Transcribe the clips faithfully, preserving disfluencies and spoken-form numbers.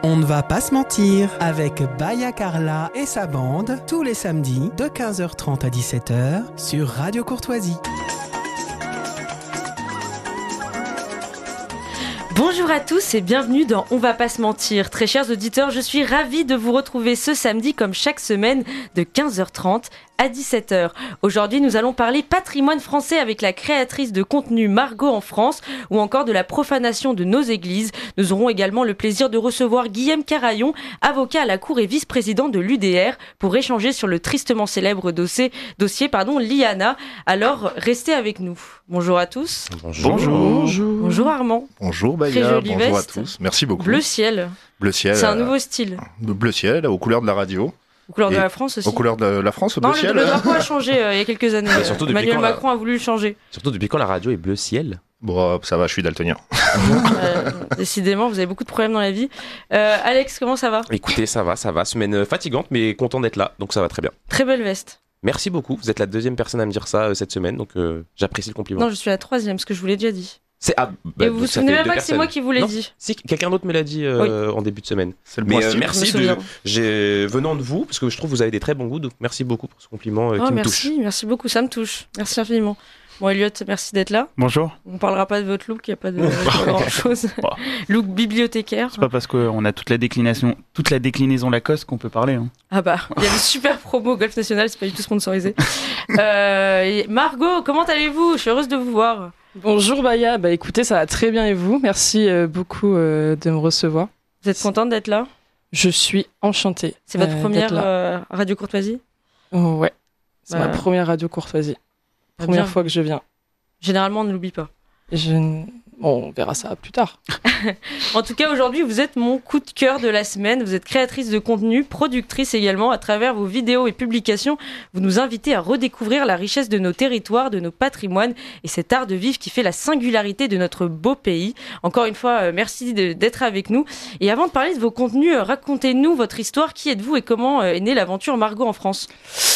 On ne va pas se mentir avec Baya Carla et sa bande tous les samedis de quinze heures trente à dix-sept heures sur Radio Courtoisie. Bonjour à tous et bienvenue dans On va pas se mentir. Très chers auditeurs, je suis ravie de vous retrouver ce samedi comme chaque semaine de quinze heures trente à dix-sept heures. Aujourd'hui, nous allons parler patrimoine français avec la créatrice de contenu Margot en France ou encore de la profanation de nos églises. Nous aurons également le plaisir de recevoir Guillaume Carayon, avocat à la Cour et vice-président de l'U D R, pour échanger sur le tristement célèbre dossier, dossier pardon, Liana. Alors, restez avec nous. Bonjour à tous. Bonjour. Bonjour. Bonjour Armand. Bonjour Baya. Très jolie Bonjour veste. à tous. Merci beaucoup. Bleu ciel. Bleu ciel. C'est un euh, nouveau style. Bleu ciel, aux couleurs de la radio. Aux couleurs de Et la France aussi. Aux couleurs de la France, au Non, bleu le, ciel. le drapeau a changé euh, il y a quelques années. Mais surtout depuis Emmanuel quand, là Macron a voulu le changer. Surtout depuis quand la radio est bleu ciel. Bon, ça va, je suis daltonien. euh, décidément, vous avez beaucoup de problèmes dans la vie. Euh, Alex, comment ça va ? Écoutez, ça va, ça va. Semaine fatigante, mais content d'être là, donc ça va très bien. Très belle veste. Merci beaucoup. Vous êtes la deuxième personne à me dire ça euh, cette semaine, donc euh, j'apprécie le compliment. Non, je suis la troisième, parce que je vous l'ai déjà dit. C'est ah, bah, Et vous vous donc ça souvenez fait même deux pas que c'est personnes. moi qui vous l'ai Non. dit ? Si, quelqu'un d'autre me l'a dit euh, en début de semaine. C'est le Mais point euh, style. merci Je me de, souviens. j'ai, venant de vous, parce que je trouve que vous avez des très bons goûts, donc merci beaucoup pour ce compliment euh, Oh, qui me touche. merci, merci beaucoup, ça me touche. Merci infiniment. Bon, Elliot, merci d'être là. Bonjour. On parlera pas de votre look, il n'y a pas de grand chose. Bon. Look bibliothécaire. C'est pas parce qu'on a toute la déclinaison, toute la déclinaison Lacoste qu'on peut parler. Hein. Ah bah, il y a une super promo au Golf National, c'est pas du tout sponsorisé. euh, et Margot, comment allez-vous ? Je suis heureuse de vous voir. Bonjour Baya, bah écoutez, ça va très bien et vous ? Merci euh, beaucoup euh, de me recevoir. Vous êtes contente d'être là ? Je suis enchantée. C'est votre euh, première d'être là. euh, Radio Courtoisie ? Oh, ouais, c'est Bah, ma première radio courtoisie. Première bien. fois que je viens. Généralement, on ne l'oublie pas. Je... n- Bon, on verra ça plus tard. En tout cas, aujourd'hui, vous êtes mon coup de cœur de la semaine. Vous êtes créatrice de contenu, productrice également. À travers vos vidéos et publications, vous nous invitez à redécouvrir la richesse de nos territoires, de nos patrimoines et cet art de vivre qui fait la singularité de notre beau pays. Encore une fois, euh, merci de- d'être avec nous. Et avant de parler de vos contenus, euh, racontez-nous votre histoire. Qui êtes-vous et comment euh, est née l'aventure Margot en France ?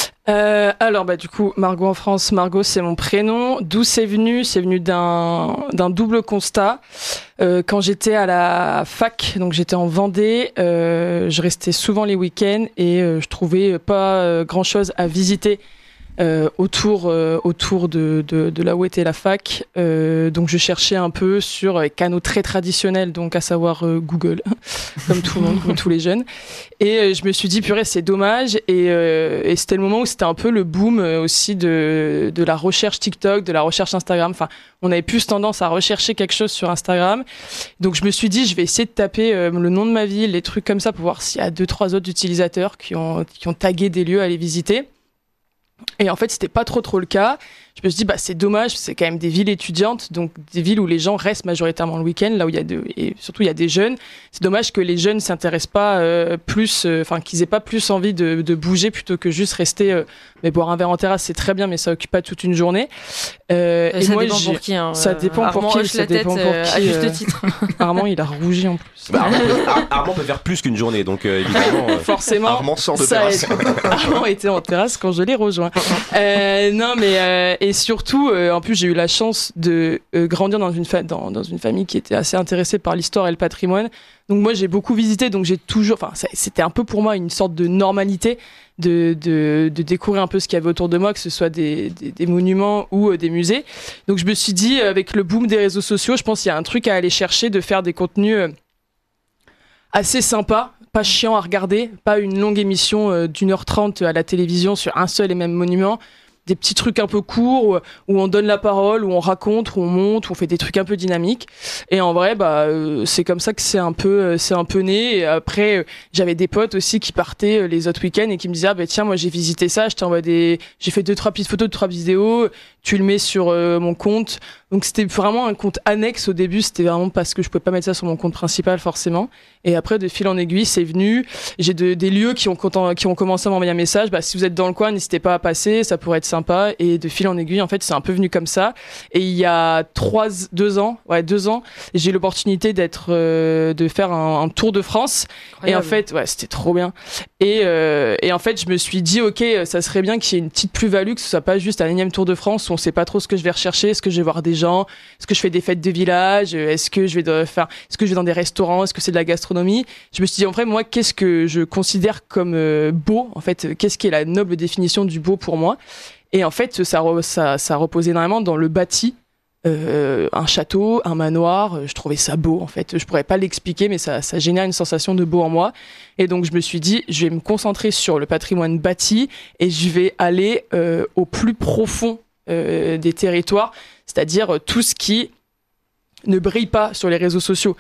Euh, alors, bah, du coup, Margot en France, Margot, c'est mon prénom. D'où c'est venu ? C'est venu d'un, d'un double constat. Euh, quand j'étais à la fac, donc j'étais en Vendée, euh, je restais souvent les week-ends et euh, je trouvais pas euh, grand-chose à visiter euh, autour, euh, autour de, de, de là où était la fac. Euh, donc je cherchais un peu sur euh, canaux très traditionnels, donc à savoir euh, Google, comme tout le monde, comme tous les jeunes. Et euh, je me suis dit, purée, c'est dommage. Et, euh, et c'était le moment où c'était un peu le boom euh, aussi de, de la recherche TikTok, de la recherche Instagram. Enfin, on avait plus tendance à rechercher quelque chose sur Instagram. Donc je me suis dit, je vais essayer de taper euh, le nom de ma ville, les trucs comme ça, pour voir s'il y a deux, trois autres utilisateurs qui ont, qui ont tagué des lieux à aller visiter. Et en fait, c'était pas trop trop le cas. Je me suis dit, bah, c'est dommage, c'est quand même des villes étudiantes, donc des villes où les gens restent majoritairement le week-end, là où il y a de, et surtout il y a des jeunes. C'est dommage que les jeunes ne s'intéressent pas euh, plus, enfin euh, qu'ils aient pas plus envie de, de bouger plutôt que juste rester. Euh, mais boire un verre en terrasse, c'est très bien, mais ça occupe pas toute une journée. Euh, Et et ça moi, dépend j'ai- pour qui. Hein. ça dépend Armand pour qui, hoche ça la tête, dépend pour euh, qui, à juste euh, titre. Armand, il a rougi en plus. Bah, Armand, peut, Ar- Armand peut faire plus qu'une journée, donc euh, évidemment. euh, Forcément. Armand sort de Ça terrasse. a- Armand était en terrasse quand je l'ai rejoint. Euh, non, mais euh, et surtout, euh, en plus, j'ai eu la chance de euh, grandir dans une fa- dans, dans une famille qui était assez intéressée par l'histoire et le patrimoine. Donc moi, j'ai beaucoup visité, donc j'ai toujours, enfin, ça- c'était un peu pour moi une sorte de normalité de, de, de découvrir un peu ce qu'il y avait autour de moi, que ce soit des, des, des monuments ou euh, des musées. Donc je me suis dit, avec le boom des réseaux sociaux, je pense qu'il y a un truc à aller chercher, de faire des contenus euh, assez sympas, pas chiant à regarder, pas une longue émission euh, d'une heure trente à la télévision sur un seul et même monument. Des petits trucs un peu courts où, où on donne la parole, où on raconte, où on monte, où on fait des trucs un peu dynamiques. Et en vrai, bah, euh, c'est comme ça que c'est un peu, euh, c'est un peu né. Et après, euh, j'avais des potes aussi qui partaient euh, les autres week-ends et qui me disaient, ah, bah, tiens, moi, j'ai visité ça, je t'envoie des, j'ai fait deux, trois petites photos, deux, trois vidéos, tu le mets sur euh, mon compte. Donc, c'était vraiment un compte annexe au début. C'était vraiment parce que je pouvais pas mettre ça sur mon compte principal, forcément. Et après, de fil en aiguille, c'est venu. J'ai de, des lieux qui ont, content, qui ont commencé à m'envoyer un message. Bah, si vous êtes dans le coin, n'hésitez pas à passer, ça pourrait être sympa. Et de fil en aiguille, en fait, c'est un peu venu comme ça. Et il y a trois, deux ans, ouais, deux ans, j'ai eu l'opportunité d'être, euh, de faire un, un tour de France. Incroyable. Et en fait, ouais, c'était trop bien. Et, euh, et en fait, je me suis dit, ok, ça serait bien qu'il y ait une petite plus-value, que ce soit pas juste un énième Tour de France où on sait pas trop ce que je vais rechercher. Est-ce que je vais voir des gens? Est-ce que je fais des fêtes de village? Est-ce que je vais de faire, est-ce que je vais dans des restaurants? Est-ce que c'est de la gastronomie? Je me suis dit, en vrai, moi, qu'est-ce que je considère comme euh, beau? En fait, qu'est-ce qui est la noble définition du beau pour moi? Et en fait, ça, ça, ça repose énormément dans le bâti. Euh, un château, un manoir, je trouvais ça beau en fait. Je pourrais pas l'expliquer, mais ça, ça génère une sensation de beau en moi. Et donc je me suis dit, je vais me concentrer sur le patrimoine bâti et je vais aller euh, au plus profond euh, des territoires, c'est-à-dire euh, tout ce qui ne brille pas sur les réseaux sociaux.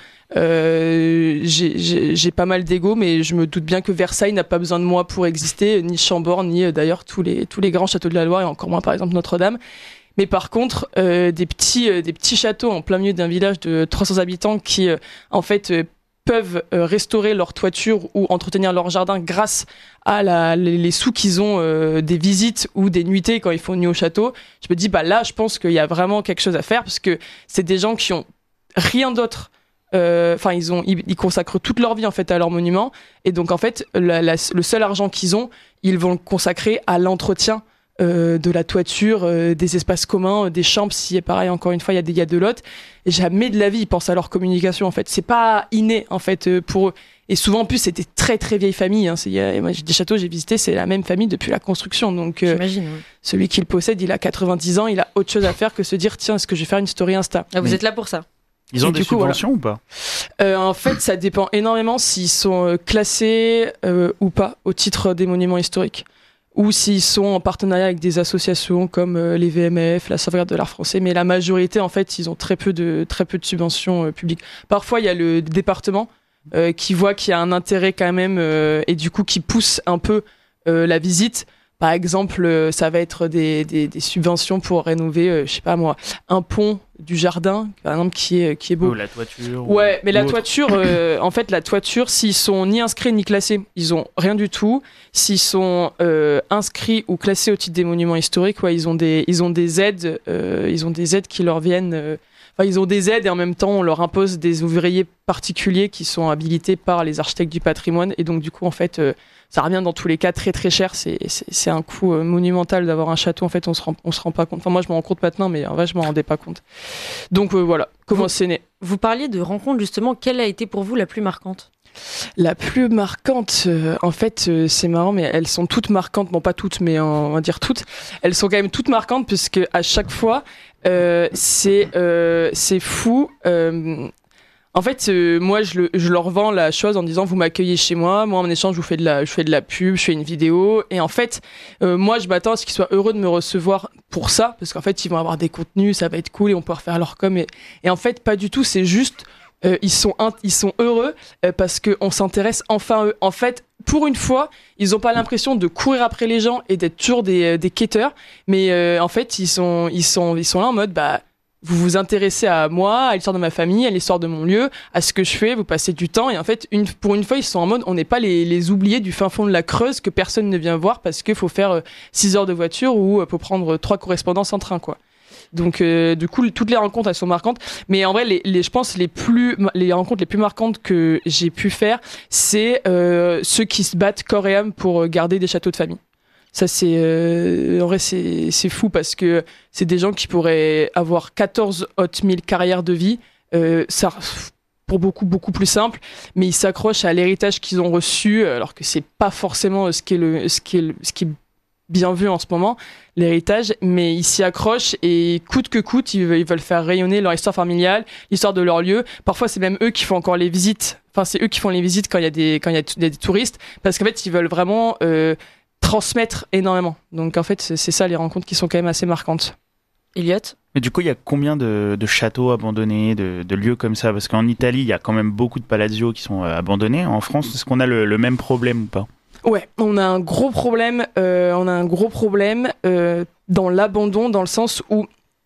Euh, j'ai, j'ai, j'ai pas mal d'ego, mais je me doute bien que Versailles n'a pas besoin de moi pour exister, ni Chambord, ni euh, d'ailleurs tous les tous les grands châteaux de la Loire et encore moins par exemple Notre-Dame. Mais par contre, euh, des petits euh, des petits châteaux en plein milieu d'un village de trois cents habitants qui euh, en fait euh, peuvent euh, restaurer leur toiture ou entretenir leur jardin grâce à la, les, les sous qu'ils ont euh, des visites ou des nuitées quand ils font une nuit au château. Je me dis bah là, je pense qu'il y a vraiment quelque chose à faire parce que c'est des gens qui ont rien d'autre. Enfin, euh, ils ont ils, ils consacrent toute leur vie en fait à leur monument et donc en fait la, la, le seul argent qu'ils ont, ils vont le consacrer à l'entretien. Euh, de la toiture, euh, des espaces communs, euh, des chambres, si pareil encore une fois il y a des gars de lot. Et jamais de la vie ils pensent à leur communication en fait. C'est pas inné en fait euh, pour eux. Et souvent en plus c'est des très très vieilles familles. Hein. C'est, y a, moi j'ai des châteaux j'ai visité, c'est la même famille depuis la construction. Donc euh, J'imagine, oui. Celui qui le possède, il a quatre-vingt-dix ans, il a autre chose à faire que se dire tiens est-ce que je vais faire une story Insta. Ah, vous Mais... êtes là pour ça. Ils ont et des du coup, subventions voilà. ou pas euh, En fait ça dépend énormément s'ils sont euh, classés euh, ou pas au titre des monuments historiques. Ou s'ils sont en partenariat avec des associations comme euh, les V M F, la sauvegarde de l'art français, mais la majorité en fait ils ont très peu de très peu de subventions euh, publiques. Parfois il y a le département euh, qui voit qu'il y a un intérêt quand même euh, et du coup qui pousse un peu euh, la visite. Par exemple, euh, ça va être des, des, des subventions pour rénover, euh, je sais pas moi, un pont du jardin, par exemple, qui est qui est beau. Ou la toiture. Ouais, ou... mais la ou toiture, euh, en fait, la toiture, s'ils sont ni inscrits ni classés, ils ont rien du tout. S'ils sont euh, inscrits ou classés au titre des monuments historiques, ouais, ils ont des, ils ont des aides, euh, ils ont des aides qui leur viennent. Euh, enfin, ils ont des aides et en même temps, on leur impose des ouvriers particuliers qui sont habilités par les architectes du patrimoine. Et donc, du coup, en fait, euh, ça revient dans tous les cas très très cher. C'est, c'est, c'est un coût euh, monumental d'avoir un château. En fait, on se rend, on se rend pas compte. Enfin, moi, je m'en rends compte maintenant, mais en vrai, je m'en rendais pas compte. Donc euh, voilà, comment vous, c'est né. Vous parliez de rencontres justement. Quelle a été pour vous la plus marquante? La plus marquante, euh, en fait, euh, c'est marrant, mais elles sont toutes marquantes. Bon, pas toutes, mais on va dire toutes. Elles sont quand même toutes marquantes puisque à chaque fois, euh, c'est euh, c'est fou. Euh, En fait, euh, moi, je, le, je leur vends la chose en disant vous m'accueillez chez moi, moi en échange, je vous fais de la, je fais de la pub, je fais une vidéo. Et en fait, euh, moi, je m'attends à ce qu'ils soient heureux de me recevoir pour ça, parce qu'en fait, ils vont avoir des contenus, ça va être cool et on peut refaire leur com. Et, et en fait, pas du tout. C'est juste, euh, ils sont, in, ils sont heureux euh, parce que on s'intéresse enfin à eux. En fait, pour une fois, ils ont pas l'impression de courir après les gens et d'être toujours des, des quêteurs, mais euh, en fait, ils sont, ils sont, ils sont là en mode bah. Vous vous intéressez à moi, à l'histoire de ma famille, à l'histoire de mon lieu, à ce que je fais, vous passez du temps. Et en fait, une, pour une fois, ils sont en mode, on n'est pas les, les oubliés du fin fond de la Creuse que personne ne vient voir parce qu'il faut faire six heures de voiture ou faut prendre trois correspondances en train, quoi. Donc, euh, du coup, toutes les rencontres, elles sont marquantes. Mais en vrai, les, les, je pense les plus, les rencontres les plus marquantes que j'ai pu faire, c'est euh, ceux qui se battent corps et âme pour garder des châteaux de famille. Ça, c'est, euh, en vrai, c'est, c'est fou parce que c'est des gens qui pourraient avoir quatorze autres mille carrières de vie. Euh, ça, pour beaucoup, beaucoup plus simple, mais ils s'accrochent à l'héritage qu'ils ont reçu, alors que c'est pas forcément ce qui est le, ce qui est le, ce qui est bien vu en ce moment, l'héritage, mais ils s'y accrochent et coûte que coûte, ils veulent, ils veulent faire rayonner leur histoire familiale, l'histoire de leur lieu. Parfois, c'est même eux qui font encore les visites. Enfin, c'est eux qui font les visites quand il y a des, quand il y a des, des touristes, parce qu'en fait, ils veulent vraiment, euh, transmettre énormément. Donc en fait, c'est, c'est ça les rencontres qui sont quand même assez marquantes. Elliot ? Mais du coup, il y a combien de, de châteaux abandonnés, de, de lieux comme ça? Parce qu'en Italie, il y a quand même beaucoup de palazios qui sont euh, abandonnés. En France, est-ce qu'on a le, le même problème ou pas? Ouais, on a un gros problème. Euh, on a un gros problème euh, dans l'abandon, dans le sens où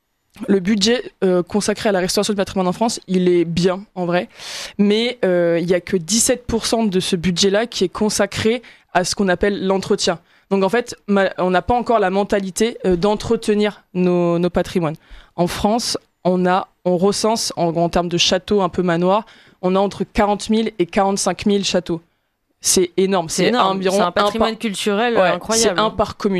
le budget euh, consacré à la restauration du patrimoine en France, il est bien en vrai, mais euh, il y a que dix-sept pour cent de ce budget-là qui est consacré à ce qu'on appelle l'entretien. Donc en fait, ma- on n'a pas encore la mentalité euh, d'entretenir nos, nos patrimoines. En France, on a, on recense en, en termes de châteaux un peu manoirs, on a entre quarante mille et quarante-cinq mille châteaux. C'est énorme. C'est, c'est énorme. environ c'est un patrimoine un par... culturel ouais, incroyable. C'est un par commune.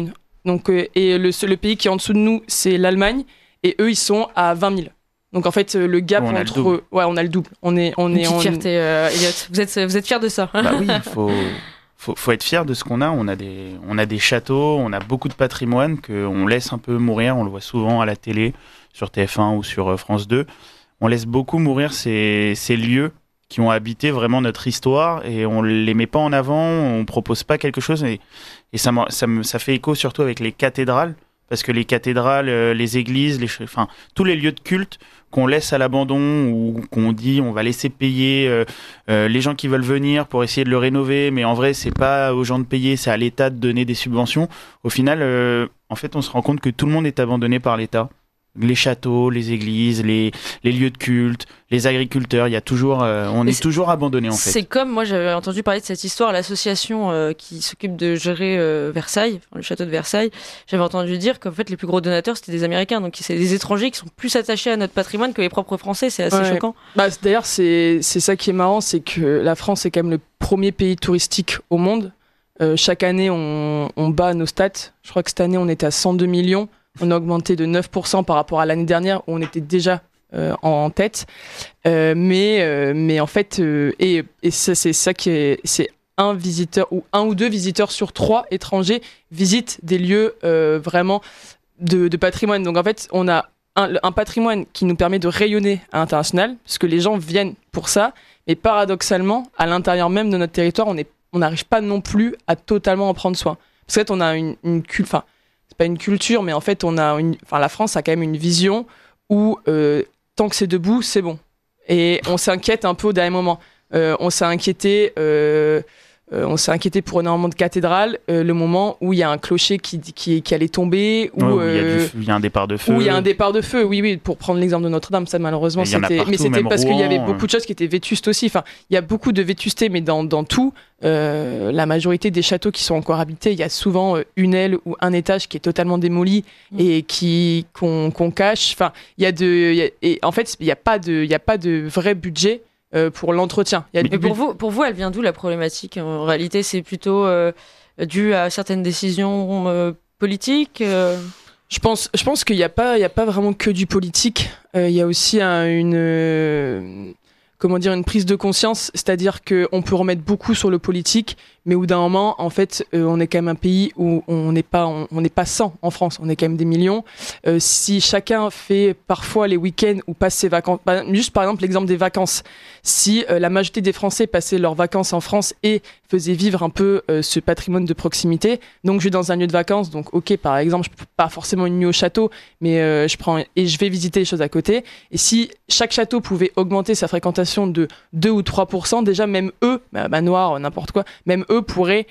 Donc, euh, et le, le pays qui est en dessous de nous, c'est l'Allemagne. Et eux, ils sont à vingt mille. Donc en fait, le gap On a le entre... double. Ouais, on a le double. On est... On Une est petite on... fierté, euh, Elliot. Vous êtes, vous êtes fiers de ça. Bah oui, il faut, faut, faut être fier de ce qu'on a. On a des, on a des châteaux, on a beaucoup de patrimoine qu'on laisse un peu mourir. On le voit souvent à la télé, sur T F un ou sur France deux. On laisse beaucoup mourir ces, ces lieux qui ont habité vraiment notre histoire et on les met pas en avant, on propose pas quelque chose. Et, et ça, ça, me, ça fait écho surtout avec les cathédrales. Parce que les cathédrales, euh, les églises, les, enfin, tous les lieux de culte qu'on laisse à l'abandon ou qu'on dit on va laisser payer euh, euh, les gens qui veulent venir pour essayer de le rénover, mais en vrai, c'est pas aux gens de payer, c'est à l'État de donner des subventions. Au final, euh, en fait, on se rend compte que tout le monde est abandonné par l'État. Les châteaux, les églises, les, les lieux de culte, les agriculteurs, il y a toujours, euh, on Mais est, c'est- toujours abandonné en fait. C'est comme, moi j'avais entendu parler de cette histoire, l'association euh, qui s'occupe de gérer euh, Versailles, enfin, le château de Versailles, j'avais entendu dire qu'en fait les plus gros donateurs c'était des Américains, donc c'est des étrangers qui sont plus attachés à notre patrimoine que les propres Français, c'est assez Ouais. choquant. Bah, c'est- d'ailleurs, c'est, c'est ça qui est marrant, c'est que la France est quand même le premier pays touristique au monde. Euh, chaque année, on, on bat nos stats. Je crois que cette année, on était à cent deux millions. On a augmenté de neuf pour cent par rapport à l'année dernière où on était déjà euh, en, en tête. Euh, mais, euh, mais en fait, euh, et, et ça, c'est ça qui est, c'est un visiteur ou un ou deux visiteurs sur trois étrangers visitent des lieux euh, vraiment de, de patrimoine. Donc en fait, on a un, un patrimoine qui nous permet de rayonner à l'international, parce que les gens viennent pour ça. Mais paradoxalement, à l'intérieur même de notre territoire, on est, on n'arrive pas non plus à totalement en prendre soin. Parce qu'en fait, on a une, une culture, enfin, c'est pas une culture, mais en fait, on a une, enfin, la France a quand même une vision où euh, tant que c'est debout, c'est bon. Et on s'inquiète un peu au dernier moment. Euh, on s'est inquiété, euh, euh, on s'est inquiété pour énormément de cathédrales, euh, le moment où il y a un clocher qui, qui, qui allait tomber, où Ouais, où il y a euh, du feu- il y a un départ de feu. où il y a un départ de feu, oui, oui, pour prendre l'exemple de Notre-Dame, ça malheureusement Mais il y en a c'était. partout, Mais c'était même parce qu'il y avait Rouen, beaucoup de choses qui étaient vétustes aussi. Enfin, il y a beaucoup de vétusté, mais dans, dans tout, euh, la majorité des châteaux qui sont encore habités, il y a souvent euh, une aile ou un étage qui est totalement démoli Mm. et qui qu'on qu'on cache. Enfin, il y a de. il y a- et en fait, il n'y a pas de, il y a pas de vrai budget euh, pour l'entretien. Il y a Mais du pour budget- vous, pour vous, elle vient d'où la problématique? En réalité, c'est plutôt euh, dû à certaines décisions euh, politiques euh, Je pense, je pense qu'il n'y a pas, il y a pas vraiment que du politique. Euh, Il y a aussi un- une, euh, comment dire, une prise de conscience, c'est-à-dire que on peut remettre beaucoup sur le politique, mais au bout d'un moment, en fait, euh, on est quand même un pays où on n'est pas, on on n'est pas cent en France, on est quand même des millions. Euh, si chacun fait parfois les week-ends ou passe ses vacances, bah, juste par exemple l'exemple des vacances, si euh, la majorité des Français passaient leurs vacances en France et faisaient vivre un peu euh, ce patrimoine de proximité, donc je vais dans un lieu de vacances, donc ok, par exemple, je peux pas forcément une nuit au château, mais euh, je prends et je vais visiter les choses à côté. Et si chaque château pouvait augmenter sa fréquentation de deux ou trois pour cent, déjà même eux, bah, manoir, n'importe quoi, même eux pourraient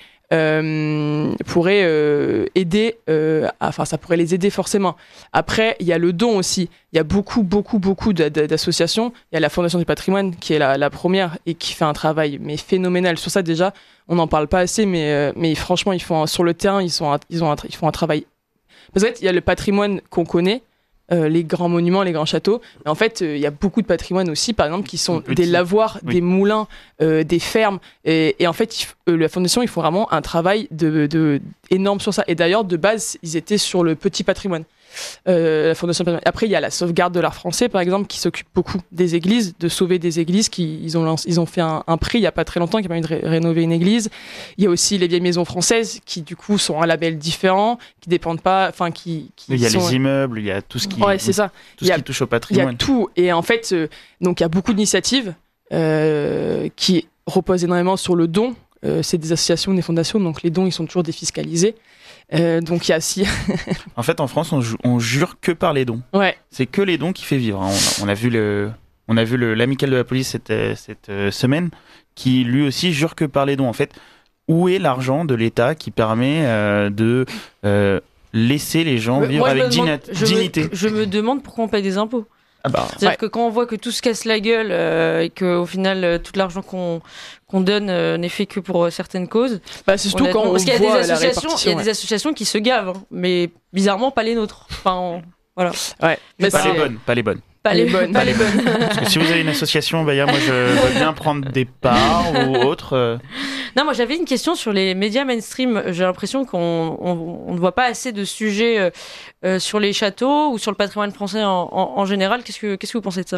euh, pourraient euh, aider, euh, à- enfin ça pourrait les aider forcément. Après, il y a le don aussi. Il y a beaucoup, beaucoup, beaucoup d'a- d'a- d'associations. Il y a la Fondation du patrimoine qui est la, la première et qui fait un travail mais phénoménal sur ça déjà. On n'en parle pas assez, mais, euh, mais franchement, ils font un- sur le terrain, ils, sont un- ils, ont un tra- ils font un travail. Parce qu'en fait, il y a le patrimoine qu'on connaît, euh, les grands monuments, les grands châteaux. Mais en fait, euh, il y a beaucoup de patrimoine aussi, par exemple, qui sont Petits. des lavoirs, Oui. des moulins, euh, des fermes. Et, et en fait, ils f- euh, la Fondation, ils font vraiment un travail de, de, énorme sur ça. Et d'ailleurs, de base, ils étaient sur le petit patrimoine. Euh, la Fondation patrimoine. Après, il y a la sauvegarde de l'art français, par exemple, qui s'occupe beaucoup des églises, de sauver des églises. Qui, ils, ont lancé- ils ont fait un, un prix il n'y a pas très longtemps qui a permis de ré- rénover une église. Il y a aussi les vieilles maisons françaises qui, du coup, sont un label différent, qui dépendent pas, enfin, qui, qui Il y a sont... les immeubles, il y a tout ce qui, Ouais, c'est ça. tout Il y ce a- qui touche au Il y a patrimoine. tout. Et en fait, euh, donc il y a beaucoup d'initiatives euh, qui reposent énormément sur le don. Euh, c'est des associations, des fondations, donc les dons, ils sont toujours défiscalisés. Euh, donc il y a aussi... En fait, en France, on, ju- on jure que par les dons. ouais, C'est que les dons qui fait vivre. hein. On a, on a vu le, on a vu le l'amical de la police cette, euh, cette euh, semaine, qui lui aussi jure que par les dons. En fait, où est l'argent de l'État qui permet euh, de euh, laisser les gens Moi, vivre je me avec demande- dina- je me- dignité? Je me demande pourquoi on paye des impôts. Ah bah, C'est-à-dire Ouais. que quand on voit que tout se casse la gueule euh, et qu'au final, euh, tout l'argent qu'on qu'on donne euh, n'est fait que pour euh, certaines causes. bah, c'est surtout honnêtement, quand on parce qu'il y a voit des la associations, il y répartition. a des associations qui se gavent, hein, mais bizarrement pas les nôtres. Enfin, on- voilà. Ouais. Ouais. Bah, pas c'est- les bonnes, pas les bonnes. Pas Les les, bonnes. Pas les bonnes. Parce que si vous avez une association, bah, moi je veux bien prendre des parts ou autre. euh, Non, moi j'avais une question sur les médias mainstream. J'ai l'impression qu'on on, on ne voit pas assez de sujets euh, euh, sur les châteaux ou sur le patrimoine français en, en, en général. Qu'est-ce que, qu'est-ce que vous pensez de ça ?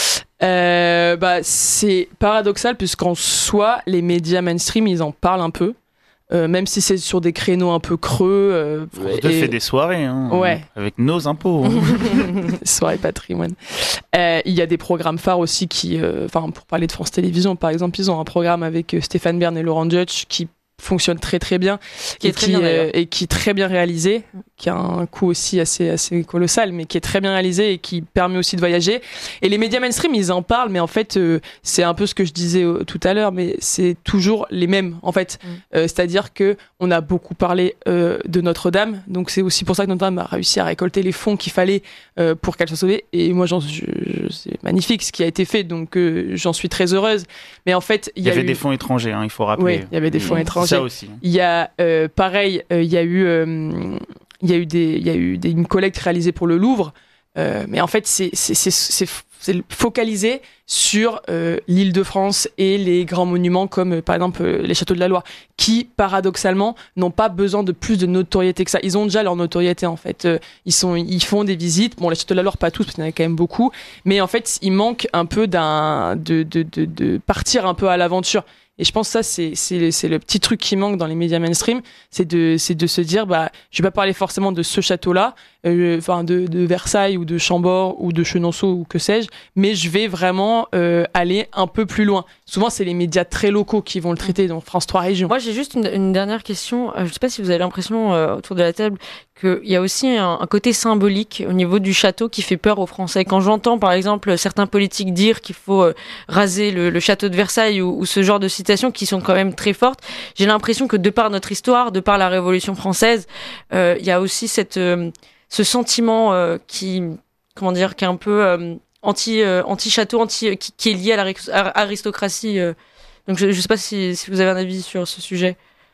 euh, bah, C'est paradoxal puisqu'en soi, les médias mainstream, ils en parlent un peu. Euh, même si c'est sur des créneaux un peu creux. Euh, France deux fait des soirées, hein, ouais. avec nos impôts. Hein. Soirée patrimoine. Euh, il y a des programmes phares aussi qui, enfin, euh, pour parler de France Télévisions, par exemple, ils ont un programme avec euh, Stéphane Bern et Laurent Deutsch qui fonctionne très très bien, qui et, est très qui, bien, euh, et qui est très bien réalisé, qui a un coût aussi assez, assez colossal, mais qui est très bien réalisé et qui permet aussi de voyager. Et les médias mainstream, ils en parlent, mais en fait, euh, c'est un peu ce que je disais euh, tout à l'heure, mais c'est toujours les mêmes, en fait. Mm. Euh, c'est-à-dire que on a beaucoup parlé euh, de Notre-Dame, donc c'est aussi pour ça que Notre-Dame a réussi à récolter les fonds qu'il fallait euh, pour qu'elle soit sauvée. Et moi, j'en, je, je, c'est magnifique ce qui a été fait, donc euh, j'en suis très heureuse. Mais en fait, il y, y avait eu... des fonds étrangers, hein, il faut rappeler. Oui, il y avait des fonds mmh. étrangers. Ça aussi. Il y a euh, pareil, euh, il y a eu, euh, il y a eu des, il y a eu des, une collecte réalisée pour le Louvre, euh, mais en fait c'est c'est c'est c'est, c'est focalisé sur euh, l'Île-de-France et les grands monuments comme euh, par exemple euh, les châteaux de la Loire, qui paradoxalement n'ont pas besoin de plus de notoriété que ça. Ils ont déjà leur notoriété en fait. Euh, ils sont, ils font des visites. Bon, les châteaux de la Loire pas tous parce qu'il y en a quand même beaucoup, mais en fait il manque un peu d'un de de de, de partir un peu à l'aventure. Et je pense que ça, c'est, c'est, c'est le petit truc qui manque dans les médias mainstream, c'est de, c'est de se dire, bah, je vais pas parler forcément de ce château-là, euh, enfin, de, de Versailles ou de Chambord ou de Chenonceau ou que sais-je, mais je vais vraiment euh, aller un peu plus loin. Souvent, c'est les médias très locaux qui vont le traiter, donc France trois régions. Moi, j'ai juste une, une dernière question. Je sais pas si vous avez l'impression, euh, autour de la table, qu'il y a aussi un, un côté symbolique au niveau du château qui fait peur aux Français. Quand j'entends, par exemple, certains politiques dire qu'il faut euh, raser le, le château de Versailles ou, ou ce genre de citations qui sont quand même très fortes, j'ai l'impression que de par notre histoire, de par la Révolution française, euh, il y a aussi cette, euh, ce sentiment euh, qui, comment dire, qui est un peu euh, anti, euh, anti-château, anti, qui, qui est lié à l'aristocratie. Euh. Donc je ne sais pas si, si vous avez un avis sur ce sujet.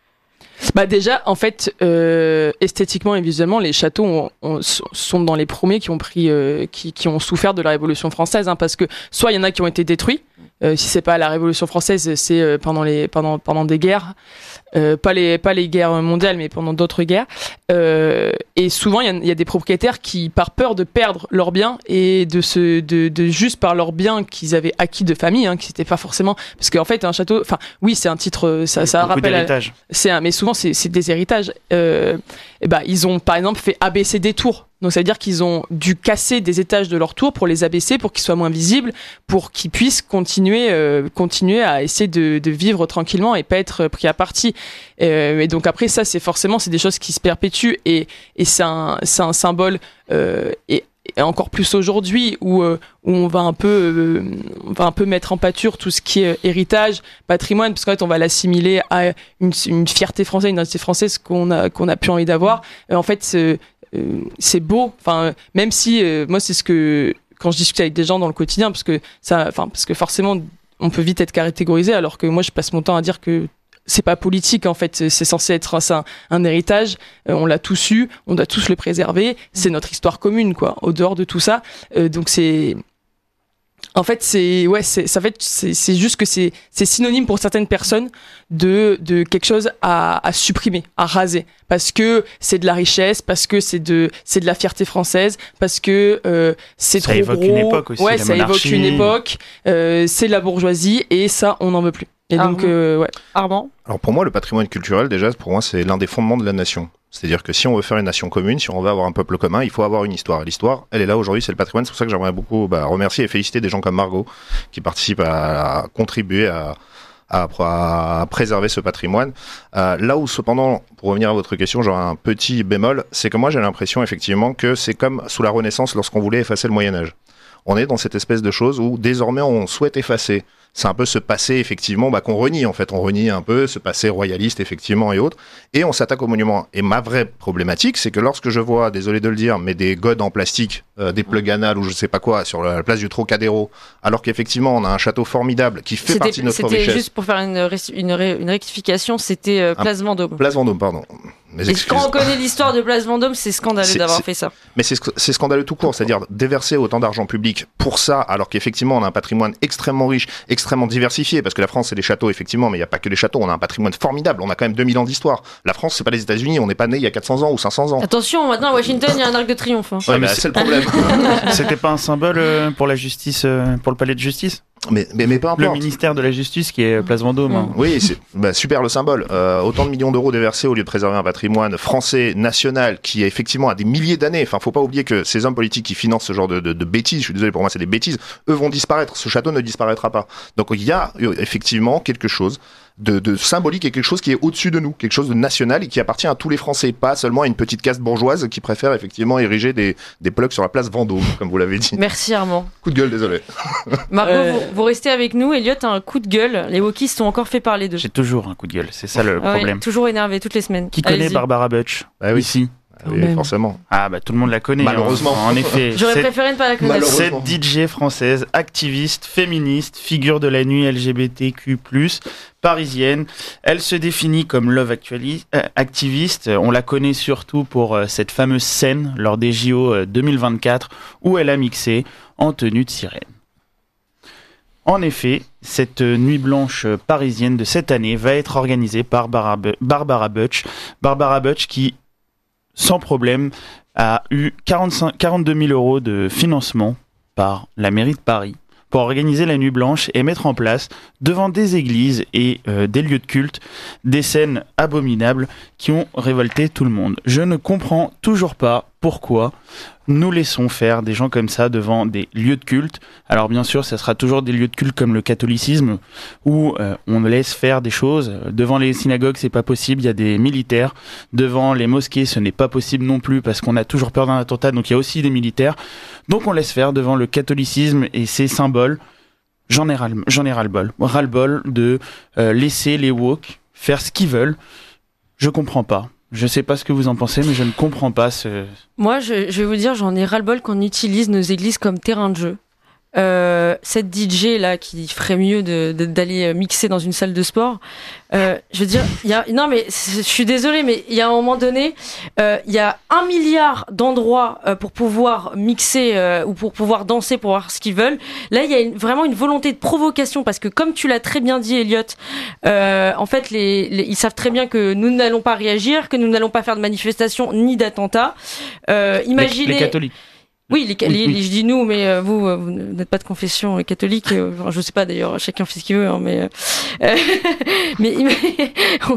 Bah déjà, en fait, euh, esthétiquement et visuellement, les châteaux ont, ont, sont dans les premiers qui ont pris, euh, qui, qui ont souffert de la Révolution française, hein, parce que soit il y en a qui ont été détruits. Euh, si c'est pas la Révolution française, c'est euh, pendant les pendant pendant des guerres, euh, pas les pas les guerres mondiales, mais pendant d'autres guerres. Euh, et souvent il y, y a des propriétaires qui, par peur de perdre leurs biens et de se de, de juste par leurs biens qu'ils avaient acquis de famille, hein, qui c'était pas forcément parce qu'en fait un château, enfin oui c'est un titre, ça ça rappelle, à, c'est un, mais souvent c'est c'est des héritages. Euh, et ben ils ont par exemple fait abaisser des tours. Donc ça veut dire qu'ils ont dû casser des étages de leur tour pour les abaisser, pour qu'ils soient moins visibles, pour qu'ils puissent continuer, euh, continuer à essayer de, de vivre tranquillement et pas être pris à partie. Euh, et donc après ça, c'est forcément c'est des choses qui se perpétuent et, et c'est un, c'est un symbole euh, et, et encore plus aujourd'hui où, euh, où on va un peu, euh, on va un peu mettre en pâture tout ce qui est héritage, patrimoine, parce qu'en fait on va l'assimiler à une, une fierté française, une identité française qu'on a qu'on a plus envie d'avoir. Et en fait c'est Euh, c'est beau, enfin même si euh, moi c'est ce que quand je discute avec des gens dans le quotidien parce que ça, enfin parce que forcément on peut vite être catégorisé alors que moi je passe mon temps à dire que c'est pas politique en fait, c'est censé être un, un héritage, euh, on l'a tous eu, on doit tous le préserver, c'est notre histoire commune quoi. Au dehors de tout ça, euh, donc c'est en fait, c'est ouais, c'est ça fait c'est c'est juste que c'est c'est synonyme pour certaines personnes de de quelque chose à à supprimer, à raser parce que c'est de la richesse, parce que c'est de c'est de la fierté française, parce que euh, c'est ça trop évoque gros. Une époque aussi, ouais, la ça monarchie. évoque une époque, euh, c'est de la bourgeoisie et ça on n'en veut plus. Et Armand. donc euh, ouais. Armand. Alors pour moi, le patrimoine culturel, déjà, pour moi, c'est l'un des fondements de la nation. C'est-à-dire que si on veut faire une nation commune, si on veut avoir un peuple commun, il faut avoir une histoire. Et l'histoire, elle est là aujourd'hui, c'est le patrimoine. C'est pour ça que j'aimerais beaucoup bah, remercier et féliciter des gens comme Margot qui participent à, à contribuer à, à, à préserver ce patrimoine. Euh, là où cependant, pour revenir à votre question, j'aurais un petit bémol, c'est que moi j'ai l'impression effectivement que c'est comme sous la Renaissance lorsqu'on voulait effacer le Moyen-Âge. On est dans cette espèce de chose où désormais on souhaite effacer. C'est un peu ce passé, effectivement, bah, qu'on renie, en fait. On renie un peu ce passé royaliste, effectivement, et autres. Et on s'attaque aux monuments. Et ma vraie problématique, c'est que lorsque je vois, désolé de le dire, mais des godes en plastique, euh, des plug anal ou je sais pas quoi, sur la place du Trocadéro, alors qu'effectivement, on a un château formidable qui fait C'était, partie de notre c'était richesse. juste pour faire une, une, une rectification, c'était euh, Place Vendôme. Place Vendôme, pardon. Mais Et excuse- quand on connaît l'histoire de Place Vendôme, c'est scandaleux C'est- d'avoir c'est- fait ça. Mais c'est, sc- c'est scandaleux tout court, c'est-à-dire déverser autant d'argent public pour ça, alors qu'effectivement on a un patrimoine extrêmement riche, extrêmement diversifié, parce que la France c'est les châteaux effectivement, mais il n'y a pas que les châteaux, on a un patrimoine formidable, on a quand même deux mille ans d'histoire. La France c'est pas les États-Unis, on n'est pas né il y a quatre cents ans ou cinq cents ans. Attention, maintenant à Washington, il y a un arc de triomphe. hein. Ouais, mais mais c'est- c'est le problème. C'était pas un symbole euh, pour la justice, euh, pour le palais de justice mais, mais, mais peu Le importe. ministère de la Justice qui est Place Vendôme. hein. Oui, c'est bah, super le symbole. Euh, autant de millions d'euros déversés au lieu de préserver un patrimoine français, national, qui effectivement a des milliers d'années. Enfin, faut pas oublier que ces hommes politiques qui financent ce genre de, de, de bêtises, je suis désolé pour moi, c'est des bêtises, eux vont disparaître. Ce château ne disparaîtra pas. Donc il y a euh, effectivement quelque chose de, de symbolique et quelque chose qui est au-dessus de nous, quelque chose de national et qui appartient à tous les Français, pas seulement à une petite caste bourgeoise qui préfère effectivement ériger des, des plugs sur la place Vendôme, comme vous l'avez dit. Merci Armand. Coup de gueule, désolé. Margot, Euh. vous, vous restez avec nous. Elliot a un coup de gueule. Les wokistes ont encore fait parler d'eux. J'ai toujours un coup de gueule, c'est ça le Ah ouais, problème. toujours énervé toutes les semaines. Qui connaît Allez-y. Barbara Butch Ah oui. ici? Ah oui, même. forcément. Ah bah tout le monde la connaît. Malheureusement. hein. En effet. J'aurais Cette- préféré ne pas la connaître. Malheureusement. Cette D J française, activiste, féministe, figure de la nuit L G B T Q plus, parisienne. Elle se définit comme love actuali- euh, activiste. On la connaît surtout pour euh, cette fameuse scène lors des J O euh, deux mille vingt-quatre où elle a mixé en tenue de sirène. En effet, cette euh, nuit blanche euh, parisienne de cette année va être organisée par Barbara, Bu- Barbara Butch. Barbara Butch qui, sans problème, a eu quarante-cinq, quarante-deux mille euros de financement par la mairie de Paris pour organiser la nuit blanche et mettre en place, devant des églises et euh, des lieux de culte, des scènes abominables qui ont révolté tout le monde. Je ne comprends toujours pas pourquoi nous laissons faire des gens comme ça devant des lieux de culte. Alors bien sûr, ça sera toujours des lieux de culte comme le catholicisme, où euh, on laisse faire des choses. Devant les synagogues, c'est pas possible, il y a des militaires. Devant les mosquées, ce n'est pas possible non plus, parce qu'on a toujours peur d'un attentat, donc il y a aussi des militaires. Donc on laisse faire devant le catholicisme et ses symboles. J'en ai ras, j'en ai ras-le-bol. Ras-le-bol de euh, laisser les woke faire ce qu'ils veulent. Je comprends pas. Je sais pas ce que vous en pensez, mais je ne comprends pas ce... Moi, je, je vais vous dire, j'en ai ras-le-bol qu'on utilise nos églises comme terrain de jeu. Euh, cette D J là qui ferait mieux de, de, d'aller mixer dans une salle de sport, euh, je veux dire, il y a, non mais je suis désolée, mais il y a un moment donné, euh, il y a un milliard d'endroits euh, pour pouvoir mixer euh, ou pour pouvoir danser, pour voir ce qu'ils veulent. Là, il y a une, vraiment une volonté de provocation parce que comme tu l'as très bien dit, Elliot, euh, en fait, les, les, ils savent très bien que nous n'allons pas réagir, que nous n'allons pas faire de manifestations ni d'attentats. Euh, imaginez. Les, les catholiques. Oui, les, Oui, les- oui. les- je dis nous, mais euh, vous, euh, vous n'êtes pas de confession euh, catholique. Euh, enfin, je sais pas d'ailleurs, chacun fait ce qu'il veut, hein, mais euh, mais, ima-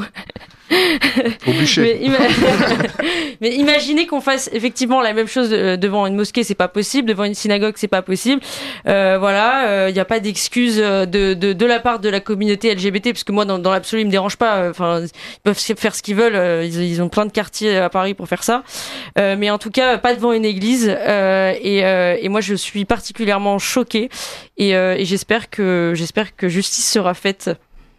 Au bûcher. mais, ima- mais imaginez qu'on fasse effectivement la même chose euh, devant une mosquée, c'est pas possible. Devant une synagogue, c'est pas possible. Euh, voilà, il n'y a pas d'excuse de, de de la part de la communauté L G B T, parce que moi, dans, dans l'absolu, ils me dérange pas. Enfin, ils peuvent faire ce qu'ils veulent. euh, Ils, ils ont plein de quartiers à Paris pour faire ça. Euh, mais en tout cas, pas devant une église. Euh, et, euh, et moi, je suis particulièrement choquée. Et, euh, et j'espère que j'espère que justice sera faite.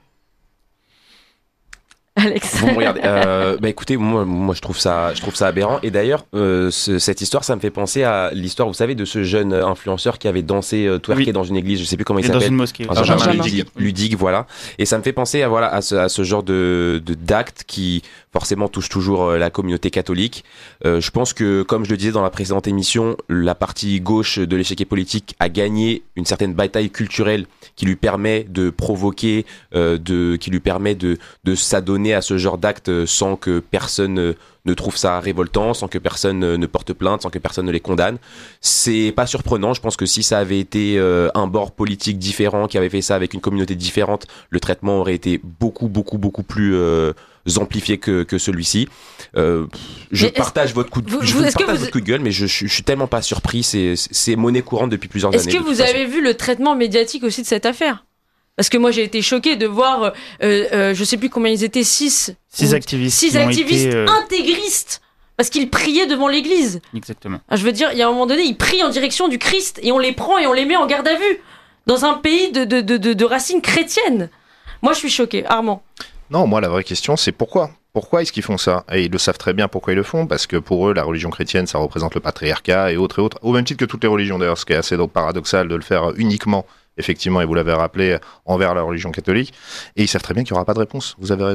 Alex. Vous me regardez. Euh, bah écoutez, moi, moi je trouve ça, je trouve ça aberrant. Et d'ailleurs, euh, ce- cette histoire, ça me fait penser à l'histoire, vous savez, de ce jeune influenceur qui avait dansé, euh, twerké Oui. dans une église. Je sais plus comment il Et dans s'appelle. une mosquée. Enfin, Benjamin Benjamin Ludig. Ludig, Ludig, voilà. Et ça me fait penser à voilà à ce, à ce genre de de- d'actes qui forcément touchent toujours euh, la communauté catholique. Euh, je pense que, comme je le disais dans la précédente émission, la partie gauche de l'échiquier politique a gagné une certaine bataille culturelle qui lui permet de provoquer, euh, de qui lui permet de de s'adonner à ce genre d'actes sans que personne euh, ne trouve ça révoltant, sans que personne euh, ne porte plainte, sans que personne ne les condamne. C'est pas surprenant. Je pense que si ça avait été euh, un bord politique différent, qui avait fait ça avec une communauté différente, le traitement aurait été beaucoup, beaucoup, beaucoup plus euh, amplifié que, que celui-ci. Euh, je Mais est-ce- partage votre coup de, vous- je vous- vous est-ce que partage vous- votre coup de gueule, mais je, je, je suis tellement pas surpris. C'est, c'est monnaie courante depuis plusieurs Est-ce années. que de vous toute façon. avez vu le traitement médiatique aussi de cette affaire? Parce que moi j'ai été choquée de voir, euh, euh, je sais plus combien ils étaient, six, Six ou- activistes. six qui ont activistes été, euh, intégristes, parce qu'ils priaient devant l'église. Exactement. Ah, je veux dire, il y a un moment donné, ils prient en direction du Christ et on les prend et on les met en garde à vue dans un pays de, de, de, de, de racines chrétiennes. Moi je suis choquée, Armand. Non, moi la vraie question c'est pourquoi Pourquoi est-ce qu'ils font ça? Et ils le savent très bien pourquoi ils le font, parce que pour eux la religion chrétienne ça représente le patriarcat et autres et autres, au même titre que toutes les religions d'ailleurs, ce qui est assez donc paradoxal de le faire uniquement, effectivement, et vous l'avez rappelé, envers la religion catholique, et ils savent très bien qu'il n'y aura pas de réponse, vous avez raison.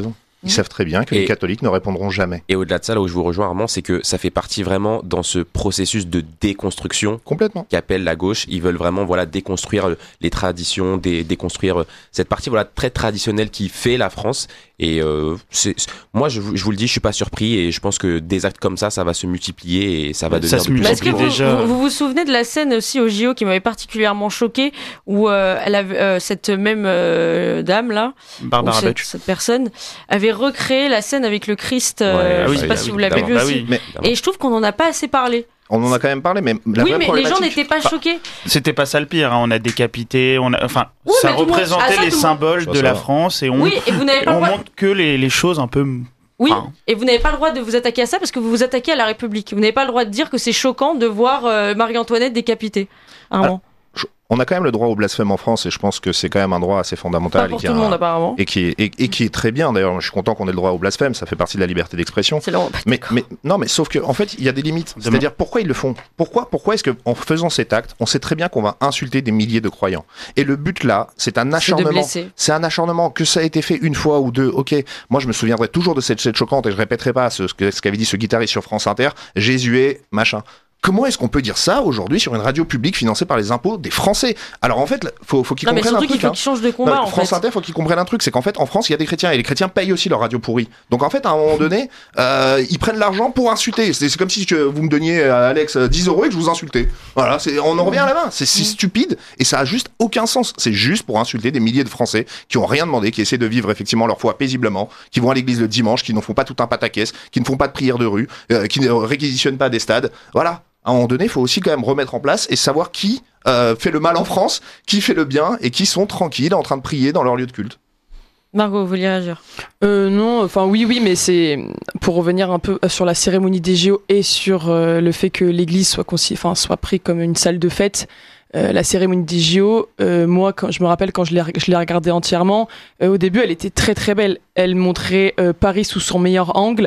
Ils mmh. savent très bien que et, les catholiques ne répondront jamais. Et au-delà de ça, là où je vous rejoins Armand, c'est que ça fait partie vraiment dans ce processus de déconstruction complètement qu'appelle la gauche. Ils veulent vraiment voilà déconstruire les traditions, dé, déconstruire cette partie voilà très traditionnelle qui fait la France. Et euh, c'est, moi, je, je vous le dis, je suis pas surpris et je pense que des actes comme ça, ça va se multiplier et ça va devenir ça de plus en plus. Vous, déjà... vous, vous vous souvenez de la scène aussi au J O qui m'avait particulièrement choquée, où euh, elle avait, euh, cette même euh, dame là, Barbara cette, Butch, cette personne avait recréé la scène avec le Christ. Euh, ouais, je sais oui, pas oui, si oui, vous l'avez vu bah aussi. Oui. Mais, et je trouve qu'on en a pas assez parlé. On en a quand même parlé, mais la oui, vraie mais les gens n'étaient pas choqués. C'était pas ça le pire. Hein. On a décapité, on a, enfin, oui, ça représentait les symboles de la France et on, oui, et vous n'avez pas on droit... montre que les, les choses un peu. Oui, enfin... et vous n'avez pas le droit de vous attaquer à ça parce que vous vous attaquez à la République. Vous n'avez pas le droit de dire que c'est choquant de voir euh, Marie-Antoinette décapitée. Alors, on a quand même le droit au blasphème en France et je pense que c'est quand même un droit assez fondamental. Pas pour et tout le monde un... apparemment. Et qui, est, et, et qui est très bien d'ailleurs. Je suis content qu'on ait le droit au blasphème, ça fait partie de la liberté d'expression. C'est long, mais, mais non, mais sauf que en fait, il y a des limites. Demain. C'est-à-dire pourquoi ils le font. Pourquoi, pourquoi est-ce que en faisant cet acte, on sait très bien qu'on va insulter des milliers de croyants. Et le but là, c'est un acharnement. C'est, c'est un acharnement que ça a été fait une fois ou deux. Ok, moi je me souviendrai toujours de cette scène choquante et je répéterai pas ce, ce qu'avait dit ce guitariste sur France Inter. Jésus est machin. Comment est-ce qu'on peut dire ça aujourd'hui sur une radio publique financée par les impôts des Français ? Alors en fait, faut, faut qu'ils non, comprennent un truc. Il faut hein. qu'ils changent de combat. Non, en France fait. Inter, faut qu'ils comprennent un truc, c'est qu'en fait en France il y a des chrétiens et les chrétiens payent aussi leur radio pourrie. Donc en fait à un moment donné, euh, ils prennent l'argent pour insulter. C'est, c'est comme si que vous me donniez à Alex dix euros et que je vous insultais. Voilà, c'est, on en revient à la main. C'est, c'est stupide et ça a juste aucun sens. C'est juste pour insulter des milliers de Français qui ont rien demandé, qui essaient de vivre effectivement leur foi paisiblement, qui vont à l'église le dimanche, qui ne font pas tout un pataquès, qui ne font pas de prières de rue, euh, qui ne réquisitionnent pas des stades. Voilà. À un moment donné, il faut aussi quand même remettre en place et savoir qui euh, fait le mal en France, qui fait le bien et qui sont tranquilles en train de prier dans leur lieu de culte. Margot, vous vouliez réagir ? euh, Non, enfin oui, oui, mais c'est pour revenir un peu sur la cérémonie des J O et sur euh, le fait que l'église soit, consi- enfin, soit prise comme une salle de fête. Euh, la cérémonie des J O, euh, moi, quand, je me rappelle quand je l'ai, je l'ai regardée entièrement, euh, au début, elle était très très belle. Elle montrait euh, Paris sous son meilleur angle.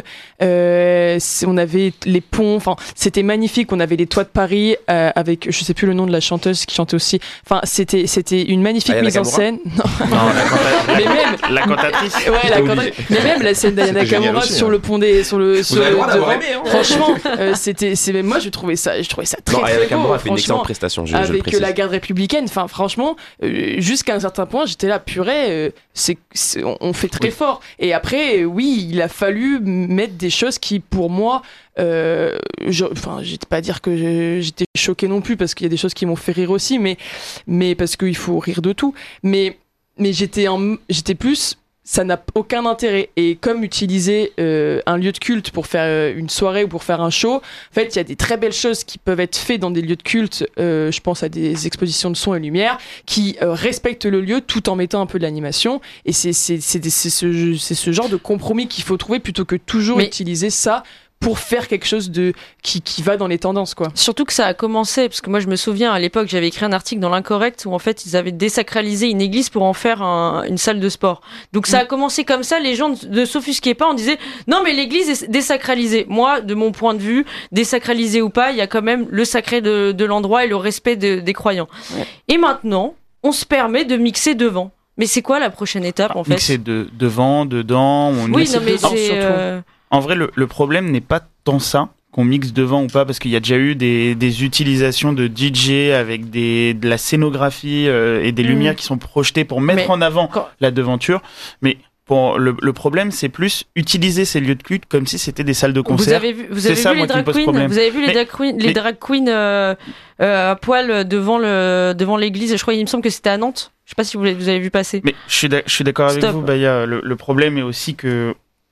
Euh, on avait les ponts, enfin, c'était magnifique. On avait les toits de Paris euh, avec, je sais plus le nom de la chanteuse qui chantait aussi. Enfin, c'était c'était une magnifique Ayana mise en Kamura. scène. Non, non la, canta- mais même la cantatrice. Ouais, la cantatrice. Mais même la scène d'Ayana Kamura aussi, sur hein. le pont des, sur le, sur Vous avez le le droit d'avoir devant. aimé, hein. Franchement, euh, c'était, c'est moi, je trouvais ça, je trouvais ça très Non, très Ayana beau. Kamura a fait une franchement. excellente prestation. Je, je le Avec précise. la garde républicaine, enfin franchement, euh, jusqu'à un certain point, j'étais là, purée, euh, c'est, c'est, on, on fait très Oui. fort. Et après, euh, oui, il a fallu mettre des choses qui, pour moi, euh, je, enfin, j'étais pas à dire que je- j'étais choquée non plus, parce qu'il y a des choses qui m'ont fait rire aussi, mais, mais parce qu'il faut rire de tout. Mais, mais j'étais, en, j'étais plus... Ça n'a aucun intérêt. Et comme utiliser euh, un lieu de culte pour faire euh, une soirée ou pour faire un show, en fait, il y a des très belles choses qui peuvent être faites dans des lieux de culte. Euh, je pense à des expositions de son et lumière qui euh, respectent le lieu tout en mettant un peu de l'animation. Et c'est, c'est, c'est, des- c'est, ce, c'est ce genre de compromis qu'il faut trouver plutôt que toujours Mais- utiliser ça pour faire quelque chose de qui, qui va dans les tendances, quoi. Surtout que ça a commencé, parce que moi je me souviens à l'époque j'avais écrit un article dans l'Incorrect où en fait ils avaient désacralisé une église pour en faire un- une salle de sport. Donc ça a commencé comme ça, les gens ne, ne s'offusquaient pas, on disait non mais l'église est désacralisée. Moi de mon point de vue, désacralisée ou pas, il y a quand même le sacré de, de l'endroit et le respect de- des croyants. Ouais. Et maintenant, on se permet de mixer devant. Mais c'est quoi la prochaine étape en fait Mixé de, devant, dedans. On Oui essaie non mais dedans, c'est... surtout. euh, En vrai, le, le problème n'est pas tant ça, qu'on mixe devant ou pas, parce qu'il y a déjà eu des, des utilisations de D J avec des, de la scénographie euh, et des Mhm. lumières qui sont projetées pour mettre Mais en avant quand- la devanture. Mais pour le, le problème, c'est plus utiliser ces lieux de culte comme si c'était des salles de Vous concert. avez vu, vous C'est avez ça, vu les moi, qui me drag pose queens problème. Vous avez vu les Mais- drag queens, les mais- drag queens euh, euh, à poil devant le devant l'église. Je crois, il me semble que c'était à Nantes. Je sais pas si vous, l'avez- vous avez vu passer. Mais je suis, d'ac- je suis d'accord avec Stop. vous, Baya. Le, le problème est aussi que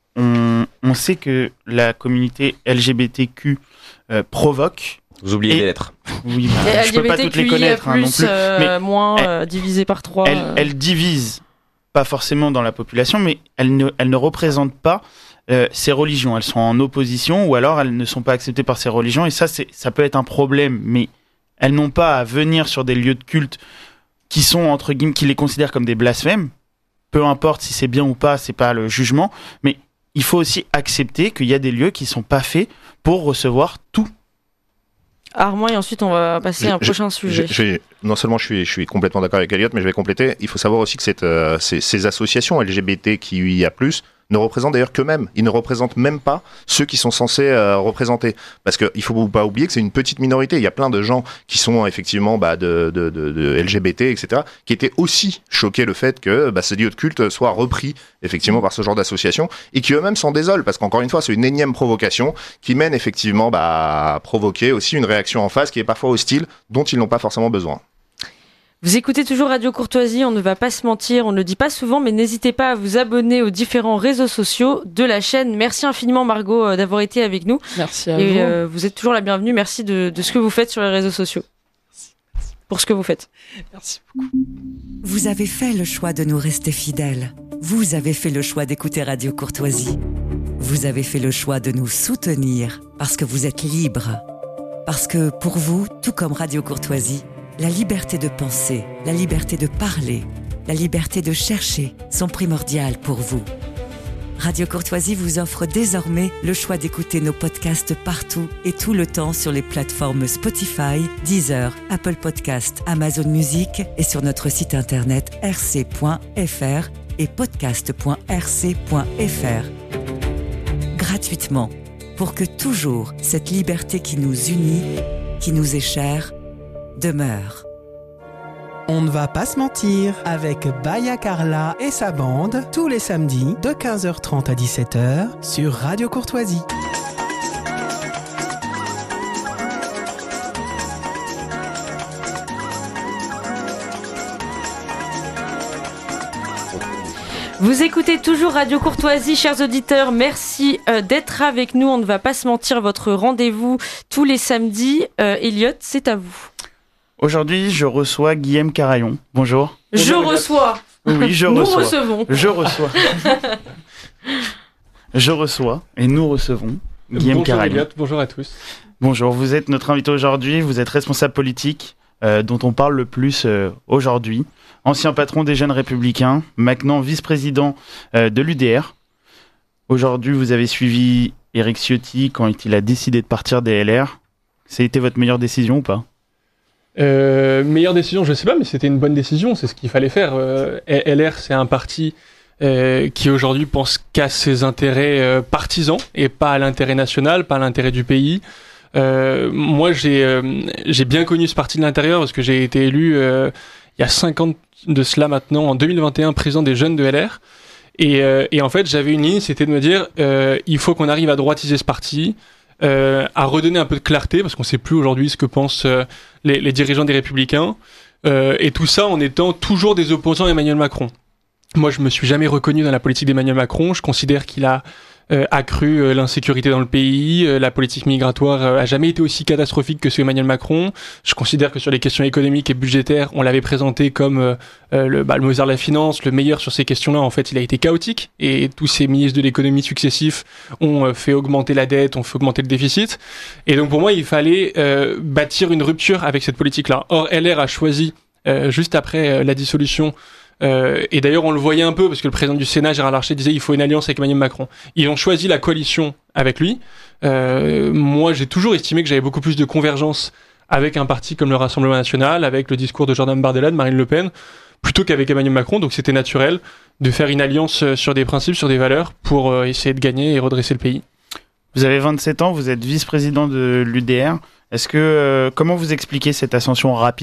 on, on sait que la communauté L G B T Q euh, provoque. Vous oubliez Et- les lettres. Oui, bah, je peux pas toutes les connaître hein, non plus. euh, mais moins elle- euh, divisé par trois. elle, euh. elle divise, pas forcément dans la population, mais elle ne, elle ne représente pas euh, ces religions. Elles sont en opposition ou alors elles ne sont pas acceptées par ces religions. Et ça, c'est, ça peut être un problème, mais elles n'ont pas à venir sur des lieux de culte qui sont, entre guillemets, qui les considèrent comme des blasphèmes. Peu importe si c'est bien ou pas, c'est pas le jugement. Mais il faut aussi accepter qu'il y a des lieux qui sont pas faits pour recevoir tout. Armand, et ensuite on va passer à un Je- prochain je- sujet. je vais- non seulement je suis, je suis complètement d'accord avec Elliot, mais je vais compléter. Il faut savoir aussi que cette, euh, ces, ces associations L G B T Q I A plus, ne représentent d'ailleurs qu'eux-mêmes. Ils ne représentent même pas ceux qui sont censés euh, représenter. Parce qu'il ne faut pas oublier que c'est une petite minorité. Il y a plein de gens qui sont effectivement bah, de, de, de, de L G B T, et cetera, qui étaient aussi choqués le fait que bah, ces lieux de culte soient repris effectivement par ce genre d'association et qui eux-mêmes s'en désolent. Parce qu'encore une fois, c'est une énième provocation qui mène effectivement bah, à provoquer aussi une réaction en face qui est parfois hostile, dont ils n'ont pas forcément besoin. Vous écoutez toujours Radio Courtoisie, on ne va pas se mentir, on ne le dit pas souvent, mais n'hésitez pas à vous abonner aux différents réseaux sociaux de la chaîne. Merci infiniment Margot d'avoir été avec nous. Merci à Et vous. euh, vous êtes toujours la bienvenue, merci de, de ce que vous faites sur les réseaux sociaux. Pour ce que vous faites. Merci beaucoup. Vous avez fait le choix de nous rester fidèles. Vous avez fait le choix d'écouter Radio Courtoisie. Vous avez fait le choix de nous soutenir parce que vous êtes libres. Parce que pour vous, tout comme Radio Courtoisie, la liberté de penser, la liberté de parler, la liberté de chercher sont primordiales pour vous. Radio Courtoisie vous offre désormais le choix d'écouter nos podcasts partout et tout le temps sur les plateformes Spotify, Deezer, Apple Podcasts, Amazon Music et sur notre site internet r c point f r et podcast point r c point f r. Gratuitement, pour que toujours cette liberté qui nous unit, qui nous est chère, demeure. On ne va pas se mentir avec Baya Carla et sa bande tous les samedis de quinze heures trente à dix-sept heures sur Radio Courtoisie. Vous écoutez toujours Radio Courtoisie, chers auditeurs, merci euh, d'être avec nous. On ne va pas se mentir, votre rendez-vous tous les samedis. Euh, Elliot, c'est à vous. Aujourd'hui, je reçois Guillaume Carayon. Bonjour. Je reçois. Oui, je Nous reçois. recevons. Je reçois. Je reçois et nous recevons Guillaume bonjour Carayon. Elliot, bonjour à tous. Bonjour, vous êtes notre invité aujourd'hui, vous êtes responsable politique euh, dont on parle le plus euh, aujourd'hui. Ancien patron des Jeunes Républicains, maintenant vice-président euh, de l'U D R. Aujourd'hui, vous avez suivi Éric Ciotti quand il a décidé de partir des L R. Ça a été votre meilleure décision ou pas ? Euh, meilleure décision, je sais pas, mais c'était une bonne décision, c'est ce qu'il fallait faire. Euh, L R, c'est un parti euh, qui aujourd'hui pense qu'à ses intérêts euh, partisans et pas à l'intérêt national, pas à l'intérêt du pays. Euh, moi, j'ai, euh, j'ai bien connu ce parti de l'intérieur parce que j'ai été élu euh, il y a cinq ans de cela maintenant, en deux mille vingt et un, président des jeunes de L R. Et, euh, et en fait, j'avais une ligne, c'était de me dire, euh, il faut qu'on arrive à droitiser ce parti, euh, à redonner un peu de clarté, parce qu'on ne sait plus aujourd'hui ce que pensent euh, les, les dirigeants des Républicains, euh, et tout ça en étant toujours des opposants à Emmanuel Macron. Moi, je me suis jamais reconnu dans la politique d'Emmanuel Macron. Je considère qu'il a euh, accru euh, l'insécurité dans le pays. Euh, la politique migratoire euh, a jamais été aussi catastrophique que sous Emmanuel Macron. Je considère que sur les questions économiques et budgétaires, on l'avait présenté comme euh, euh, le, bah, le Mozart de la finance, le meilleur sur ces questions-là. En fait, il a été chaotique et tous ces ministres de l'économie successifs ont euh, fait augmenter la dette, ont fait augmenter le déficit. Et donc, pour moi, il fallait euh, bâtir une rupture avec cette politique-là. Or, L R a choisi, euh, juste après euh, la dissolution, Euh, et d'ailleurs on le voyait un peu parce que le président du Sénat Gérard Larcher disait il faut une alliance avec Emmanuel Macron. Ils ont choisi la coalition avec lui. Euh, moi j'ai toujours estimé que j'avais beaucoup plus de convergence avec un parti comme le Rassemblement National, avec le discours de Jordan Bardella, de Marine Le Pen, plutôt qu'avec Emmanuel Macron. Donc c'était naturel de faire une alliance sur des principes, sur des valeurs pour euh, essayer de gagner et redresser le pays. Vous avez vingt-sept ans, vous êtes vice-président de l'U D R. Est-ce que euh, comment vous expliquez cette ascension rapide ?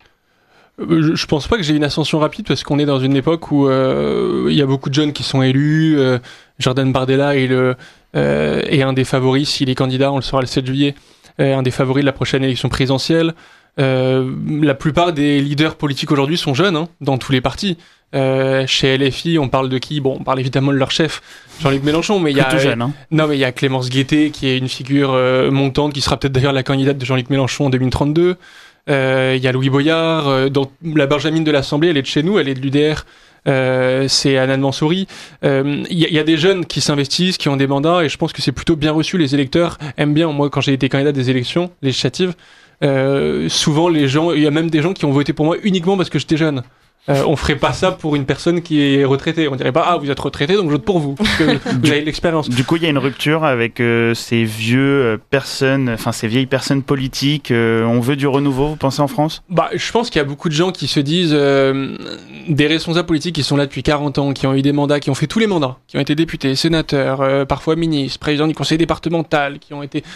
Je, je pense pas que j'ai une ascension rapide parce qu'on est dans une époque où euh, il y a beaucoup de jeunes qui sont élus. Euh, Jordan Bardella est, le, euh, est un des favoris, s'il est candidat, on le saura le sept juillet, euh, un des favoris de la prochaine élection présidentielle. Euh, la plupart des leaders politiques aujourd'hui sont jeunes, hein, dans tous les partis. Euh, chez L F I, on parle de qui ? Bon, on parle évidemment de leur chef, Jean-Luc Mélenchon, mais il y a tout jeune, hein. non, mais il y a Clémence Guettet qui est une figure euh, montante, qui sera peut-être d'ailleurs la candidate de Jean-Luc Mélenchon en deux mille trente-deux. Il euh, y a Louis Boyard, euh, dans la Benjamine de l'Assemblée, elle est de chez nous, elle est de l'U D R, euh, c'est Anne Mansouri. Il euh, y, y a des jeunes qui s'investissent, qui ont des mandats, et je pense que c'est plutôt bien reçu. Les électeurs aiment bien. Moi, quand j'ai été candidat des élections législatives, euh, souvent les gens, il y a même des gens qui ont voté pour moi uniquement parce que j'étais jeune. Euh, on ferait pas ça pour une personne qui est retraitée. On dirait pas ah vous êtes retraité donc je vote pour vous parce que vous avez de l'expérience. Du coup il y a une rupture avec euh, ces vieux euh, personnes, enfin ces vieilles personnes politiques. Euh, on veut du renouveau, vous pensez en France ? Bah je pense qu'il y a beaucoup de gens qui se disent euh, des responsables politiques qui sont là depuis quarante ans, qui ont eu des mandats, qui ont fait tous les mandats, qui ont été députés, sénateurs, euh, parfois ministres, présidents du conseil départemental, qui ont été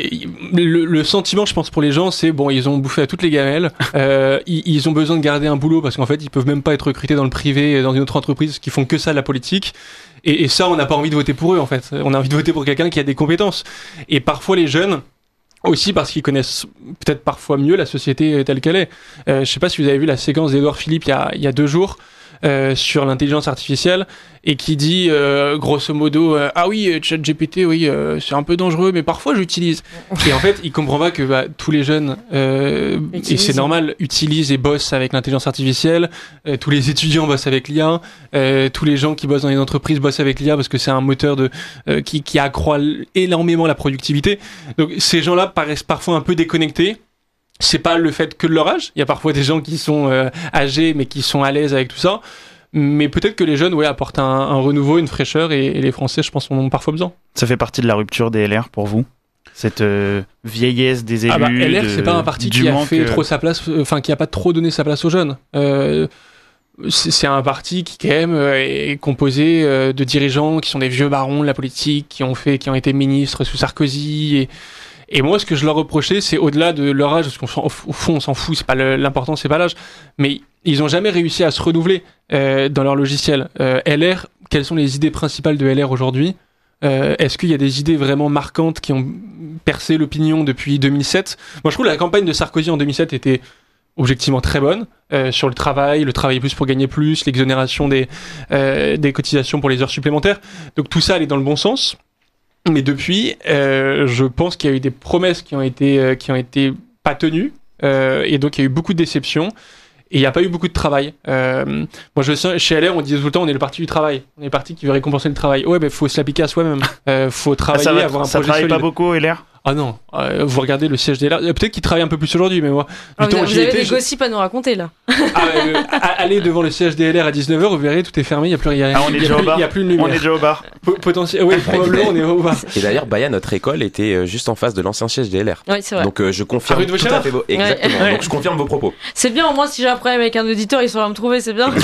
Le, le sentiment, je pense, pour les gens, c'est bon, ils ont bouffé à toutes les gamelles. Euh, ils, ils ont besoin de garder un boulot parce qu'en fait, ils peuvent même pas être recrutés dans le privé, dans une autre entreprise, qui font que ça, la politique. Et, et ça, on n'a pas envie de voter pour eux, en fait. On a envie de voter pour quelqu'un qui a des compétences. Et parfois, les jeunes, aussi parce qu'ils connaissent peut-être parfois mieux la société telle qu'elle est. Euh, je sais pas si vous avez vu la séquence d'Édouard Philippe il y a, il y a deux jours. Euh, sur l'intelligence artificielle et qui dit euh, grosso modo euh, ah oui ChatGPT oui euh, c'est un peu dangereux mais parfois j'utilise et en fait il comprend pas que bah, tous les jeunes euh, et c'est normal utilisent et bossent avec l'intelligence artificielle, euh, tous les étudiants bossent avec l'I A, euh, tous les gens qui bossent dans les entreprises bossent avec l'I A parce que c'est un moteur de euh, qui, qui accroît énormément la productivité. Donc ces gens-là paraissent parfois un peu déconnectés. C'est pas le fait que de leur âge. Il y a parfois des gens qui sont euh, âgés, mais qui sont à l'aise avec tout ça. Mais peut-être que les jeunes, ouais, apportent un, un renouveau, une fraîcheur, et, et les Français, je pense, en ont parfois besoin. Ça fait partie de la rupture des L R pour vous ? Cette euh, vieillesse des élus. Ah bah, L R, de, c'est pas un parti qui a fait trop sa place, enfin, euh, qui a pas trop donné sa place aux jeunes. Euh, c'est, c'est un parti qui, quand même, est composé euh, de dirigeants qui sont des vieux barons de la politique, qui ont fait, qui ont été ministres sous Sarkozy, et Et moi, ce que je leur reprochais, c'est au-delà de leur âge, parce qu'au fond, on s'en fout, c'est pas le, l'important, c'est pas l'âge, mais ils ont jamais réussi à se renouveler euh, dans leur logiciel. Euh, L R, quelles sont les idées principales de L R aujourd'hui ? euh, Est-ce qu'il y a des idées vraiment marquantes qui ont percé l'opinion depuis deux mille sept ? Moi, je trouve que la campagne de Sarkozy en deux mille sept était objectivement très bonne, euh, sur le travail, le travail plus pour gagner plus, l'exonération des, euh, des cotisations pour les heures supplémentaires. Donc tout ça allait dans le bon sens. Mais depuis, euh, je pense qu'il y a eu des promesses qui ont été, euh, qui ont été pas tenues, euh, et donc il y a eu beaucoup de déceptions, et il n'y a pas eu beaucoup de travail. Euh, moi, je sais, chez L R, on disait tout le temps, on est le parti du travail, on est le parti qui veut récompenser le travail. Ouais, mais faut se l'appliquer à soi-même. Euh, faut travailler, ah, ça va, avoir un ça projet travaille solide. pas beaucoup, L R ? Ah non, euh, vous regardez le siège des L R, peut-être qu'ils travaillent un peu plus aujourd'hui, mais moi, du Alors, temps vous où avez, j'y vous avez étais, des je- gossips à nous raconter là. Ah, euh, a- allez devant le siège des L R à dix-neuf heures, vous verrez, tout est fermé, il n'y a plus rien. Ah, on est il y a déjà au plus- bar. Il n'y a plus de On lumière. est déjà au bar. Po- potentiel- oui, probablement, on est au bar. Et d'ailleurs, Baya, notre école était euh, juste en face de l'ancien siège des L R. Oui, c'est vrai. Donc euh, je confirme Ah, rue de tout à Vacherin fait vos... Exactement. Ouais. Donc je confirme vos propos. C'est bien, au moins si j'ai un problème avec un auditeur, ils sont là me trouver, c'est bien. Parce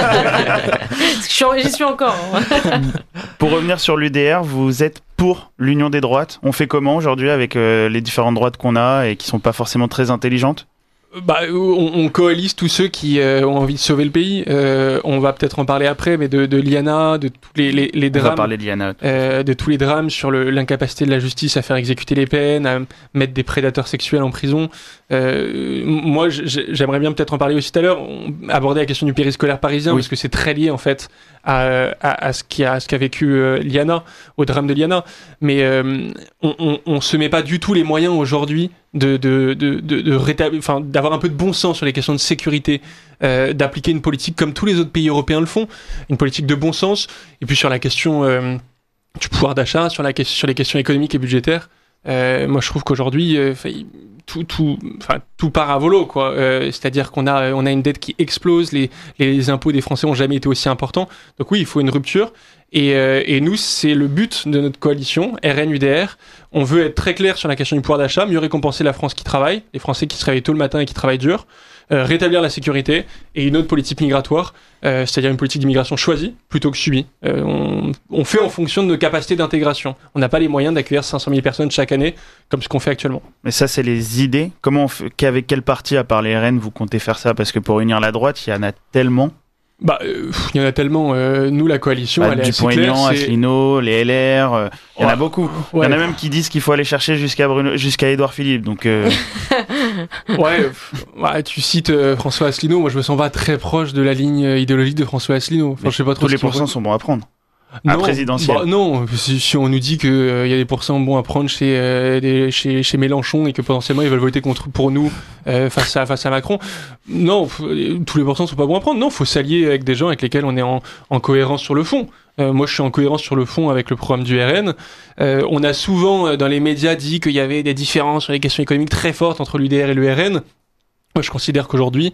que je suis en- j'y suis encore. hein. Pour revenir sur l'U D R, vous êtes pour l'union des droites. On fait comment aujourd'hui avec euh, les différentes droites qu'on a et qui sont pas forcément très intelligentes ? Bah, on, on coalise tous ceux qui euh, ont envie de sauver le pays. Euh, on va peut-être en parler après, mais de, de l'I A N A, de tous les, les, les On va drames, parler de l'I A N A. euh, de tous les drames sur le, l'incapacité de la justice à faire exécuter les peines, à mettre des prédateurs sexuels en prison. Euh, moi, j- j'aimerais bien peut-être en parler aussi tout à l'heure, on- aborder la question du périscolaire parisien, Oui. parce que c'est très lié en fait à, à, à ce qui a, à ce qu'a vécu euh, l'I A N A, au drame de l'I A N A. Mais euh, on, on, on se met pas du tout les moyens aujourd'hui de, de, de, de, de rétablir, enfin, d'avoir un peu de bon sens sur les questions de sécurité, euh, d'appliquer une politique comme tous les autres pays européens le font, une politique de bon sens, et puis sur la question euh, du pouvoir d'achat, sur, la, que- sur les questions économiques et budgétaires, euh, moi je trouve qu'aujourd'hui, euh, enfin, il- tout, tout, enfin, tout part à volo, quoi. Euh, c'est-à-dire qu'on a, on a une dette qui explose, les, les impôts des Français ont jamais été aussi importants, donc oui, il faut une rupture. Et, euh, et nous, c'est le but de notre coalition, R N U D R. On veut être très clair sur la question du pouvoir d'achat, mieux récompenser la France qui travaille, les Français qui se réveillent tôt le matin et qui travaillent dur, euh, rétablir la sécurité et une autre politique migratoire, euh, c'est-à-dire une politique d'immigration choisie plutôt que subie. Euh, on, on fait en fonction de nos capacités d'intégration. On n'a pas les moyens d'accueillir cinq cent mille personnes chaque année, comme ce qu'on fait actuellement. Mais ça, c'est les idées. Comment on fait, qu'avec quel parti, à part les R N, vous comptez faire ça ? Parce que pour unir la droite, il y en a tellement. Bah, euh, pff, il y en a tellement. Euh, nous, la coalition, Bah, elle est assez claire. Dupont-Aignan, c'est- Asselineau, les L R, euh, il y en a Ouais. beaucoup. Il Ouais. y en a même qui disent qu'il faut aller chercher jusqu'à Bruno, jusqu'à Édouard Philippe. Donc, euh, Ouais, pff, ouais, tu cites euh, François Asselineau. Moi, je me sens pas très proche de la ligne euh, idéologique de François Asselineau. Enfin, je sais pas trop tous ce les qu'il pourcents faut- sont bons à prendre. à Non, présidentielle. bah, non, si, si on nous dit qu'il euh, y a des pourcents bons à prendre chez, euh, des, chez, chez Mélenchon et que potentiellement ils veulent voter contre pour nous euh, face, à, face à Macron, non, f- tous les pourcents sont pas bons à prendre. Non, faut s'allier avec des gens avec lesquels on est en, en cohérence sur le fond. Euh, moi, je suis en cohérence sur le fond avec le programme du R N. Euh, on a souvent euh, dans les médias dit qu'il y avait des différences sur les questions économiques très fortes entre l'U D R et le R N. Moi, je considère qu'aujourd'hui,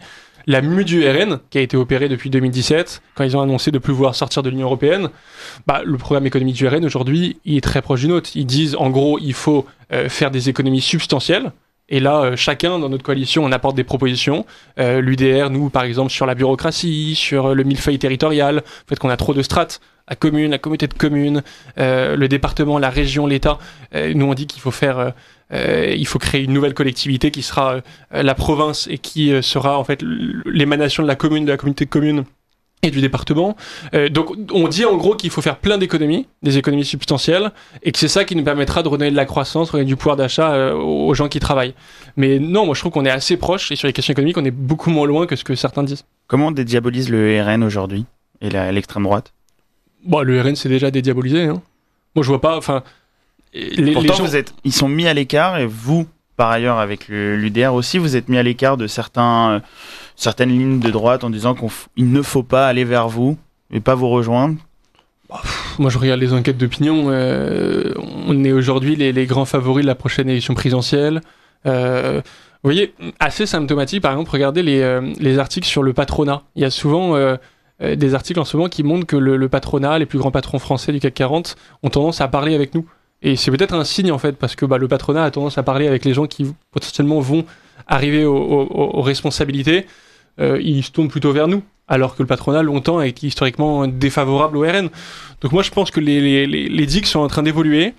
la mue du R N, qui a été opérée depuis deux mille dix-sept, quand ils ont annoncé de plus vouloir sortir de l'Union européenne, bah, le programme économique du R N, aujourd'hui, il est très proche du nôtre. Ils disent, en gros, il faut euh, faire des économies substantielles. Et là, euh, chacun dans notre coalition, on apporte des propositions. Euh, L'U D R, nous, par exemple, sur la bureaucratie, sur le millefeuille territorial, le fait qu'on a trop de strates, la commune, la communauté de communes, euh, le département, la région, l'État. Euh, nous, on dit qu'il faut faire, euh, euh, il faut créer une nouvelle collectivité qui sera euh, la province et qui euh, sera en fait l'émanation de la commune, de la communauté de communes et du département. Euh, donc on dit en gros qu'il faut faire plein d'économies, des économies substantielles, et que c'est ça qui nous permettra de redonner de la croissance, redonner du pouvoir d'achat euh, aux gens qui travaillent. Mais non, moi je trouve qu'on est assez proche, et sur les questions économiques, on est beaucoup moins loin que ce que certains disent. Comment on dédiabolise le R N aujourd'hui et la, l'extrême droite? Bon, le R N c'est déjà dédiabolisé. Hein. Moi je vois pas, enfin... Les, Pourtant les gens... vous êtes, ils sont mis à l'écart, et vous, par ailleurs avec l'U D R aussi, vous êtes mis à l'écart de certains... Euh, certaines lignes de droite en disant qu'il f- ne faut pas aller vers vous et pas vous rejoindre. Bah, pff, moi je regarde les enquêtes d'opinion, euh, on est aujourd'hui les, les grands favoris de la prochaine élection présidentielle. Euh, vous voyez, assez symptomatique par exemple, regardez les, euh, les articles sur le patronat. Il y a souvent euh, euh, des articles en ce moment qui montrent que le, le patronat, les plus grands patrons français du C A C quarante ont tendance à parler avec nous. Et c'est peut-être un signe en fait, parce que bah, le patronat a tendance à parler avec les gens qui potentiellement vont arriver aux, aux, aux responsabilités. Euh, ils se tournent plutôt vers nous, alors que le patronat longtemps est historiquement défavorable au R N. Donc moi je pense que les, les, les, les digues sont en train d'évoluer,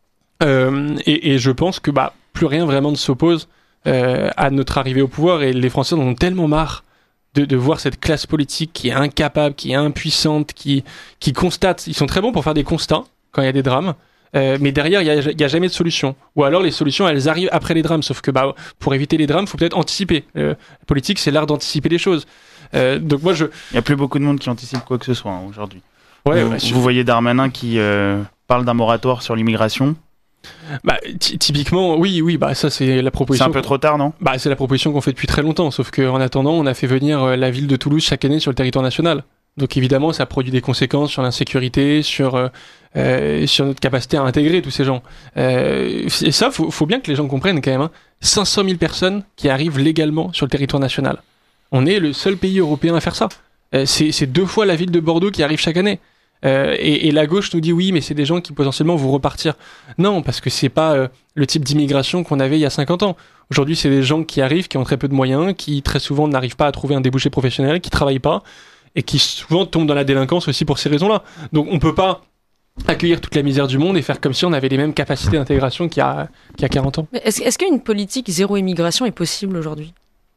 euh, et, et je pense que bah, plus rien vraiment ne s'oppose euh, à notre arrivée au pouvoir, et les Français en ont tellement marre de, de voir cette classe politique qui est incapable, qui est impuissante, qui, qui constate. Ils sont très bons pour faire des constats quand il y a des drames, Euh, mais derrière, il n'y a, a jamais de solution. Ou alors, les solutions, elles arrivent après les drames. Sauf que bah, pour éviter les drames, il faut peut-être anticiper. Euh, la politique, c'est l'art d'anticiper les choses. Euh, donc moi, je... Il n'y a plus beaucoup de monde qui anticipe quoi que ce soit hein, aujourd'hui. Ouais, vous, ouais, vous voyez Darmanin qui euh, parle d'un moratoire sur l'immigration. Bah, t- typiquement, oui, oui, bah ça c'est la proposition. C'est un peu trop tard, non? Bah, c'est la proposition qu'on fait depuis très longtemps. Sauf qu'en attendant, on a fait venir euh, la ville de Toulouse chaque année sur le territoire national. Donc évidemment, ça produit des conséquences sur l'insécurité, sur euh, euh, sur notre capacité à intégrer tous ces gens. Euh, et ça, faut, faut bien que les gens comprennent quand même. Hein. cinq cent mille personnes qui arrivent légalement sur le territoire national. On est le seul pays européen à faire ça. Euh, c'est, c'est deux fois la ville de Bordeaux qui arrive chaque année. Euh, et, et la gauche nous dit oui, mais c'est des gens qui potentiellement vont repartir. Non, parce que c'est pas euh, le type d'immigration qu'on avait il y a cinquante ans. Aujourd'hui, c'est des gens qui arrivent, qui ont très peu de moyens, qui très souvent n'arrivent pas à trouver un débouché professionnel, qui travaillent pas, et qui souvent tombent dans la délinquance aussi pour ces raisons-là. Donc on peut pas accueillir toute la misère du monde et faire comme si on avait les mêmes capacités d'intégration qu'il y a, qu'il y a quarante ans. Mais est-ce, est-ce qu'une politique zéro immigration est possible aujourd'hui ?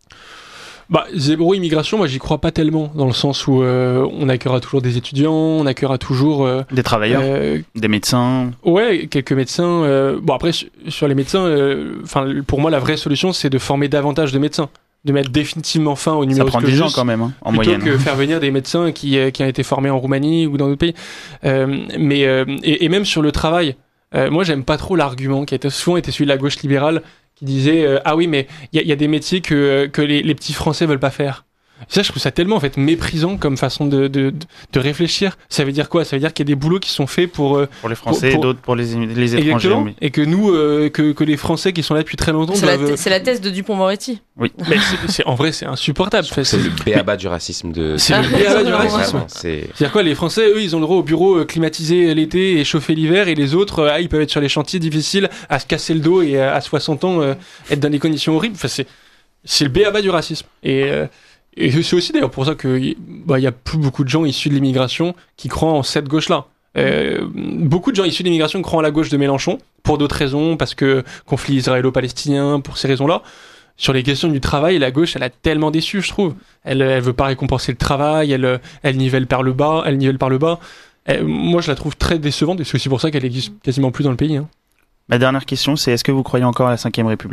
Bah, zéro immigration, moi j'y crois pas tellement, dans le sens où euh, on accueillera toujours des étudiants, on accueillera toujours... Euh, des travailleurs, euh, des médecins. Ouais, quelques médecins. Euh, bon après, sur les médecins, enfin euh, pour moi la vraie solution c'est de former davantage de médecins. De mettre définitivement fin au numerus clausus. Ça prend dix ans quand même, hein, en plutôt moyenne. Plutôt que faire venir des médecins qui, euh, qui ont été formés en Roumanie ou dans d'autres pays. Euh, mais, euh, et, et même sur le travail, euh, moi j'aime pas trop l'argument qui a souvent été celui de la gauche libérale qui disait euh, ah oui mais il y, y a des métiers que, que les, les petits Français veulent pas faire. Ça, je trouve ça tellement en fait méprisant comme façon de, de, de réfléchir. Ça veut dire quoi? Ça veut dire qu'il y a des boulots qui sont faits pour euh, pour les Français pour, pour... et d'autres pour les, les étrangers. Exactement. Mais... Et que nous, euh, que, que les Français qui sont là depuis très longtemps, c'est, doivent... la, t- c'est la thèse de Dupond-Moretti. Oui. Mais c'est, c'est, en vrai, c'est insupportable. C'est, c'est le B A B A du racisme de. C'est le B A B A du racisme. Vraiment, c'est... C'est-à-dire quoi? Les Français, eux, ils ont le droit au bureau climatisé l'été et chauffé l'hiver, et les autres, ah, ils peuvent être sur les chantiers difficiles, à se casser le dos et à soixante ans euh, être dans des conditions horribles. Enfin, c'est c'est le B A B A du racisme. Et euh, Et c'est aussi d'ailleurs pour ça qu'il bah, y a plus beaucoup de gens issus de l'immigration qui croient en cette gauche-là. Euh, beaucoup de gens issus de l'immigration croient en la gauche de Mélenchon, pour d'autres raisons, parce que conflit israélo-palestinien, pour ces raisons-là. Sur les questions du travail, la gauche, elle a tellement déçu, je trouve. Elle, elle veut pas récompenser le travail, elle, elle nivelle par le bas, elle nivelle par le bas. Elle, moi, je la trouve très décevante, et c'est aussi pour ça qu'elle existe quasiment plus dans le pays. Hein. Ma dernière question, c'est est-ce que vous croyez encore à la cinquième République ?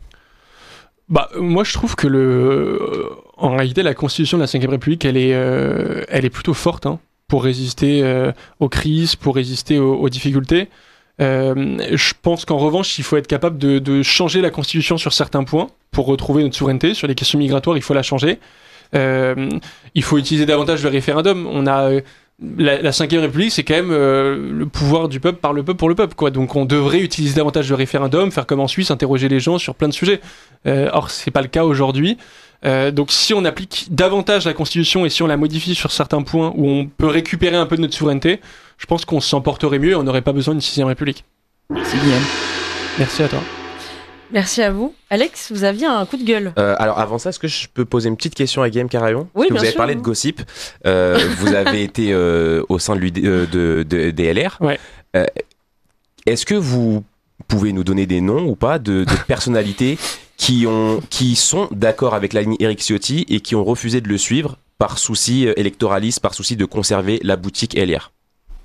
Bah, moi, je trouve que le, en réalité, la constitution de la cinquième République, elle est, euh, elle est plutôt forte hein, pour résister euh, aux crises, pour résister aux, aux difficultés. Euh, je pense qu'en revanche, il faut être capable de, de changer la constitution sur certains points pour retrouver notre souveraineté. Sur les questions migratoires, il faut la changer. Euh, il faut utiliser davantage le référendum. On a euh, la, la cinquième République, c'est quand même euh, le pouvoir du peuple par le peuple pour le peuple, quoi. Donc, on devrait utiliser davantage le référendum, faire comme en Suisse, interroger les gens sur plein de sujets. Euh, or, c'est pas le cas aujourd'hui. Euh, donc si on applique davantage la Constitution et si on la modifie sur certains points où on peut récupérer un peu de notre souveraineté, je pense qu'on s'en porterait mieux et on n'aurait pas besoin d'une sixième République. Merci Guillaume. Merci à toi. Merci à vous. Alex, vous aviez un coup de gueule. Euh, alors avant ça, est-ce que je peux poser une petite question à Guillaume Carayon? Oui, Parce que bien vous avez sûr. parlé de Gossip. Euh, vous avez été euh, au sein de, l'U D, euh, de, de D L R. Ouais. Euh, est-ce que vous pouvez nous donner des noms ou pas de, de personnalités qui, ont, qui sont d'accord avec la ligne Éric Ciotti et qui ont refusé de le suivre par souci électoraliste, par souci de conserver la boutique L R?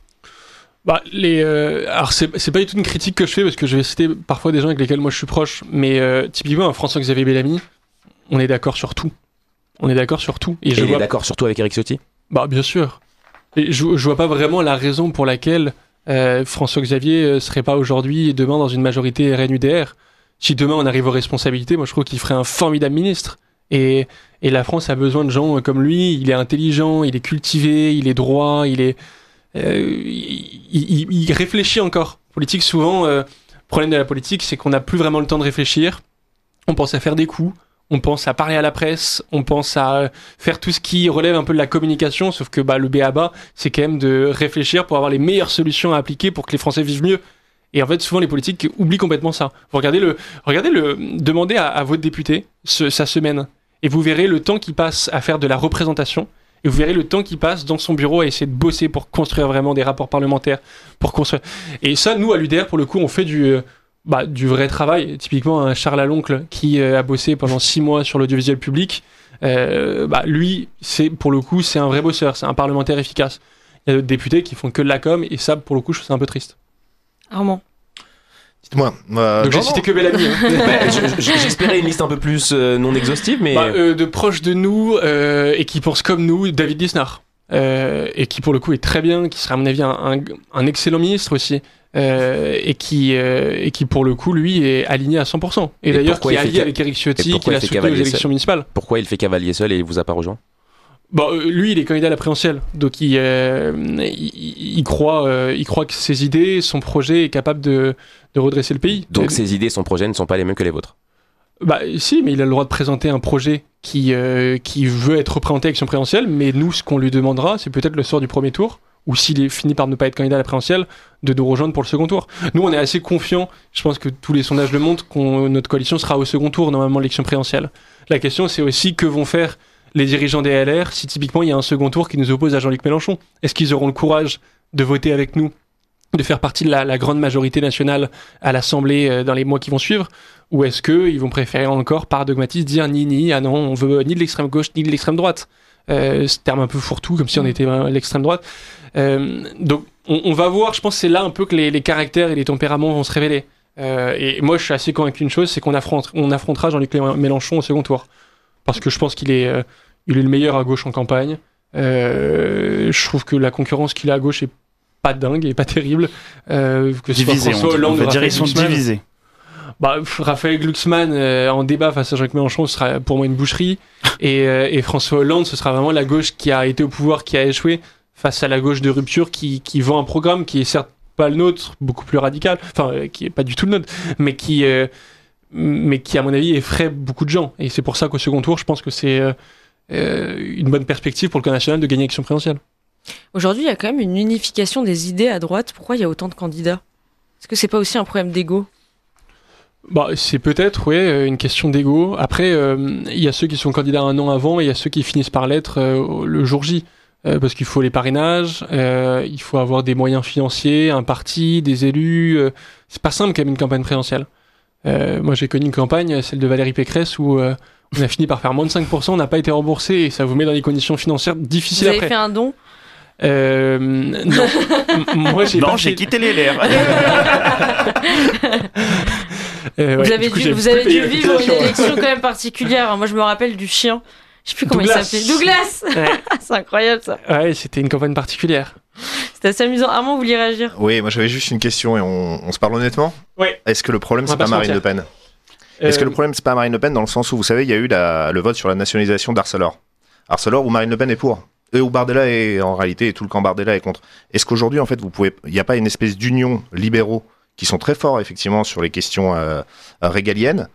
Bah, les, euh, alors c'est, c'est pas du tout une critique que je fais parce que je vais citer parfois des gens avec lesquels moi je suis proche, mais euh, typiquement François-Xavier Bellamy, on est d'accord sur tout. On est d'accord sur tout. Et, et je il vois... est d'accord surtout avec Éric Ciotti? Bah bien sûr. Et je, je vois pas vraiment la raison pour laquelle euh, François-Xavier euh, serait pas aujourd'hui et demain dans une majorité R N U D R. Si demain on arrive aux responsabilités, moi je trouve qu'il ferait un formidable ministre. Et, et la France a besoin de gens comme lui. Il est intelligent, il est cultivé, il est droit, il est Euh, il, il, il réfléchit encore. Politique, souvent, euh, le problème de la politique, c'est qu'on n'a plus vraiment le temps de réfléchir. On pense à faire des coups, on pense à parler à la presse, on pense à faire tout ce qui relève un peu de la communication, sauf que bah, le b a ba, c'est quand même de réfléchir pour avoir les meilleures solutions à appliquer pour que les Français vivent mieux. Et en fait, souvent, les politiques oublient complètement ça. Vous regardez le, regardez le, demandez à, à votre député ce, sa semaine, et vous verrez le temps qu'il passe à faire de la représentation. Et vous verrez le temps qu'il passe dans son bureau à essayer de bosser pour construire vraiment des rapports parlementaires, pour construire. Et ça, nous, à l'U D R, pour le coup, on fait du, euh, bah, du vrai travail. Typiquement, un Charles Aloncle qui euh, a bossé pendant six mois sur l'audiovisuel public, euh, bah, lui, c'est, pour le coup, c'est un vrai bosseur, c'est un parlementaire efficace. Il y a d'autres députés qui font que de la com, et ça, pour le coup, je trouve ça un peu triste. Armand. Dites-moi. Euh, Donc non, j'ai cité non. que Bellamy. Hein. Bah, je- je- j'espérais une liste un peu plus euh, non exhaustive, mais... Bah, euh, de proches de nous euh, et qui pensent comme nous, David Lisnard. Euh, et qui pour le coup est très bien, qui serait à mon avis un, un, un excellent ministre aussi, euh, et, qui, euh, et qui pour le coup lui est aligné à cent pour cent. Et, Et d'ailleurs pourquoi qui est il fait allié ca- avec Éric et Ciotti, pourquoi qui il l'a fait soutenu aux cavalier élections seul municipales. Pourquoi il fait cavalier seul et il vous a pas rejoint? Bon, euh, lui il est candidat à la présidentielle, donc il, euh, il, il, croit, euh, il croit que ses idées, son projet est capable de, de redresser le pays. Donc Et- ses idées, son projet ne sont pas les mêmes que les vôtres? Bah si, mais il a le droit de présenter un projet qui, euh, qui veut être représenté avec son présidentiel, mais nous, ce qu'on lui demandera, c'est peut-être le sort du premier tour, ou s'il est fini par ne pas être candidat à la présidentielle, de nous rejoindre pour le second tour. Nous, on est assez confiants, je pense que tous les sondages le montrent, que notre coalition sera au second tour, normalement, l'élection présidentielle. La question, c'est aussi que vont faire les dirigeants des L R si typiquement il y a un second tour qui nous oppose à Jean-Luc Mélenchon. Est-ce qu'ils auront le courage de voter avec nous, de faire partie de la, la grande majorité nationale à l'Assemblée euh, dans les mois qui vont suivre, ou est-ce qu'ils vont préférer encore par dogmatisme dire ni ni, ah non, on veut ni de l'extrême gauche ni de l'extrême droite, euh, ce terme un peu fourre-tout, comme si on était euh, l'extrême droite. Euh, donc on, on va voir, je pense que c'est là un peu que les, les caractères et les tempéraments vont se révéler. Euh, et moi je suis assez convaincu d'une chose, c'est qu'on affronte, on affrontera Jean-Luc Mélenchon au second tour. Parce que je pense qu'il est, euh, il est le meilleur à gauche en campagne. Euh, je trouve que la concurrence qu'il a à gauche est pas dingue et pas terrible. Euh, que ce soit Divisés, François on, dit. on Hollande, va dire Raphaël ils sont Glucksmann. divisés. Bah, pff, Raphaël Glucksmann euh, en débat face à Jean-Luc Mélenchon, ce sera pour moi une boucherie. et, euh, et François Hollande, ce sera vraiment la gauche qui a été au pouvoir, qui a échoué, face à la gauche de rupture qui, qui vend un programme qui est certes pas le nôtre, beaucoup plus radical, enfin euh, qui est pas du tout le nôtre, mais qui, euh, mais qui à mon avis effraie beaucoup de gens. Et c'est pour ça qu'au second tour, je pense que c'est euh, euh, une bonne perspective pour le camp national de gagner l'élection présidentielle. Aujourd'hui, il y a quand même une unification des idées à droite. Pourquoi il y a autant de candidats? Est-ce que c'est pas aussi un problème d'ego? Bah, c'est peut-être, ouais, une question d'ego. Après, il euh, y a ceux qui sont candidats un an avant et il y a ceux qui finissent par l'être euh, le jour J. Euh, parce qu'il faut les parrainages, euh, il faut avoir des moyens financiers, un parti, des élus. Euh, c'est pas simple quand même une campagne présidentielle. Euh, moi, j'ai connu une campagne, celle de Valérie Pécresse, où euh, on a fini par faire moins de cinq pour cent, on n'a pas été remboursé et ça vous met dans des conditions financières difficiles Vous avez après. fait un don? Euh, non, M- moi j'ai Non, pas j'ai fait- quitté les L R. Euh, ouais, Vous avez du coup, dû, j'ai vous plus avez payé dû la vivre une cotisation. élection quand même particulière. Moi, je me rappelle du chien. Je sais plus comment Douglas. il s'appelait. Douglas. Ouais. C'est incroyable ça. Ouais, c'était une campagne particulière. C'était assez amusant. Armand, vous vouliez réagir? Oui, moi j'avais juste une question et on, on se parle honnêtement. Ouais. Est-ce que le problème On va c'est pas pas se Marine mentir. Le Pen? Est-ce Euh, que le problème c'est pas Marine Le Pen dans le sens où vous savez il y a eu la- le vote sur la nationalisation d'Arcelor. Arcelor où Marine Le Pen est pour. Et où Bardella est en réalité et tout le camp Bardella est contre. Est-ce qu'aujourd'hui en fait vous pouvez, il n'y a pas une espèce d'union libéraux qui sont très forts effectivement sur les questions euh, régaliennes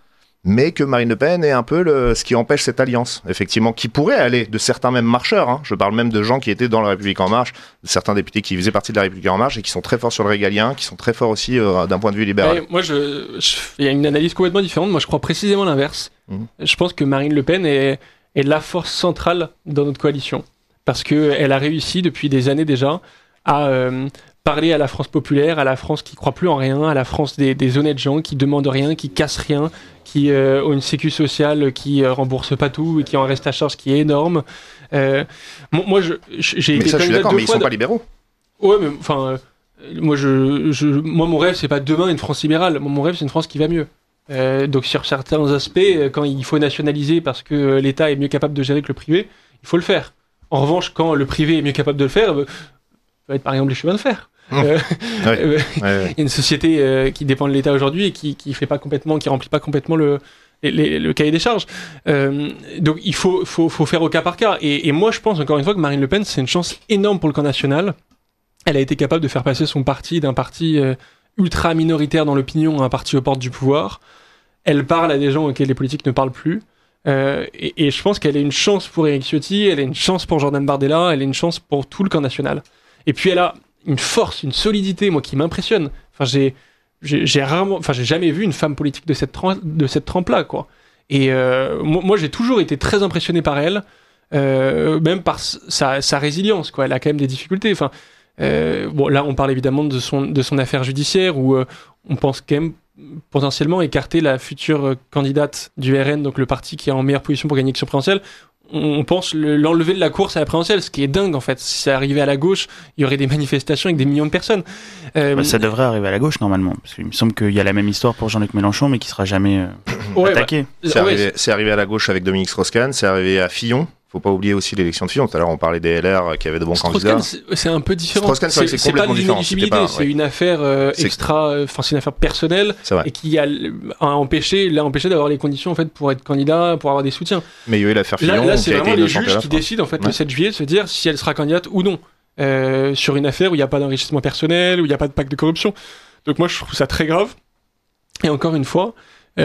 mais que Marine Le Pen est un peu le, ce qui empêche cette alliance, effectivement, qui pourrait aller de certains même marcheurs. Hein. Je parle même de gens qui étaient dans la République En Marche, de certains députés qui faisaient partie de la République En Marche et qui sont très forts sur le régalien, qui sont très forts aussi euh, d'un point de vue libéral. Ouais, moi, je, je, il y a une analyse complètement différente. Moi, je crois précisément l'inverse. Mmh. Je pense que Marine Le Pen est, est la force centrale dans notre coalition, parce qu'elle a réussi depuis des années déjà à euh, parler à la France populaire, à la France qui croit plus en rien, à la France des, des honnêtes gens qui demandent rien, qui cassent rien, qui euh, ont une sécu sociale qui euh, rembourse pas tout et qui ont un reste à charge qui est énorme. Euh, moi, je, j'ai mais été ça, je suis d'accord, mais ils sont de... pas libéraux. Ouais, mais enfin, euh, moi, je, je, moi, mon rêve, c'est pas demain une France libérale. Moi, mon rêve, c'est une France qui va mieux. Euh, donc, sur certains aspects, quand il faut nationaliser parce que l'État est mieux capable de gérer que le privé, il faut le faire. En revanche, quand le privé est mieux capable de le faire, euh, ça va être par exemple les chemins de fer. Mmh. Euh, ouais. euh, ouais, ouais. Il y a une société euh, qui dépend de l'État aujourd'hui et qui qui fait pas complètement, qui remplit pas complètement le les, les, le cahier des charges. Euh, donc il faut faut faut faire au cas par cas. Et, et moi je pense encore une fois que Marine Le Pen c'est une chance énorme pour le camp national. Elle a été capable de faire passer son parti d'un parti euh, ultra minoritaire dans l'opinion à un parti aux portes du pouvoir. Elle parle à des gens auxquels les politiques ne parlent plus. Euh, et, et je pense qu'elle est une chance pour Éric Ciotti, elle est une chance pour Jordan Bardella, elle est une chance pour tout le camp national. Et puis elle a une force, une solidité, moi, qui m'impressionne. Enfin, j'ai, j'ai, j'ai rarement, enfin, j'ai jamais vu une femme politique de cette, trem- de cette trempe-là, quoi. Et euh, moi, moi, j'ai toujours été très impressionné par elle, euh, même par sa, sa résilience, quoi. Elle a quand même des difficultés. Enfin, euh, bon, là, on parle évidemment de son, de son affaire judiciaire où euh, on pense quand même potentiellement écarter la future candidate du R N, donc le parti qui est en meilleure position pour gagner l'élection présidentielle. On pense le, l'enlever de la course à la présidentielle, ce qui est dingue en fait. Si ça arrivait à la gauche, il y aurait des manifestations avec des millions de personnes. Euh, bah, ça devrait arriver à la gauche normalement, parce qu'il me semble qu'il y a la même histoire pour Jean-Luc Mélenchon, mais qui sera jamais euh, ouais, attaqué. Bah, c'est, arrivé, ouais, c'est arrivé à la gauche avec Dominique Strauss-Kahn, c'est arrivé à Fillon. Faut pas oublier aussi l'élection de Fillon. Tout à l'heure, on parlait des L R qui avaient de bons Strauss-Kahn, candidats. C'est, c'est un peu différent. Strauss-Kahn, c'est, c'est, c'est complètement différent. C'est pas de l'inéligibilité, c'est ouais. une affaire euh, extra, enfin c'est une affaire personnelle et qui a, a empêché, l'a empêché d'avoir les conditions en fait pour être candidat, pour avoir des soutiens. Mais il y a eu l'affaire Fillon. Là, là c'est vraiment les juges qui fin. décident en fait ouais. le sept juillet de se dire si elle sera candidate ou non euh, sur une affaire où il n'y a pas d'enrichissement personnel, où il n'y a pas de pacte de corruption. Donc moi, je trouve ça très grave. Et encore une fois.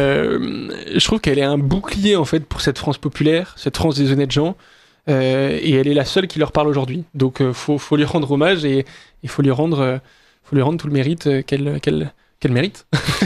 Euh, je trouve qu'elle est un bouclier en fait pour cette France populaire, cette France des honnêtes gens. Euh, et elle est la seule qui leur parle aujourd'hui. Donc euh, faut faut lui rendre hommage et il faut lui rendre euh, faut lui rendre tout le mérite euh, qu'elle qu'elle qu'elle mérite.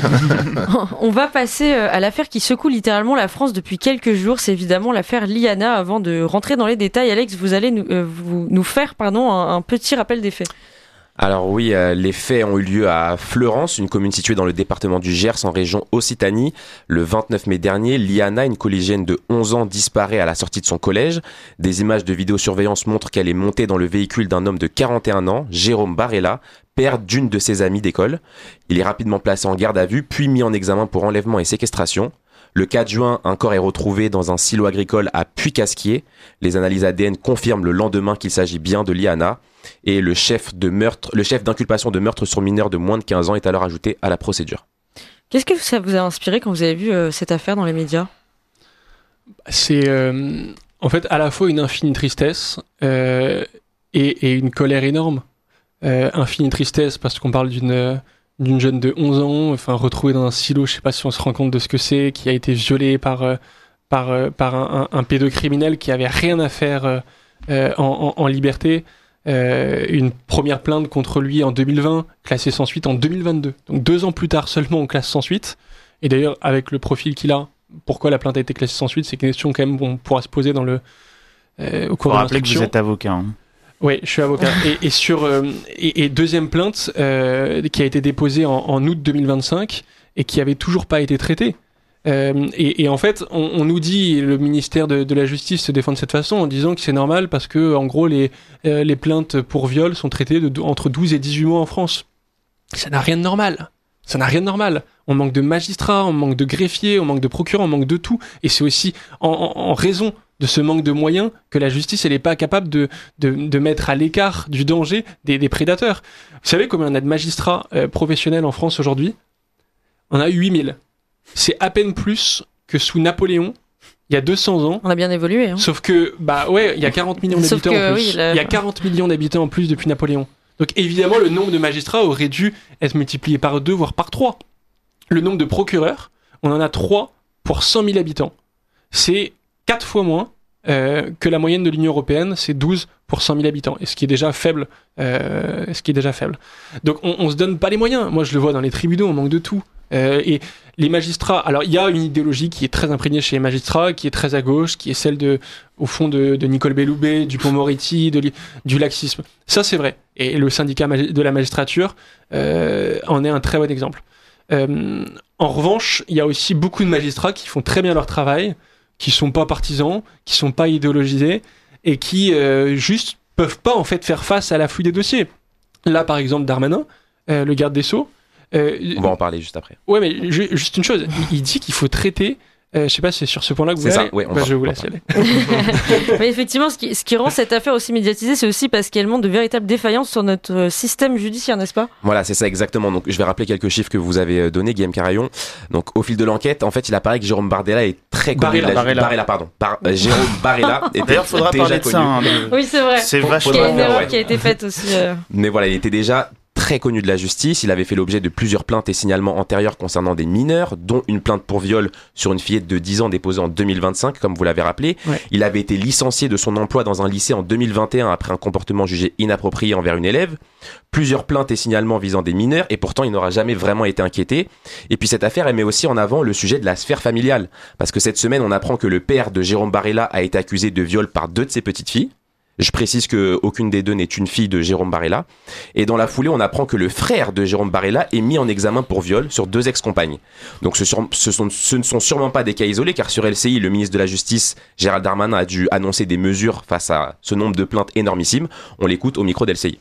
On va passer à l'affaire qui secoue littéralement la France depuis quelques jours. C'est évidemment l'affaire Liana. Avant de rentrer dans les détails, Alex, vous allez nous, euh, vous, nous faire pardon un, un petit rappel des faits. Alors oui, euh, les faits ont eu lieu à Fleurance, une commune située dans le département du Gers en région Occitanie. Le vingt-neuf mai dernier, Liana, une collégienne de onze ans, disparaît à la sortie de son collège. Des images de vidéosurveillance montrent qu'elle est montée dans le véhicule d'un homme de quarante et un ans, Jérôme Barella, père d'une de ses amies d'école. Il est rapidement placé en garde à vue, puis mis en examen pour enlèvement et séquestration. Le quatre juin, un corps est retrouvé dans un silo agricole à Puy-Casquier. Les analyses A D N confirment le lendemain qu'il s'agit bien de Liana. Et le chef de meurtre, le chef d'inculpation de meurtre sur mineur de moins de quinze ans est alors ajouté à la procédure. Qu'est-ce que ça vous a inspiré quand vous avez vu euh, cette affaire dans les médias ? C'est euh, en fait à la fois une infinie tristesse euh, et, et une colère énorme. Euh, infinie tristesse parce qu'on parle d'une d'une jeune de onze ans, enfin retrouvée dans un silo, je sais pas si on se rend compte de ce que c'est, qui a été violée par euh, par euh, par un, un, un pédocriminel qui avait rien à faire euh, euh, en, en, en liberté. Euh, une première plainte contre lui en deux mille vingt, classée sans suite en deux mille vingt-deux. Donc deux ans plus tard seulement on classe sans suite. Et d'ailleurs avec le profil qu'il a, pourquoi la plainte a été classée sans suite, c'est une question quand même qu'on pourra se poser dans le euh, au cours de l'instruction. Faut rappeler que vous êtes avocat. Hein. Oui, je suis avocat. et, et sur euh, et, et deuxième plainte euh, qui a été déposée en, en août deux mille vingt-cinq et qui avait toujours pas été traitée. Euh, et, et en fait, on, on nous dit, le ministère de, de la Justice se défend de cette façon en disant que c'est normal parce que, en gros, les, euh, les plaintes pour viol sont traitées de, entre douze et dix-huit mois en France. Ça n'a rien de normal. Ça n'a rien de normal. On manque de magistrats, on manque de greffiers, on manque de procureurs, on manque de tout. Et c'est aussi en, en, en raison de ce manque de moyens que la justice, elle n'est pas capable de, de, de mettre à l'écart du danger des, des prédateurs. Vous savez combien on a de magistrats euh, professionnels en France aujourd'hui ? On a huit mille. C'est à peine plus que sous Napoléon, il y a deux cents ans. On a bien évolué. Hein. Sauf que, bah ouais, il y a quarante millions d'habitants que, en plus. Oui, le... Il y a quarante millions d'habitants en plus depuis Napoléon. Donc évidemment, le nombre de magistrats aurait dû être multiplié par deux, voire par trois. Le nombre de procureurs, on en a trois pour cent mille habitants. C'est quatre fois moins euh, que la moyenne de l'Union européenne, c'est douze pour cent mille habitants, et ce qui est déjà faible. Euh, ce qui est déjà faible. Donc on, on se donne pas les moyens. Moi je le vois dans les tribunaux, on manque de tout. Euh, et les magistrats, alors il y a une idéologie qui est très imprégnée chez les magistrats, qui est très à gauche, qui est celle de, au fond de, de Nicole Belloubet, Dupond-Moretti, de, du laxisme. Ça c'est vrai. Et le syndicat de la magistrature euh, en est un très bon exemple. Euh, en revanche, il y a aussi beaucoup de magistrats qui font très bien leur travail, qui sont pas partisans, qui sont pas idéologisés et qui euh, juste peuvent pas en fait faire face à l'afflux des dossiers. Là par exemple Darmanin, euh, le garde des Sceaux. Euh, On va en parler juste après. Ouais, mais ju- juste une chose, il, il dit qu'il faut traiter. Euh, je sais pas si c'est sur ce point-là que vous C'est allez. ça, ouais, on bah, va- je vous on va laisse y aller. Mais effectivement, ce qui, ce qui rend cette affaire aussi médiatisée, c'est aussi parce qu'elle montre de véritables défaillances sur notre euh, système judiciaire, n'est-ce pas ? Voilà, c'est ça exactement. Donc, je vais rappeler quelques chiffres que vous avez euh, donnés, Guillaume Carayon. Donc, au fil de l'enquête, en fait, il apparaît que Jérôme Bardella est très connu. Barilla, de la- Barilla. Barilla, pardon. Bar- euh, Jérôme Barilla était D'ailleurs, faudra déjà parler de connu. ça. hein, de- Oui, c'est vrai. C'est Il y vachement. a une faire, erreur ouais. qui a été faite aussi. euh. Mais voilà, il était déjà très connu de la justice. Il avait fait l'objet de plusieurs plaintes et signalements antérieurs concernant des mineurs, dont une plainte pour viol sur une fillette de dix ans déposée en deux mille vingt-cinq, comme vous l'avez rappelé. Ouais. Il avait été licencié de son emploi dans un lycée en deux mille vingt et un après un comportement jugé inapproprié envers une élève. Plusieurs plaintes et signalements visant des mineurs, et pourtant il n'aura jamais vraiment été inquiété. Et puis cette affaire, elle met aussi en avant le sujet de la sphère familiale. Parce que cette semaine, on apprend que le père de Jérôme Barilla a été accusé de viol par deux de ses petites filles. Je précise que aucune des deux n'est une fille de Jérôme Barilla. Et dans la foulée, on apprend que le frère de Jérôme Barilla est mis en examen pour viol sur deux ex-compagnes. Donc ce, sur- ce, sont, ce ne sont sûrement pas des cas isolés, car sur L C I, le ministre de la Justice, Gérald Darmanin, a dû annoncer des mesures face à ce nombre de plaintes énormissime. On l'écoute au micro d'L C I.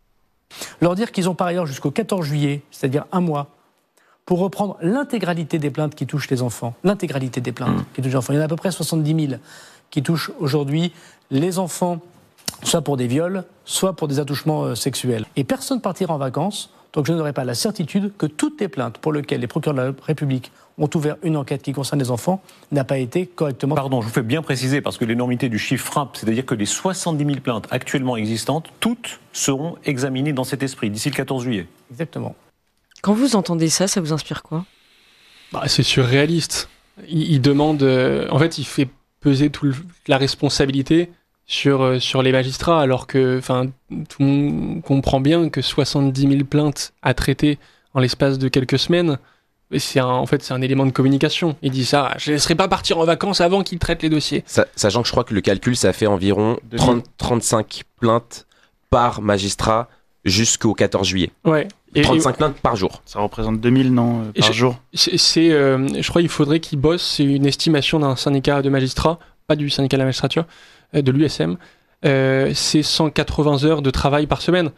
Leur dire qu'ils ont par ailleurs jusqu'au quatorze juillet, c'est-à-dire un mois, pour reprendre l'intégralité des plaintes qui touchent les enfants. L'intégralité des plaintes qui touchent les enfants. Il y en a à peu près soixante-dix mille qui touchent aujourd'hui les enfants, soit pour des viols, soit pour des attouchements euh, sexuels. Et personne partira en vacances, donc je n'aurai pas la certitude que toutes les plaintes pour lesquelles les procureurs de la République ont ouvert une enquête qui concerne les enfants n'a pas été correctement... Pardon, je vous fais bien préciser, parce que l'énormité du chiffre frappe, c'est-à-dire que les soixante-dix mille plaintes actuellement existantes, toutes seront examinées dans cet esprit d'ici le quatorze juillet. Exactement. Quand vous entendez ça, ça vous inspire quoi ? Bah, c'est surréaliste. Il, il demande. euh, en fait, il fait peser toute la responsabilité sur, euh, sur les magistrats, alors que enfin, tout le monde comprend bien que soixante-dix mille plaintes à traiter en l'espace de quelques semaines, c'est un, en fait, c'est un élément de communication. Il dit ça, je ne laisserai pas partir en vacances avant qu'il traite les dossiers. Sa- Sachant que je crois que le calcul, ça fait environ trente à trente-cinq plaintes par magistrat jusqu'au quatorze juillet. Ouais. Et- trente-cinq plaintes par jour. Ça représente deux mille, non, euh, Et par je- jour. C'est, c'est, euh, je crois qu'il faudrait qu'il bosse, c'est une estimation d'un syndicat de magistrats, pas du syndicat de la magistrature, euh, de l'U S M, euh, c'est cent quatre-vingts heures de travail par semaine,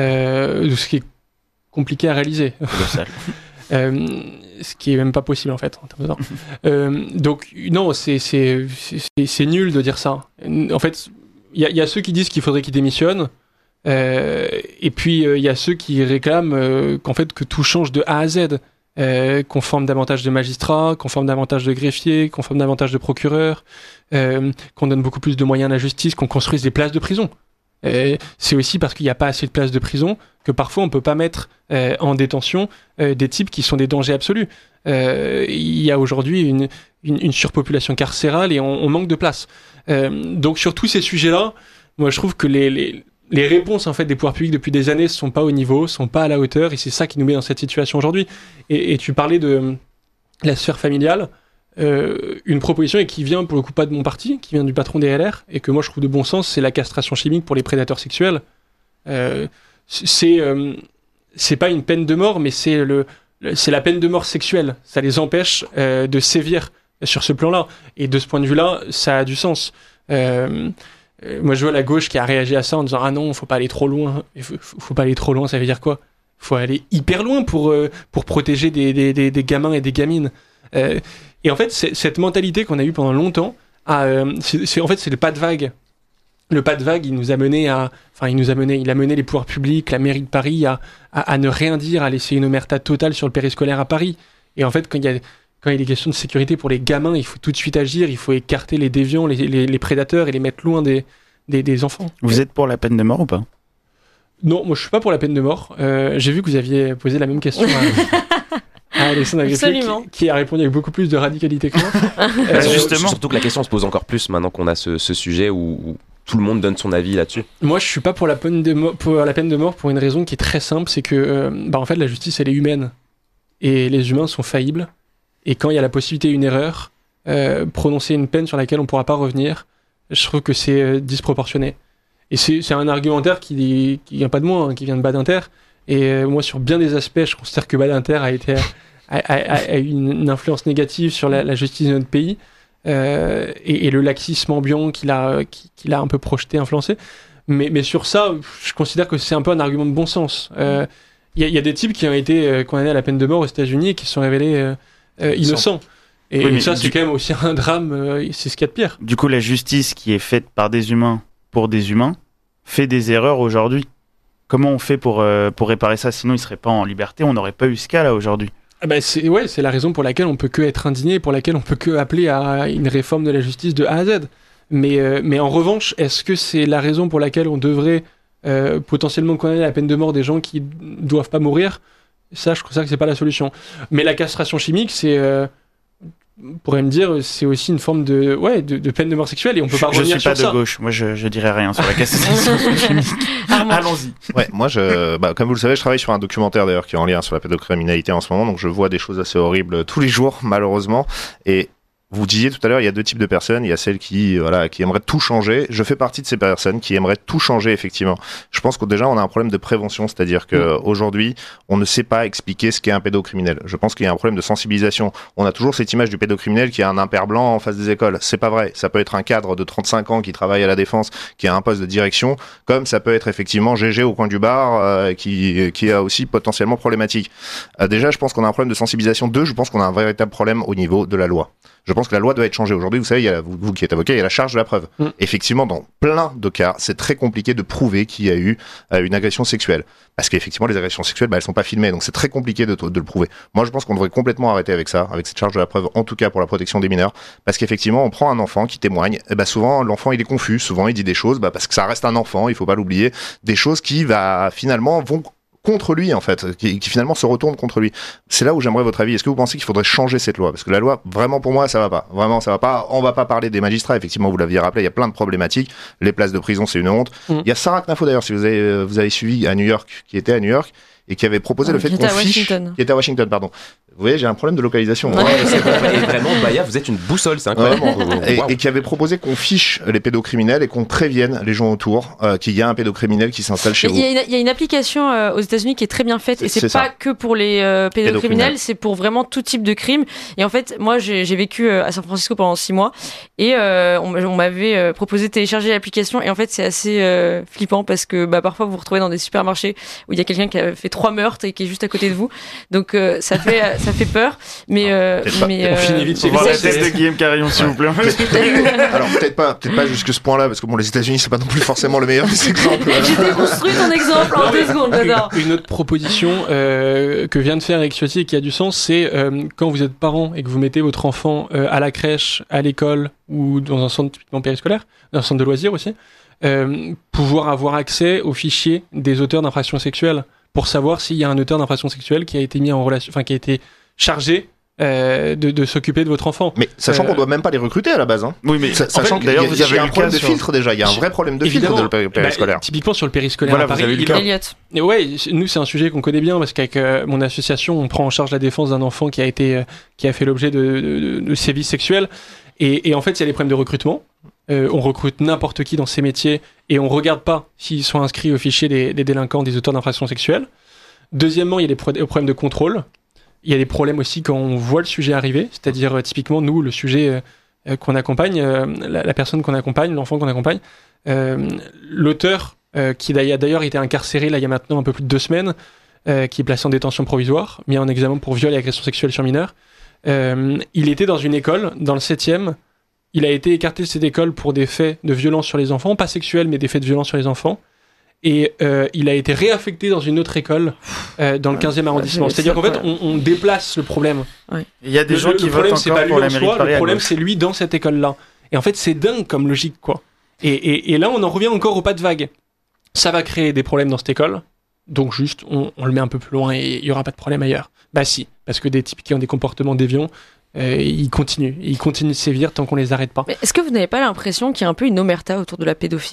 euh, ce qui est compliqué à réaliser. Colossal. Euh, ce qui est même pas possible en fait en termes de temps. euh, donc non, c'est, c'est, c'est, c'est nul de dire ça. En fait, il y, a- il y a ceux qui disent qu'il faudrait qu'il démissionne. Euh, et puis il euh, y a ceux qui réclament euh, qu'en fait que tout change de A à Z, euh, qu'on forme davantage de magistrats, qu'on forme davantage de greffiers, qu'on forme davantage de procureurs, euh, qu'on donne beaucoup plus de moyens à la justice, qu'on construise des places de prison. Euh, c'est aussi parce qu'il n'y a pas assez de places de prison que parfois on peut pas mettre euh, en détention euh, des types qui sont des dangers absolus. Euh, Il y a aujourd'hui une, une, une surpopulation carcérale et on, on manque de place. Euh, donc sur tous ces sujets-là, moi je trouve que les, les les réponses en fait des pouvoirs publics depuis des années sont pas au niveau, sont pas à la hauteur, et c'est ça qui nous met dans cette situation aujourd'hui. Et, et tu parlais de euh, la sphère familiale, euh, une proposition et qui vient pour le coup pas de mon parti, qui vient du patron des L R, et que moi je trouve de bon sens, c'est la castration chimique pour les prédateurs sexuels. Euh, c'est euh, c'est pas une peine de mort, mais c'est le, le c'est la peine de mort sexuelle. Ça les empêche euh, de sévir sur ce plan-là. Et de ce point de vue-là, ça a du sens. Euh, Euh, moi, je vois la gauche qui a réagi à ça en disant « Ah non, faut pas aller trop loin. » Il faut, faut, faut pas aller trop loin, ça veut dire quoi ? Faut aller hyper loin pour, euh, pour protéger des, des, des, des gamins et des gamines. Euh, et en fait, c'est, cette mentalité qu'on a eue pendant longtemps, à, euh, c'est, c'est, en fait, c'est le pas de vague. Le pas de vague, il nous a mené à... Enfin, il nous a mené, il a mené les pouvoirs publics, la mairie de Paris, à, à, à ne rien dire, à laisser une omerta totale sur le périscolaire à Paris. Et en fait, quand il y a... Quand il y a des questions de sécurité pour les gamins, il faut tout de suite agir, il faut écarter les déviants, les, les, les prédateurs et les mettre loin des, des, des enfants. Vous êtes pour la peine de mort ou pas ? Non, moi je suis pas pour la peine de mort. Euh, j'ai vu que vous aviez posé la même question à, à, Alexandre Agrifier, Absolument. qui, qui a répondu avec beaucoup plus de radicalité que moi. Euh, Euh, justement. Surtout que la question se pose encore plus maintenant qu'on a ce, ce sujet où, où tout le monde donne son avis là-dessus. Moi, je suis pas pour la peine de mort, pour la peine de mort pour une raison qui est très simple, c'est que, euh, bah, en fait, la justice, elle est humaine et les humains sont faillibles. Et quand il y a la possibilité d'une erreur, euh, prononcer une peine sur laquelle on pourra pas revenir, je trouve que c'est euh, disproportionné. Et c'est, c'est un argumentaire qui, qui vient pas de moi, hein, qui vient de Badinter. Et euh, moi, sur bien des aspects, je considère que Badinter a été a, a, a, a eu une, une influence négative sur la, la justice de notre pays. Euh, et, et le laxisme ambiant qu'il a, qu'il a un peu projeté, influencé. Mais, mais sur ça, je considère que c'est un peu un argument de bon sens. Il euh, y, y a des types qui ont été euh, condamnés à la peine de mort aux États-Unis et qui se sont révélés euh, euh, innocents. Et, Oui, mais et ça, c'est du- quand même aussi un drame, euh, c'est ce qu'il y a de pire. Du coup, la justice qui est faite par des humains pour des humains fait des erreurs aujourd'hui. Comment on fait pour, euh, pour réparer ça? Sinon, il serait pas en liberté. On n'aurait pas eu ce cas-là aujourd'hui. Ah bah c'est, ouais, c'est la raison pour laquelle on peut que être indigné et pour laquelle on peut que appeler à une réforme de la justice de A à Z. Mais, euh, mais en revanche, est-ce que c'est la raison pour laquelle on devrait euh, potentiellement condamner à la peine de mort des gens qui doivent pas mourir? Ça, je considère que c'est pas la solution. Mais la castration chimique, c'est, euh, on pourrait me dire, c'est aussi une forme de, ouais, de, de peine de mort sexuelle et on peut Je, pas je revenir suis pas sur de ça. gauche. Moi, je, je dirais rien sur la castration chimique. Allons-y. Ouais, moi, je, bah, comme vous le savez, je travaille sur un documentaire d'ailleurs qui est en lien sur la pédocriminalité en ce moment, donc je vois des choses assez horribles tous les jours, malheureusement. Et vous disiez tout à l'heure, il y a deux types de personnes. Il y a celles qui, voilà, qui aimeraient tout changer. Je fais partie de ces personnes qui aimeraient tout changer, effectivement. Je pense que déjà, on a un problème de prévention, c'est-à-dire que mmh. aujourd'hui, on ne sait pas expliquer ce qu'est un pédocriminel. Je pense qu'il y a un problème de sensibilisation. On a toujours cette image du pédocriminel qui a un impair blanc en face des écoles. C'est pas vrai. Ça peut être un cadre de trente-cinq ans qui travaille à la défense, qui a un poste de direction, comme ça peut être effectivement G G au coin du bar, euh, qui, qui a aussi potentiellement problématique. Euh, déjà, je pense qu'on a un problème de sensibilisation. Deux, je pense qu'on a un véritable problème au niveau de la loi. Je pense que la loi doit être changée. Aujourd'hui, vous savez, il y a, vous, vous qui êtes avocat, il y a la charge de la preuve. Mm. Effectivement, dans plein de cas, c'est très compliqué de prouver qu'il y a eu euh, une agression sexuelle. Parce qu'effectivement, les agressions sexuelles, bah, elles sont pas filmées, donc c'est très compliqué de, de le prouver. Moi, je pense qu'on devrait complètement arrêter avec ça, avec cette charge de la preuve, en tout cas pour la protection des mineurs. Parce qu'effectivement, on prend un enfant qui témoigne, et bah, souvent, l'enfant, il est confus, souvent, il dit des choses, bah, parce que ça reste un enfant, il faut pas l'oublier, des choses qui, bah, finalement, vont contre lui en fait, qui, qui finalement se retourne contre lui. C'est là où j'aimerais votre avis. Est-ce que vous pensez qu'il faudrait changer cette loi? Parce que la loi, vraiment pour moi, ça va pas. Vraiment, ça va pas. On va pas parler des magistrats. Effectivement, vous l'aviez rappelé, il y a plein de problématiques. Les places de prison, c'est une honte. Mm. Il y a Sarah Knafo d'ailleurs, si vous avez, vous avez suivi à New York, qui était à New York et qui avait proposé oh, le fait qu'on fiche, qui était à Washington, pardon. Vous voyez, j'ai un problème de localisation. Ouais, c'est vrai. Et vraiment, Baya, vous êtes une boussole, c'est incroyable. Ouais. Et, wow. et qui avait proposé qu'on fiche les pédocriminels et qu'on prévienne les gens autour euh, qu'il y a un pédocriminel qui s'installe chez il vous. Y a une, il y a une application euh, aux États-Unis qui est très bien faite et c'est, c'est pas ça. que pour les euh, pédocriminels, c'est pour vraiment tout type de crime. Et en fait, moi, j'ai, j'ai vécu euh, à San Francisco pendant six mois et euh, on, on m'avait euh, proposé de télécharger l'application et en fait, c'est assez euh, flippant parce que bah, parfois vous vous retrouvez dans des supermarchés où il y a quelqu'un qui a fait trois meurtres et qui est juste à côté de vous. Donc euh, ça fait euh, ça fait peur. Mais, euh, mais euh, on finit vite. C'est la tête de Guillaume Carillon, s'il vous plaît. Alors peut-être pas, peut-être pas jusque ce point-là, parce que bon, les États-Unis, c'est pas non plus forcément le meilleur des exemples. J'ai déconstruit ton exemple en deux secondes, j'adore. Une autre proposition euh, que vient de faire Eric Ciotti et qui a du sens, c'est euh, quand vous êtes parent et que vous mettez votre enfant euh, à la crèche, à l'école ou dans un centre typiquement périscolaire, dans un centre de loisirs aussi, euh, pouvoir avoir accès aux fichiers des auteurs d'infractions sexuelles pour savoir s'il y a un auteur d'infraction sexuelle qui a été mis en relation, enfin qui a été chargé Euh, de, de s'occuper de votre enfant. Mais sachant euh... qu'on doit même pas les recruter à la base. Hein. Oui, mais Sa- sachant en fait, d'ailleurs, qu'il y a, vous avez il y a un eu problème de sur... filtre déjà. Il y a un vrai problème de filtre de le péri- périscolaire. Bah, typiquement sur le périscolaire voilà, à Paris. Vous avez eu le il cas. Et ouais, nous c'est un sujet qu'on connaît bien parce qu'avec euh, mon association, on prend en charge la défense d'un enfant qui a été, euh, qui a fait l'objet de, de, de, de sévices sexuels. Et, et en fait, il y a des problèmes de recrutement. Euh, on recrute n'importe qui dans ces métiers et on regarde pas s'ils sont inscrits au fichier des, des délinquants, des auteurs d'infractions sexuelles. Deuxièmement, il y a des pro- problèmes de contrôle. Il y a des problèmes aussi quand on voit le sujet arriver, c'est-à-dire euh, typiquement nous, le sujet euh, qu'on accompagne, euh, la, la personne qu'on accompagne, l'enfant qu'on accompagne, euh, l'auteur euh, qui a d'ailleurs été incarcéré là il y a maintenant un peu plus de deux semaines, euh, qui est placé en détention provisoire, mis en examen pour viol et agression sexuelle sur mineur. Euh, il était dans une école, dans le septième, il a été écarté de cette école pour des faits de violence sur les enfants, pas sexuels mais des faits de violence sur les enfants. Et euh, il a été réaffecté dans une autre école euh, dans le quinzième arrondissement. C'est-à-dire qu'en fait, on, on déplace le problème. Ouais. Il y a des le, gens le, qui le votent problème, c'est encore pas pour lui la en mairie de soi, Paris. le problème, c'est lui dans cette école-là. Et en fait, c'est dingue comme logique, quoi. Et, et, et là, on en revient encore au pas de vague. Ça va créer des problèmes dans cette école. donc juste, on, on le met un peu plus loin et il n'y aura pas de problème ailleurs. Bah si, parce que des types qui ont des comportements déviants, euh, ils continuent. Ils continuent de sévir tant qu'on les arrête pas. Mais est-ce que vous n'avez pas l'impression qu'il y a un peu une omerta autour de la pédophilie ?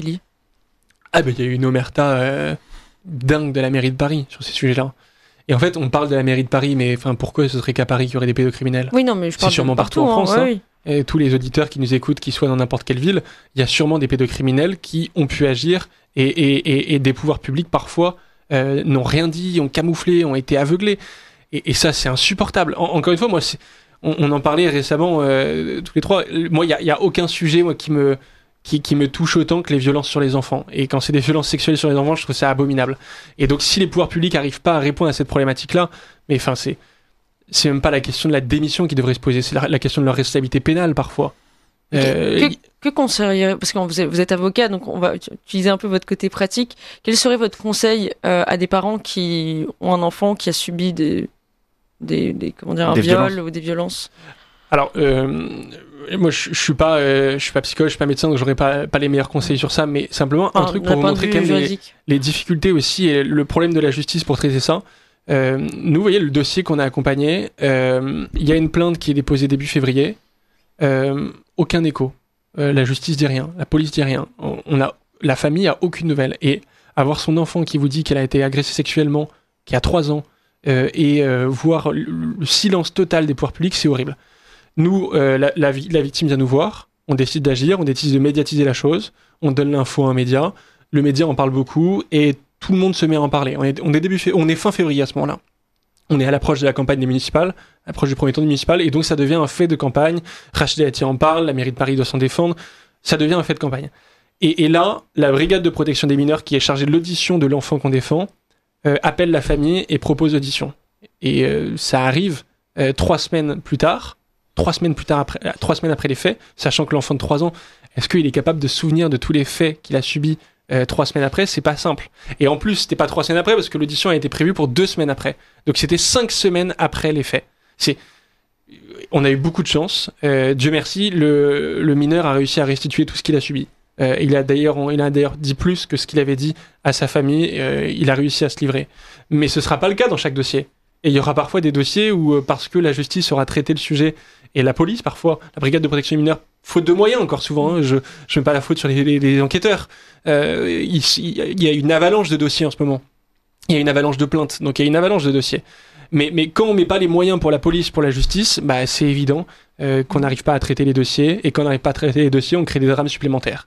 Ah bah il y a eu une omerta euh, dingue de la mairie de Paris sur ces sujets-là. Et en fait, on parle de la mairie de Paris, mais enfin, pourquoi ce serait qu'à Paris qu'il y aurait des pédocriminels ? Oui, non, mais je parle C'est sûrement de partout, partout en France. hein, Hein. ouais, oui. Et tous les auditeurs qui nous écoutent, qui soient dans n'importe quelle ville, il y a sûrement des pédocriminels qui ont pu agir et, et, et, et des pouvoirs publics parfois euh, n'ont rien dit, ont camouflé, ont été aveuglés. Et, et ça, c'est insupportable. En, encore une fois, moi, c'est, on, on en parlait récemment euh, tous les trois. Moi, il n'y a, a aucun sujet moi, qui, me, qui, qui me touche autant que les violences sur les enfants. Et quand c'est des violences sexuelles sur les enfants, je trouve ça abominable. Et donc, si les pouvoirs publics n'arrivent pas à répondre à cette problématique-là, mais enfin, c'est, c'est même pas la question de la démission qui devrait se poser, c'est la, la question de leur responsabilité pénale parfois. Euh, que, que conseilleriez, parce que vous êtes, vous êtes avocat, donc on va utiliser un peu votre côté pratique. Quel serait votre conseil euh, à des parents qui ont un enfant qui a subi des, des, des comment dire, un Des viol violences. ou des violences ? Alors, euh, moi, je, je suis pas, euh, je suis pas psychologue, je suis pas médecin, donc j'aurais pas pas les meilleurs conseils sur ça. Mais simplement un Enfin, truc d'un pour vous point de montrer vue quand même les, juridique. les difficultés aussi et le problème de la justice pour traiter ça. Euh, nous, vous voyez, le dossier qu'on a accompagné, euh, il y a une plainte qui est déposée début février. Euh, aucun écho. Euh, la justice dit rien, la police dit rien. On, on a, la famille a aucune nouvelle. Et avoir son enfant qui vous dit qu'elle a été agressée sexuellement, qui a trois ans, euh, et euh, voir le, le silence total des pouvoirs publics, c'est horrible. Nous, euh, la, la, la victime vient nous voir, on décide d'agir, on décide de médiatiser la chose, on donne l'info à un média, le média en parle beaucoup, et tout le monde se met à en parler. On est, on est, début, on est fin février à ce moment-là. On est à l'approche de la campagne des municipales, à l'approche du premier tour des municipales, et donc ça devient un fait de campagne. Rachida Dati en parle, la mairie de Paris doit s'en défendre, ça devient un fait de campagne. Et, et là, la brigade de protection des mineurs, qui est chargée de l'audition de l'enfant qu'on défend, euh, appelle la famille et propose l'audition. Et euh, ça arrive euh, trois semaines plus tard, trois semaines plus tard après, euh, trois semaines après les faits, sachant que l'enfant de trois ans, est-ce qu'il est capable de se souvenir de tous les faits qu'il a subis Euh, trois semaines après, c'est pas simple. Et en plus, c'était pas trois semaines après parce que l'audition a été prévue pour deux semaines après. Donc c'était cinq semaines après les faits. C'est, on a eu beaucoup de chance. Euh, Dieu merci, le, le mineur a réussi à restituer tout ce qu'il a subi. Euh, il a d'ailleurs, il a d'ailleurs dit plus que ce qu'il avait dit à sa famille. Euh, il a réussi à se livrer. Mais ce sera pas le cas dans chaque dossier. Et il y aura parfois des dossiers où, parce que la justice aura traité le sujet, et la police parfois, la brigade de protection des mineurs, faute de moyens encore souvent, hein, je ne mets pas la faute sur les, les, les enquêteurs, euh, il, il y a une avalanche de dossiers en ce moment. Il y a une avalanche de plaintes, donc il y a une avalanche de dossiers. Mais, mais quand on ne met pas les moyens pour la police, pour la justice, bah, c'est évident euh, qu'on n'arrive pas à traiter les dossiers, et quand on n'arrive pas à traiter les dossiers, on crée des drames supplémentaires.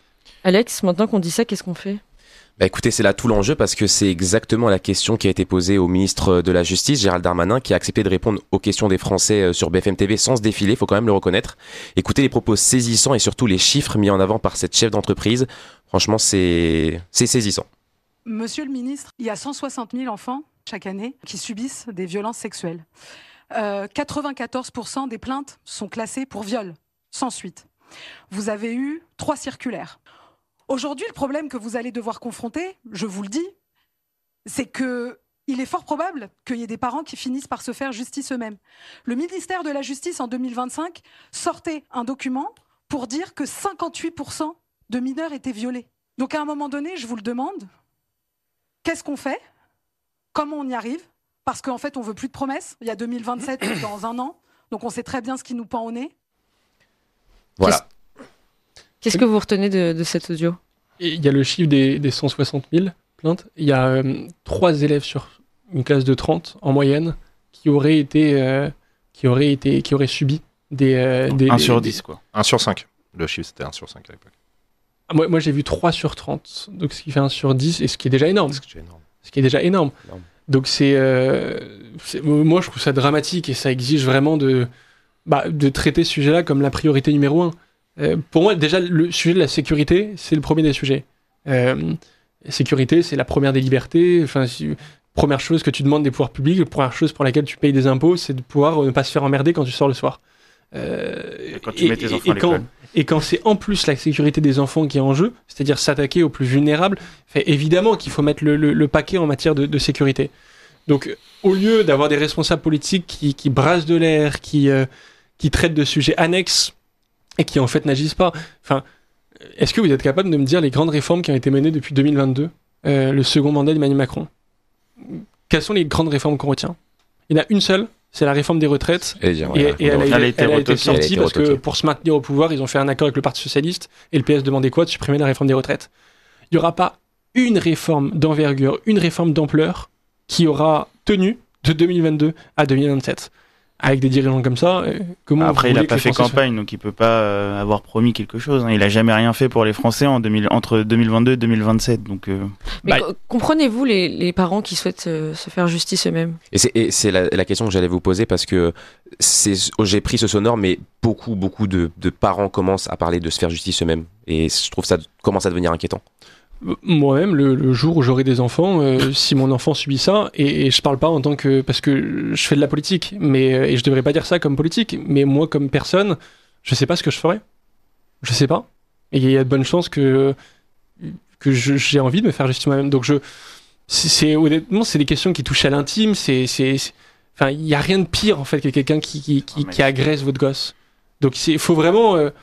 Alex, maintenant qu'on dit ça, qu'est-ce qu'on fait ? Bah écoutez, c'est là tout l'enjeu parce que c'est exactement la question qui a été posée au ministre de la Justice, Gérald Darmanin, qui a accepté de répondre aux questions des Français sur B F M T V sans se défiler, faut quand même le reconnaître. Écoutez les propos saisissants et surtout les chiffres mis en avant par cette chef d'entreprise. Franchement, c'est, c'est saisissant. Monsieur le ministre, il y a cent soixante mille enfants chaque année qui subissent des violences sexuelles. Euh, quatre-vingt-quatorze pour cent des plaintes sont classées pour viol, sans suite. Vous avez eu trois circulaires. Aujourd'hui, le problème que vous allez devoir confronter, je vous le dis, c'est que il est fort probable qu'il y ait des parents qui finissent par se faire justice eux-mêmes. Le ministère de la Justice, en deux mille vingt-cinq, sortait un document pour dire que cinquante-huit pour cent de mineurs étaient violés. Donc à un moment donné, je vous le demande, qu'est-ce qu'on fait ? Comment on y arrive ? Parce qu'en fait, on veut plus de promesses. Il y a deux mille vingt-sept dans un an, donc on sait très bien ce qui nous pend au nez. Voilà. Qu'est-ce que vous retenez de, de cet audio ? Il y a le chiffre des, des cent soixante mille plaintes. Il y a euh, trois élèves sur une classe de trente en moyenne qui auraient été, euh, qui auraient été, qui auraient subi des, euh, des un des, sur des, dix quoi. un sur cinq. Le chiffre c'était un sur cinq à l'époque. Ah, moi, moi j'ai vu trois sur trente, donc ce qui fait un sur dix, et ce qui est déjà énorme. Ce qui est énorme. Ce qui est déjà énorme. énorme. Donc c'est, euh, c'est, moi je trouve ça dramatique et ça exige vraiment de, bah, de traiter ce sujet-là comme la priorité numéro un. Euh, pour moi, déjà, le sujet de la sécurité, c'est le premier des sujets. Euh, la sécurité, c'est la première des libertés. Enfin, si, première chose que tu demandes des pouvoirs publics, la première chose pour laquelle tu payes des impôts, c'est de pouvoir ne pas se faire emmerder quand tu sors le soir. Euh, et quand tu et, mets tes enfants et, à l'école. Quand, et quand c'est en plus la sécurité des enfants qui est en jeu, c'est-à-dire s'attaquer aux plus vulnérables, fait évidemment qu'il faut mettre le, le, le paquet en matière de, de sécurité. Donc, au lieu d'avoir des responsables politiques qui, qui brassent de l'air, qui, euh, qui traitent de sujets annexes, et qui en fait n'agissent pas. Enfin, est-ce que vous êtes capable de me dire les grandes réformes qui ont été menées depuis deux mille vingt-deux, euh, le second mandat d'Emmanuel Macron ? quelles sont les grandes réformes qu'on retient ? Il y en a une seule, c'est la réforme des retraites. Et, dire, et, voilà, et elle, a, elle a elle été a été retoquée. sortie Elle a été parce que retoquée. pour se maintenir au pouvoir, ils ont fait un accord avec le Parti Socialiste et le P S demandait quoi ? De supprimer la réforme des retraites. Il n'y aura pas une réforme d'envergure, une réforme d'ampleur qui aura tenu de deux mille vingt-deux à deux mille vingt-sept. Avec des dirigeants comme ça, euh, comment Après, vous il n'a voulez pas que les fait Français campagne, donc il peut pas euh, avoir promis quelque chose. Hein. Il a jamais rien fait pour les Français en deux mille, entre deux mille vingt-deux et deux mille vingt-sept. Donc, euh... Mais Bah, co- comprenez-vous les, les parents qui souhaitent euh, se faire justice eux-mêmes ? Et c'est, et c'est la, la question que j'allais vous poser parce que c'est, oh, j'ai pris ce sonore, mais beaucoup, beaucoup de, de parents commencent à parler de se faire justice eux-mêmes. Et je trouve ça commence à devenir inquiétant. Moi-même, le, le jour où j'aurai des enfants, euh, si mon enfant subit ça, et, et je parle pas en tant que... parce que je fais de la politique, mais, euh, et je devrais pas dire ça comme politique, mais moi, comme personne, je sais pas ce que je ferais. Je sais pas. Et il y a de bonnes chances que, que je- j'ai envie de me faire justice moi-même. Donc je... C'est, c'est- honnêtement, c'est des questions qui touchent à l'intime, c'est... c'est, c'est- enfin, il y a rien de pire, en fait, que quelqu'un qui, qui, qui, qui agresse votre gosse. Donc il faut vraiment... euh,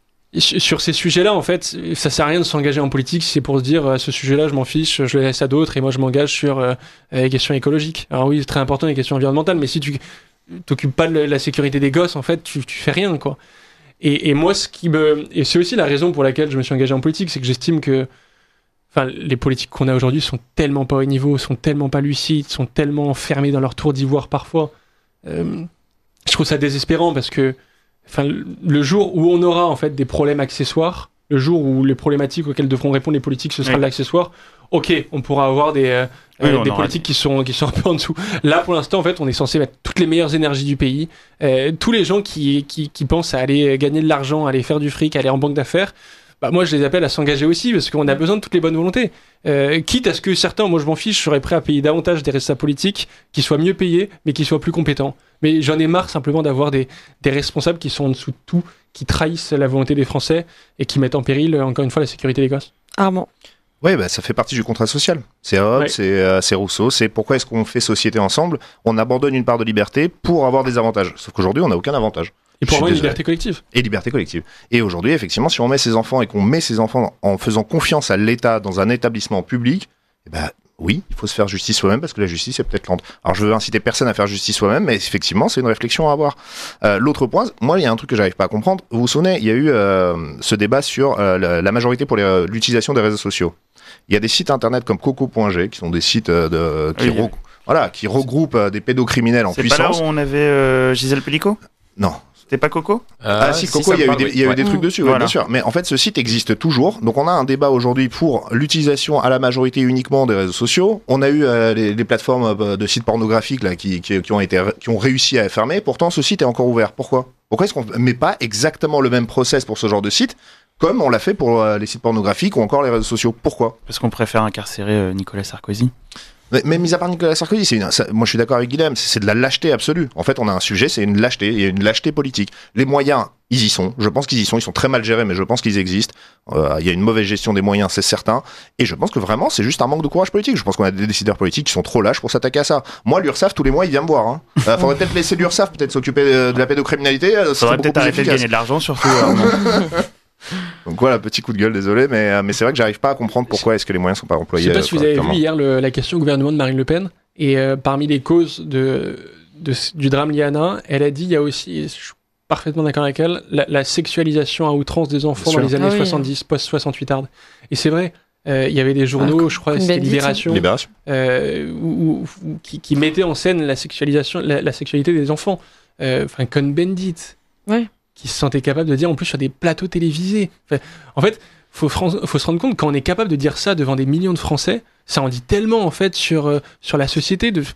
sur ces sujets-là, en fait, ça sert à rien de s'engager en politique si c'est pour se dire à ce sujet-là, je m'en fiche, je le laisse à d'autres et moi je m'engage sur euh, les questions écologiques. Alors oui, c'est très important les questions environnementales, mais si tu t'occupes pas de la sécurité des gosses, en fait, tu, tu fais rien, quoi. Et, et moi, ce qui me, et c'est aussi la raison pour laquelle je me suis engagé en politique, c'est que j'estime que, enfin, les politiques qu'on a aujourd'hui sont tellement pas au niveau, sont tellement pas lucides, sont tellement enfermés dans leur tour d'ivoire parfois. Euh, je trouve ça désespérant parce que Enfin, le jour où on aura en fait des problèmes accessoires, le jour où les problématiques auxquelles devront répondre les politiques, ce sera Oui. de l'accessoire, ok, on pourra avoir des, euh, Oui, euh, on des aura politiques qui sont, qui sont un peu en dessous. Là, pour l'instant, en fait, on est censé mettre toutes les meilleures énergies du pays. Euh, tous les gens qui, qui, qui pensent à aller gagner de l'argent, à aller faire du fric, à aller en banque d'affaires, bah, moi, je les appelle à s'engager aussi, parce qu'on a besoin de toutes les bonnes volontés. Euh, quitte à ce que certains, moi je m'en fiche, je serais prêt à payer davantage des responsables politiques qui soient mieux payés, mais qui soient plus compétents. Mais j'en ai marre simplement d'avoir des, des responsables qui sont en dessous de tout, qui trahissent la volonté des Français et qui mettent en péril, encore une fois, la sécurité des gosses. Armand. Oui, bah, ça fait partie du contrat social. C'est Hobbes, Ouais. c'est, euh, c'est Rousseau, c'est pourquoi est-ce qu'on fait société ensemble ? On abandonne une part de liberté pour avoir des avantages. Sauf qu'aujourd'hui, on n'a aucun avantage. Et Je pour suis avoir une désolé. liberté collective. Et liberté collective. Et aujourd'hui, effectivement, si on met ses enfants et qu'on met ses enfants en faisant confiance à l'État dans un établissement public, eh ben, oui, il faut se faire justice soi-même parce que la justice est peut-être lente. Alors je veux inciter personne à faire justice soi-même, mais effectivement, c'est une réflexion à avoir. Euh, l'autre point, moi, il y a un truc que j'arrive pas à comprendre. Vous vous souvenez, il y a eu euh, ce débat sur euh, la, la majorité pour les, euh, l'utilisation des réseaux sociaux. Il y a des sites internet comme coco point g qui sont des sites euh, de, qui, Oui, re- voilà, qui regroupent euh, des pédocriminels en c'est pas là puissance. où on avait euh, Gisèle Pellico ? Non. C'était pas Coco ? Ah, si, Coco, ça il y a me eu des, parle, il y a eu oui. des Ouais. trucs dessus, ouais, Voilà. bien sûr. Mais en fait, ce site existe toujours. Donc, on a un débat aujourd'hui pour l'utilisation à la majorité uniquement des réseaux sociaux. On a eu euh, les, les plateformes euh, de sites pornographiques là, qui, qui, qui ont été, qui ont réussi à fermer. Pourtant, ce site est encore ouvert. Pourquoi ? Pourquoi est-ce qu'on ne met pas exactement le même process pour ce genre de site comme on l'a fait pour euh, les sites pornographiques ou encore les réseaux sociaux ? Pourquoi ? Parce qu'on préfère incarcérer euh, Nicolas Sarkozy. Mais, mais mis à part Nicolas Sarkozy, c'est une, ça- moi je suis d'accord avec Guilhem, c'est, c'est de la lâcheté absolue. En fait, on a un sujet, c'est une lâcheté, il y a une lâcheté politique. Les moyens, ils y sont. Je pense qu'ils y sont. Ils sont très mal gérés, mais je pense qu'ils existent. Euh, il y a une mauvaise gestion des moyens, c'est certain. Et je pense que vraiment, c'est juste un manque de courage politique. Je pense qu'on a des décideurs politiques qui sont trop lâches pour s'attaquer à ça. Moi, l'URSSAF, tous les mois, il vient me voir. Hein. Euh, faudrait peut-être laisser l'URSSAF peut-être s'occuper de, de la pédocriminalité. euh, ce serait Faudrait beaucoup peut-être plus arrêter de efficace. gagner de l'argent, surtout. Armand. Donc voilà, petit coup de gueule, désolé, mais, euh, mais c'est vrai que j'arrive pas à comprendre pourquoi est-ce que les moyens sont pas Je employés. sais pas si vous avez vu correctement. hier le- la question au gouvernement de Marine Le Pen. Et euh, parmi les causes de, de- du drame Liana, elle a dit il y a aussi, et je suis parfaitement d'accord avec elle, la, la sexualisation à outrance des enfants Bien dans sûr. les années Ah oui. soixante-dix, post soixante-huit hard. Et c'est vrai, euh, il y avait des journaux, Ah, je crois, Cohn c'était Bendit. Libération, Libération. euh, où- où- où- qui, qui mettaient en scène la sexualisation, la, la sexualité des enfants. Euh, Enfin, Cohn-Bendit, Ouais. qui se sentait capable de dire en plus sur des plateaux télévisés. Enfin, en fait, faut, fran- faut se rendre compte quand on est capable de dire ça devant des millions de Français, ça en dit tellement en fait sur euh, sur la société. De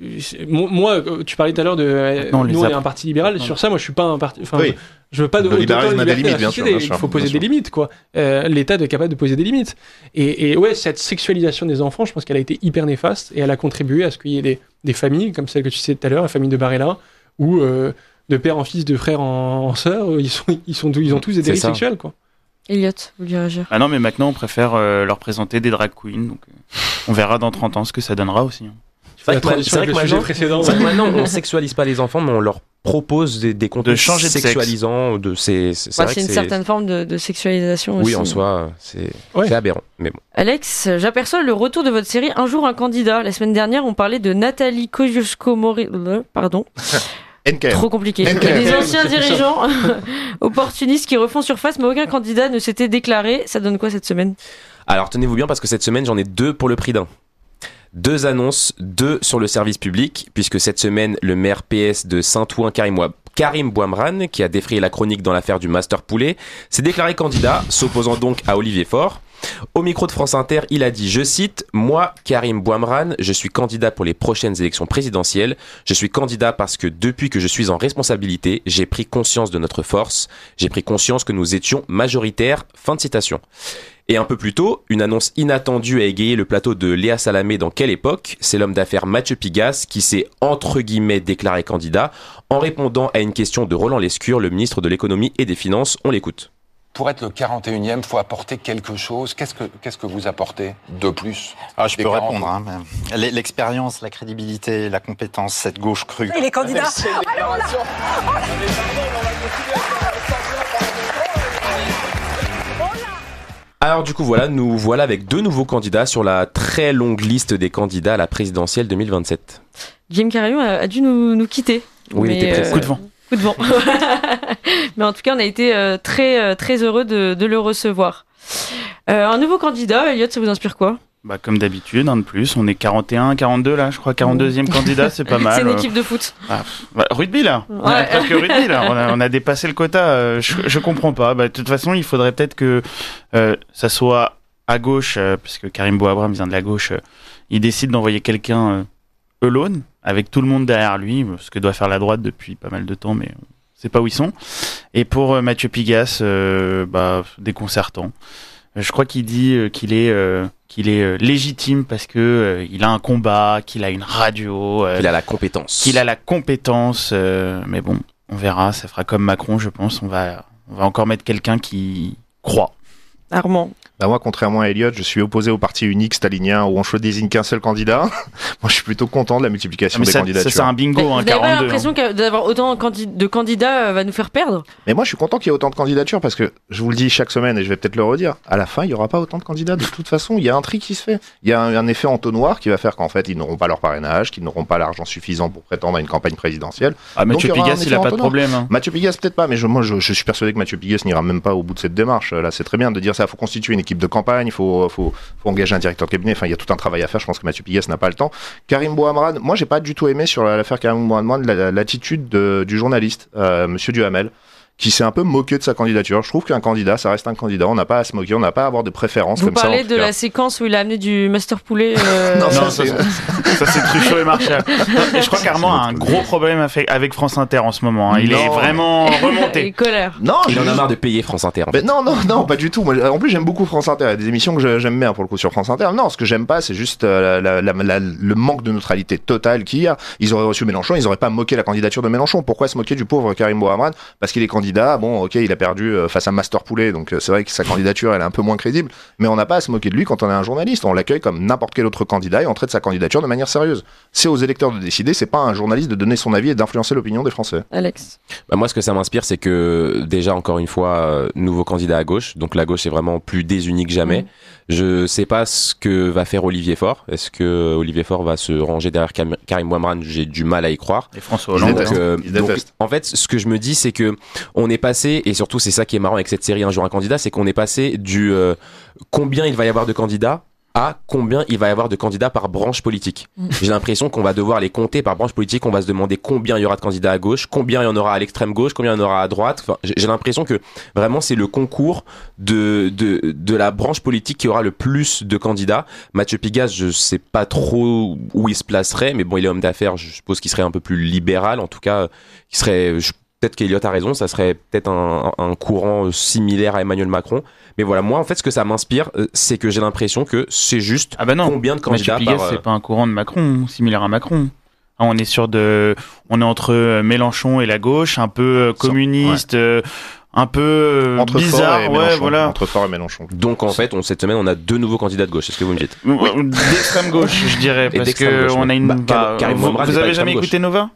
Mo- moi, euh, tu parlais tout à l'heure de euh, Maintenant, on les nous on a- est un parti libéral. Non. Sur ça, moi je suis pas un parti. Enfin, Oui. je, je veux pas de Le libéralisme a des liberté à la limites, bien sûr, société. bien sûr, Il faut poser bien des sûr. limites, quoi. Euh, L'État doit être capable de poser des limites. Et, et ouais, cette sexualisation des enfants, je pense qu'elle a été hyper néfaste et elle a contribué à ce qu'il y ait des, des familles comme celle que tu citais tout à l'heure, la famille de Barella, où euh, de père en fils, de frère en, en sœur, euh, ils sont ils sont ils ont tous des C'est dérives ça. sexuelles, quoi. Elliot, vous voulez réagir ? Ah non, mais maintenant, on préfère euh, leur présenter des drag queens. Donc, euh, on verra dans trente ans ce que ça donnera aussi. hein. C'est vrai La que, ma- transition c'est vrai avec que le sujet maintenant, précédent. c'est vrai que maintenant, on sexualise pas les enfants, mais on leur propose des, des contenus de changer de sexualisants. De c'est, c'est, c'est, bah, vrai c'est que une c'est... certaine forme de, de sexualisation oui, aussi. en soi, c'est, Ouais. c'est aberrant. Mais bon. Alex, j'aperçois le retour de votre série Un jour un candidat. La semaine dernière, on parlait de Nathalie Kosciusko-Morizet. Pardon. N K M. Trop compliqué. N K M. Des anciens dirigeants opportunistes qui refont surface, mais aucun candidat ne s'était déclaré. Ça donne quoi cette semaine ? Alors tenez-vous bien parce que cette semaine, j'en ai deux pour le prix d'un. Deux annonces, deux sur le service public, puisque cette semaine, le maire P S de Saint-Ouen, Karim, Karim Bouamrane, qui a défrayé la chronique dans l'affaire du Master Poulet, s'est déclaré candidat, s'opposant donc à Olivier Faure. Au micro de France Inter, il a dit, je cite, « Moi, Karim Bouamrane, je suis candidat pour les prochaines élections présidentielles. Je suis candidat parce que depuis que je suis en responsabilité, j'ai pris conscience de notre force. J'ai pris conscience que nous étions majoritaires. » Fin de citation. Et un peu plus tôt, une annonce inattendue a égayé le plateau de Léa Salamé dans Quelle époque ? C'est l'homme d'affaires Mathieu Pigasse qui s'est entre guillemets déclaré candidat en répondant à une question de Roland Lescure, le ministre de l'économie et des finances. On l'écoute. Pour être le quarante et unième, il faut apporter quelque chose. Qu'est-ce que, qu'est-ce que vous apportez de plus ? Ah, je Des peux quarante répondre. Hein, mais l'expérience, la crédibilité, la compétence, cette gauche crue. Il est candidat. Alors là Alors du coup voilà, nous voilà avec deux nouveaux candidats sur la très longue liste des candidats à la présidentielle deux mille vingt-sept. Jim Carreyron a, a dû nous, nous quitter. Oui, il était pressé. euh, Coup de vent. Coup de vent. Mais en tout cas, on a été euh, très, euh, très heureux de, de le recevoir. Euh, un nouveau candidat, Elliot, ça vous inspire quoi ? Bah, comme d'habitude, un de plus. On est quarante et un, quarante-deux là, je crois. quarante-deuxième candidat, c'est pas mal. C'est une équipe de foot. Ah, bah, rugby là. Ouais. On a presque rugby là. On a, on a dépassé le quota. Euh, je, je comprends pas. Bah, de toute façon, il faudrait peut-être que euh, ça soit à gauche, euh, parce que Karim Bouamrane vient de la gauche. Euh, il décide d'envoyer quelqu'un euh, alone, avec tout le monde derrière lui, ce que doit faire la droite depuis pas mal de temps, mais on sait pas où ils sont. Et pour euh, Mathieu Pigasse, euh, bah, déconcertant. Je crois qu'il dit euh, qu'il est euh, qu'il est euh, légitime parce que euh, il a un combat, qu'il a une radio, euh, Il a la compétence. qu'il a la compétence. euh, mais bon, on verra. Ça fera comme Macron, je pense. On va on va encore mettre quelqu'un qui croit. Armand. Bah moi, contrairement à Elliot, je suis opposé au parti unique stalinien où on ne désigne qu'un seul candidat. Moi, je suis plutôt content de la multiplication Ah, mais des ça, candidatures. ça c'est un bingo, Vous hein, n'avez pas quarante-deux. l'impression hein. que d'avoir autant de candidats euh, va nous faire perdre ? Mais moi, je suis content qu'il y ait autant de candidatures parce que, je vous le dis chaque semaine et je vais peut-être le redire, à la fin, il n'y aura pas autant de candidats. De toute façon, il y a un tri qui se fait. Il y a un, un effet entonnoir qui va faire qu'en fait, ils n'auront pas leur parrainage, qu'ils n'auront pas l'argent suffisant pour prétendre à une campagne présidentielle. Ah, Mathieu Donc, il y aura Pigasse, un il a effet pas de entonnoir. problème. hein. Mathieu Pigasse, peut-être pas, mais je, moi, je, je suis persuadé que Mathieu Pigasse n'ira même pas au bout de cette démarche. Là, c'est très bien de dire ça. Il faut constituer une équipe de campagne, il faut, faut, faut engager un directeur de cabinet. Enfin, il y a tout un travail à faire. Je pense que Mathieu Pigasse n'a pas le temps. Karim Bouamrane, moi, j'ai pas du tout aimé sur l'affaire Karim Bouamrane la- l'attitude de- du journaliste, euh, Monsieur Duhamel, qui s'est un peu moqué de sa candidature. Je trouve qu'un candidat, ça reste un candidat. On n'a pas à se moquer, on n'a pas à avoir de préférence Vous comme ça. parlez en tout de cas. la séquence où il a amené du Master Poulet euh, Non, ça, Non, ça, c'est- Ça, c'est Truffaut et Marshall. Et je crois qu'Armand a un gros problème avec avec France Inter en ce moment. hein. Il Non. est vraiment et remonté. colère. Non, Il j'ai en a juste- marre de payer France Inter. en Mais fait. non, non, non, pas du tout. Moi, en plus, j'aime beaucoup France Inter. Il y a des émissions que je- j'aime bien pour le coup sur France Inter. Non, ce que j'aime pas, c'est juste euh, la- la- la- le manque de neutralité totale qu'il y a. Ils auraient reçu Mélenchon, ils auraient pas moqué la candidature de Mélenchon. Pourquoi se moquer du pauvre Karim Bouamrane ? Parce qu'il est candidat. Bon, ok, il a perdu euh, face à Master Poulet, donc euh, c'est vrai que sa candidature, elle est un peu moins crédible. Mais on n'a pas à se moquer de lui quand on est un journaliste. On l'accueille comme n'importe quel autre candidat et on traite sa candidature de manière sérieuse. C'est aux électeurs de décider. C'est pas à un journaliste de donner son avis et d'influencer l'opinion des Français. Alex. Bah, moi, ce que ça m'inspire, c'est que déjà, encore une fois, euh, nouveau candidat à gauche. Donc la gauche est vraiment plus désunie que jamais. Mmh. Je sais pas ce que va faire Olivier Faure. Est-ce que Olivier Faure va se ranger derrière Cam- Karim Bouamrane ? J'ai du mal à y croire. Et François Ils Hollande. détestent. Donc, euh, Ils donc, détestent. en fait, ce que je me dis, c'est que on est passé, et surtout c'est ça qui est marrant avec cette série Un jour un candidat, c'est qu'on est passé du euh, combien il va y avoir de candidats à combien il va y avoir de candidats par branche politique. Mm. J'ai l'impression qu'on va devoir les compter par branche politique, on va se demander combien il y aura de candidats à gauche, combien il y en aura à l'extrême gauche, combien il y en aura à droite. Enfin, j'ai j'ai l'impression que vraiment c'est le concours de, de, de la branche politique qui aura le plus de candidats. Mathieu Pigasse, je sais pas trop où il se placerait, mais bon, il est homme d'affaires, je suppose qu'il serait un peu plus libéral, en tout cas, il serait... Je, peut-être qu'Eliott a raison, ça serait peut-être un, un courant similaire à Emmanuel Macron. Mais voilà, moi, en fait, ce que ça m'inspire, euh, c'est que j'ai l'impression que c'est juste Ah bah non. combien de Mathieu candidats Pigasse, par... euh, c'est pas un courant de Macron, similaire à Macron. Ah, on est sur de, on est entre euh, Mélenchon et la gauche, un peu euh, communiste, euh, un peu euh, Entre Faure bizarre, et ouais, Mélenchon. voilà. Entre Faure et Mélenchon. Donc, en fait, on, cette semaine, on a deux nouveaux candidats de gauche. C'est ce que vous me dites. D'extrême gauche, je dirais, Et parce d'extrême que gauche, on a une. bah, bah, Karim vous Bouamrane vous n'est pas avez extrême jamais gauche. écouté Nova?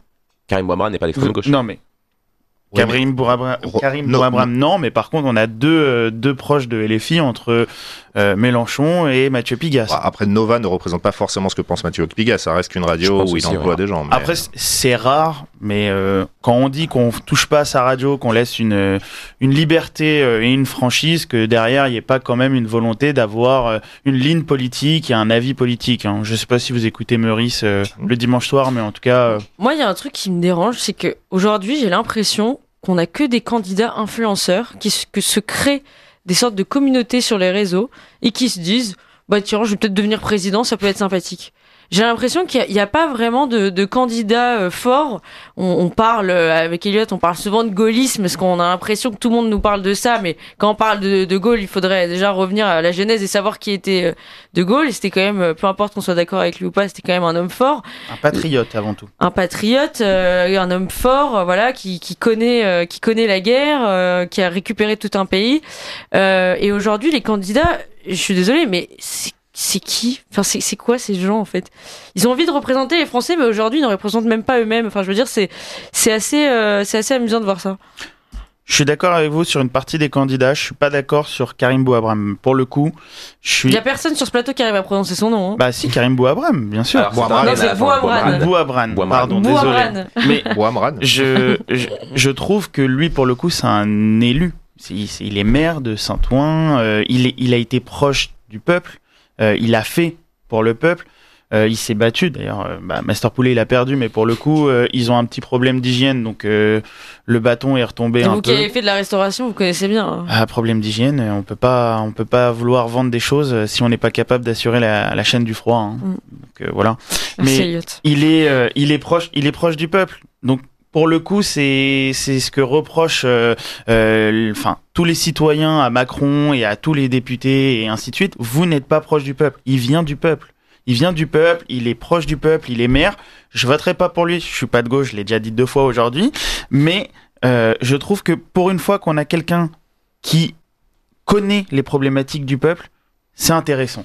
Karim Bouamra n'est pas d'extrême gauche. Non, mais. Ouais, Karim mais... Bouamra, Karim non, Bouamra, non. non, mais par contre, on a deux, euh, deux proches de L F I entre euh, Mélenchon et Mathieu Pigasse. Bah, après, Nova ne représente pas forcément ce que pense Mathieu Pigasse. Ça reste qu'une radio où il aussi, emploie ouais. des gens. Mais... Après, c'est rare, mais euh, quand on dit qu'on touche pas à sa radio, qu'on laisse une, une liberté euh, et une franchise, que derrière, il n'y ait pas quand même une volonté d'avoir euh, une ligne politique et un avis politique. Hein. Je sais pas si vous écoutez Meurice euh, le dimanche soir, mais en tout cas... Euh... Moi, il y a un truc qui me dérange, c'est que aujourd'hui, j'ai l'impression qu'on a que des candidats influenceurs qui se, que se créent des sortes de communautés sur les réseaux et qui se disent bah tiens, je vais peut-être devenir président, ça peut être sympathique. J'ai l'impression qu'il n'y a, a pas vraiment de, de candidats euh, forts. On, on parle, euh, avec Elliot, on parle souvent de gaullisme, parce qu'on a l'impression que tout le monde nous parle de ça, mais quand on parle de, de Gaulle, il faudrait déjà revenir à la genèse et savoir qui était euh, de Gaulle. Et c'était quand même, euh, peu importe qu'on soit d'accord avec lui ou pas, c'était quand même un homme fort. Un patriote avant tout. Un patriote, euh, un homme fort, euh, voilà, qui, qui connaît, euh, qui connaît la guerre, euh, qui a récupéré tout un pays. Euh, et aujourd'hui, les candidats, je suis désolée, mais c'est C'est qui Enfin, c'est, c'est quoi ces gens en fait? Ils ont envie de représenter les Français, mais aujourd'hui ils ne représentent même pas eux-mêmes. Enfin, je veux dire, c'est c'est assez euh, c'est assez amusant de voir ça. Je suis d'accord avec vous sur une partie des candidats. Je suis pas d'accord sur Karim Bouamra. Pour le coup, je suis. Il y a personne sur ce plateau qui arrive à prononcer son nom. Hein. Bah si, Karim Bouamra, bien sûr. Alors, Bouamra, non, c'est Bouamran. Bouamran. Pardon, Bouamran. désolé. Mais Bouamran. Je, je je trouve que lui, pour le coup, c'est un élu. C'est, c'est, il est maire de Saint-Ouen. Euh, il est, il a été proche du peuple. Euh, il a fait pour le peuple. Euh, il s'est battu, d'ailleurs, euh, bah, Master Poulet il a perdu, mais pour le coup, euh, ils ont un petit problème d'hygiène, donc euh, le bâton est retombé Et un vous peu. qui avez fait de la restauration, vous connaissez bien. Hein. Ah, problème d'hygiène, on peut pas, on peut pas vouloir vendre des choses si on n'est pas capable d'assurer la, la chaîne du froid. Hein. Mm. Donc euh, voilà. Merci, mais Elliot. il est, euh, il est proche, il est proche du peuple. Donc pour le coup, c'est c'est ce que reprochent, euh, euh, enfin tous les citoyens à Macron et à tous les députés et ainsi de suite. Vous n'êtes pas proche du peuple. Il vient du peuple. Il vient du peuple, il est proche du peuple, il est maire. Je voterai pas pour lui, je suis pas de gauche, je l'ai déjà dit deux fois aujourd'hui. Mais euh, je trouve que pour une fois qu'on a quelqu'un qui connaît les problématiques du peuple, c'est intéressant.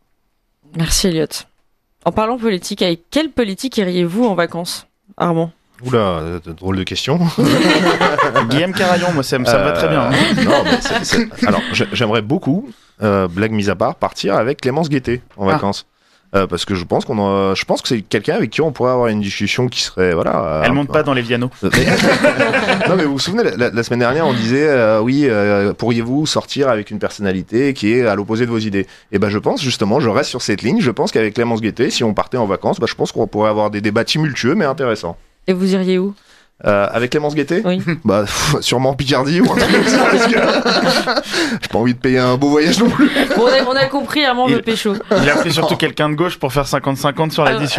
Merci Elliot. En parlant politique, avec quelle politique iriez-vous en vacances, Armand? Oula, drôle de question. Guillaume Carayon, moi ça me, ça me va très bien. Hein. Euh, non, mais c'est, c'est... Alors, j'aimerais beaucoup, euh, blague mise à part, partir avec Clémence Guettet en Ah. vacances. Euh, parce que je pense qu'on a... je pense que c'est quelqu'un avec qui on pourrait avoir une discussion qui serait voilà. Elle euh, monte pas dans les Vianos. Mais... non mais vous vous souvenez la, la, la semaine dernière on disait euh, oui euh, pourriez-vous sortir avec une personnalité qui est à l'opposé de vos idées. Et ben je pense justement je reste sur cette ligne. Je pense qu'avec Clémence Guettet si on partait en vacances, bah, je pense qu'on pourrait avoir des débats tumultueux mais intéressants. Et vous iriez où? Euh, avec Clémence Guettet? Oui. Bah, pff, sûrement en Picardie ou un truc comme ça, parce que j'ai pas envie de payer un beau voyage non plus. Bon, on, a, on a compris, Armand veut pécho. Il a pris surtout quelqu'un de gauche pour faire cinquante cinquante sur l'addition.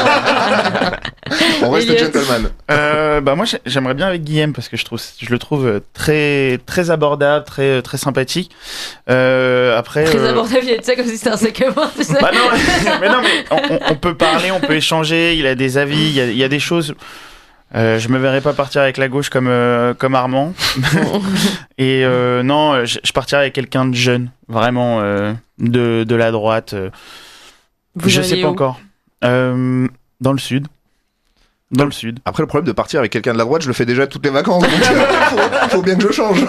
On reste Elliot. gentleman. Euh, bah moi j'ai- j'aimerais bien avec Guillaume parce que je trouve je le trouve très très abordable, très très sympathique. Euh, après Très euh, abordable, il y a de ça comme si c'était un sac à main, tu sais. bah non, mais non mais on, on- on peut parler, on peut échanger, il a des avis, il y a, il y a des choses. Euh, je me verrais pas partir avec la gauche comme euh, comme Armand. Et euh, non, je, je partirais avec quelqu'un de jeune, vraiment euh, de de la droite. euh. Vous je alliez sais pas où? encore. Euh, dans le sud. Dans le sud. Après, le problème de partir avec quelqu'un de la droite, je le fais déjà toutes les vacances. Donc, faut, faut bien que je change.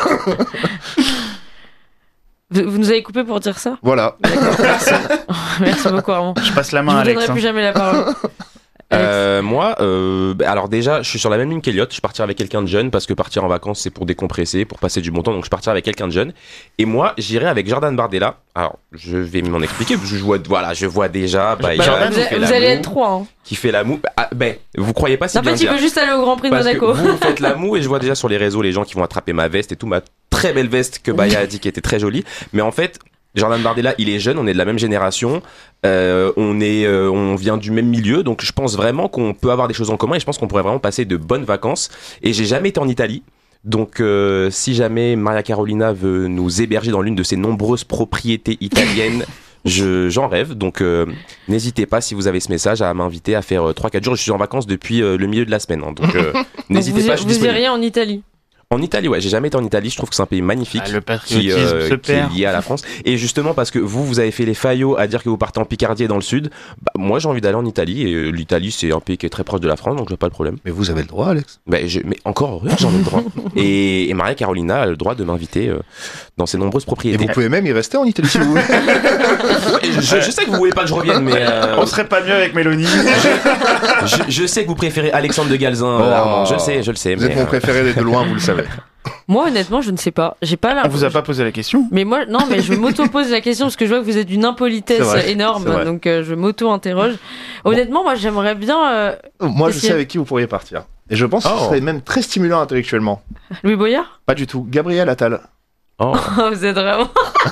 Vous, vous nous avez coupé pour dire ça? Voilà. Merci. Merci beaucoup, Armand. Je passe la Je main vous à Alex. donnerai hein. plus jamais la parole. Euh, moi, euh, bah, alors déjà, je suis sur la même ligne qu'Eliott. Je partirai avec quelqu'un de jeune parce que partir en vacances, c'est pour décompresser, pour passer du bon temps. Donc, je partirai avec quelqu'un de jeune. Et moi, j'irai avec Jordan Bardella. Alors, je vais m'en expliquer. parce que Je vois, voilà, je vois déjà. Bah, Bah, Jordan vous qui a- fait vous la allez moue, être trois. Hein. qui fait la moue. Ah, ben, vous croyez pas si En bien fait, il dire. veut juste aller au Grand Prix de Parce que Monaco. vous, vous faites la moue et je vois déjà sur les réseaux les gens qui vont attraper ma veste et tout, ma très belle veste que Baya a dit qui était très jolie. Mais en fait, Jordan Bardella, il est jeune, on est de la même génération, euh, on est, euh, on vient du même milieu, donc je pense vraiment qu'on peut avoir des choses en commun et je pense qu'on pourrait vraiment passer de bonnes vacances. Et j'ai jamais été en Italie. Donc, euh, si jamais Maria Carolina veut nous héberger dans l'une de ses nombreuses propriétés italiennes, je, j'en rêve. Donc, euh, n'hésitez pas, si vous avez ce message, à m'inviter à faire euh, trois quatre jours. Je suis en vacances depuis euh, le milieu de la semaine. Hein, donc, euh, Donc n'hésitez vous, pas. ir- Je suis vous disponible. iriez en Italie? En Italie, ouais, j'ai jamais été en Italie. Je trouve que c'est un pays magnifique, Ah, le qui, patriotisme euh, se qui est perd. lié à la France. Et justement, parce que vous, vous avez fait les faillots à dire que vous partez en Picardie et dans le sud. Bah, moi, j'ai envie d'aller en Italie. Et euh, l'Italie, c'est un pays qui est très proche de la France, donc j'ai pas de problème. Mais vous avez le droit, Alex. Bah, je, mais encore heureux, j'en ai le droit. et, et Maria Carolina a le droit de m'inviter euh, dans ses nombreuses Et propriétés. vous pouvez même y rester en Italie si vous voulez. je, je, je sais que vous voulez pas que je revienne, mais euh, On serait pas mieux avec Mélanie. je, je sais que vous préférez Alexandre de Galzin, euh, Oh. Armand. Je le sais, je le sais. Vous mais, êtes mon euh, préféré de loin, vous le savez. Moi, honnêtement, je ne sais pas. J'ai pas la... On vous a pas posé la question. Mais moi, non, mais je m'auto-pose la question parce que je vois que vous êtes d'une C'est impolitesse vrai, énorme, c'est vrai. donc euh, je m'auto-interroge. Honnêtement, moi, j'aimerais bien. euh, Moi, je essayer- sais avec qui vous pourriez partir. Et je pense que ce Oh. serait même très stimulant intellectuellement. Louis Boyard. Pas du tout. Gabriel Attal. Oh, Oh, vous êtes vraiment.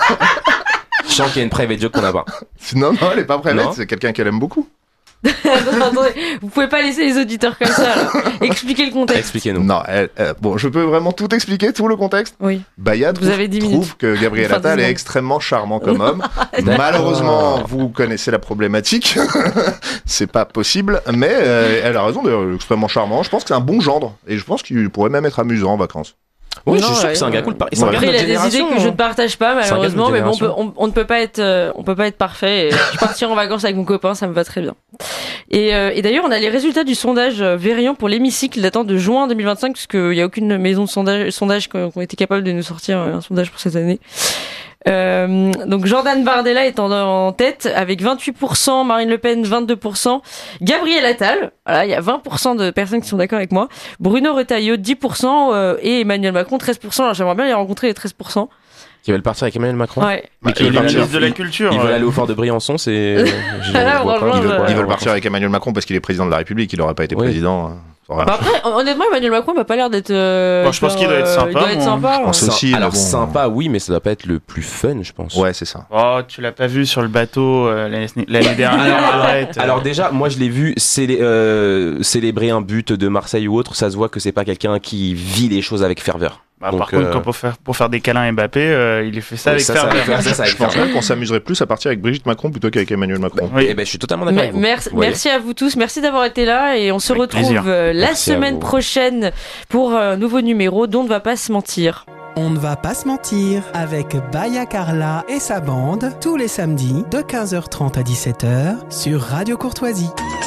je sens qu'il y a une private joke qu'on a pas. Non, non, elle est pas prête. Non. C'est quelqu'un qu'elle aime beaucoup. Attendez, attendez, vous pouvez pas laisser les auditeurs comme ça. là. Expliquez le contexte. Expliquez-nous. Non, elle- euh, bon, je peux vraiment tout expliquer, tout le contexte. Oui. Baya Vous trouve, avez dix trouve minutes. que Gabriel Enfin, dix Attal est secondes. extrêmement charmant comme homme. Malheureusement, vous connaissez la problématique. C'est pas possible, mais euh, elle a raison, d'ailleurs, extrêmement charmant. Je pense que c'est un bon gendre et je pense qu'il pourrait même être amusant en vacances. Oui, Non, je suis sûr ouais, que c'est un gars ouais. cool. par- et c'est un gars de Après, il notre a des idées génération. que je ne partage pas, C'est un gars de malheureusement, notre mais bon, on, peut, génération. on, on ne peut pas être, euh, on peut pas être parfait. Et je partir en vacances avec mon copain, ça me va très bien. Et, euh, et d'ailleurs, on a les résultats du sondage euh, Verian pour l'hémicycle datant de juin deux mille vingt-cinq, puisqu'il n'y a aucune maison de sondage, sondage qui ont qui ont été capables de nous sortir euh, un sondage pour cette année. Euh, donc Jordan Bardella est en, en tête avec vingt-huit pour cent, Marine Le Pen vingt-deux pour cent, Gabriel Attal, voilà, il y a vingt pour cent de personnes qui sont d'accord avec moi, Bruno Retailleau dix pour cent euh, et Emmanuel Macron treize pour cent. Alors j'aimerais bien les rencontrer les treize pour cent. Qui veulent partir avec Emmanuel Macron. Ouais. Mais Il est veulent partir, ministre de la culture. Ils veulent ouais. aller au fort de Briançon, c'est. je Là, vois pas. franchement, Ils veulent, euh, ils veulent partir avec Emmanuel Macron parce qu'il est président de la République. Il n'aurait pas été Oui. président. Voilà. Bah après, honnêtement, Emmanuel Macron m'a pas l'air d'être. Euh, Bon, je pense hyper, qu'il doit être euh, sympa, Il doit être moi. sympa. Je pense ouais. aussi, mais Alors bon. sympa, oui, mais ça doit pas être le plus fun, je pense. Ouais, c'est ça. Oh, tu l'as pas vu sur le bateau euh, l'année l'année dernière. arrête. Alors déjà, moi je l'ai vu célé- euh, célébrer un but de Marseille ou autre, ça se voit que c'est pas quelqu'un qui vit les choses avec ferveur. Bah, Donc, par contre, euh, quand pour faire, pour faire des câlins à Mbappé, euh, il fait ça oui, avec ça, ça ferveur. va faire ça, ça va Je faire pense ça. même qu'on s'amuserait plus à partir avec Brigitte Macron plutôt qu'avec Emmanuel Macron. Oui. Eh ben, je suis totalement d'accord Mais- avec vous. merci, Vous voyez. merci à vous tous, merci d'avoir été là et on se Avec retrouve plaisir. euh, la Merci à semaine vous. prochaine pour un nouveau numéro dont on ne va pas se mentir. On ne va pas se mentir avec Baya Carla et sa bande tous les samedis de quinze heures trente à dix-sept heures sur Radio Courtoisie.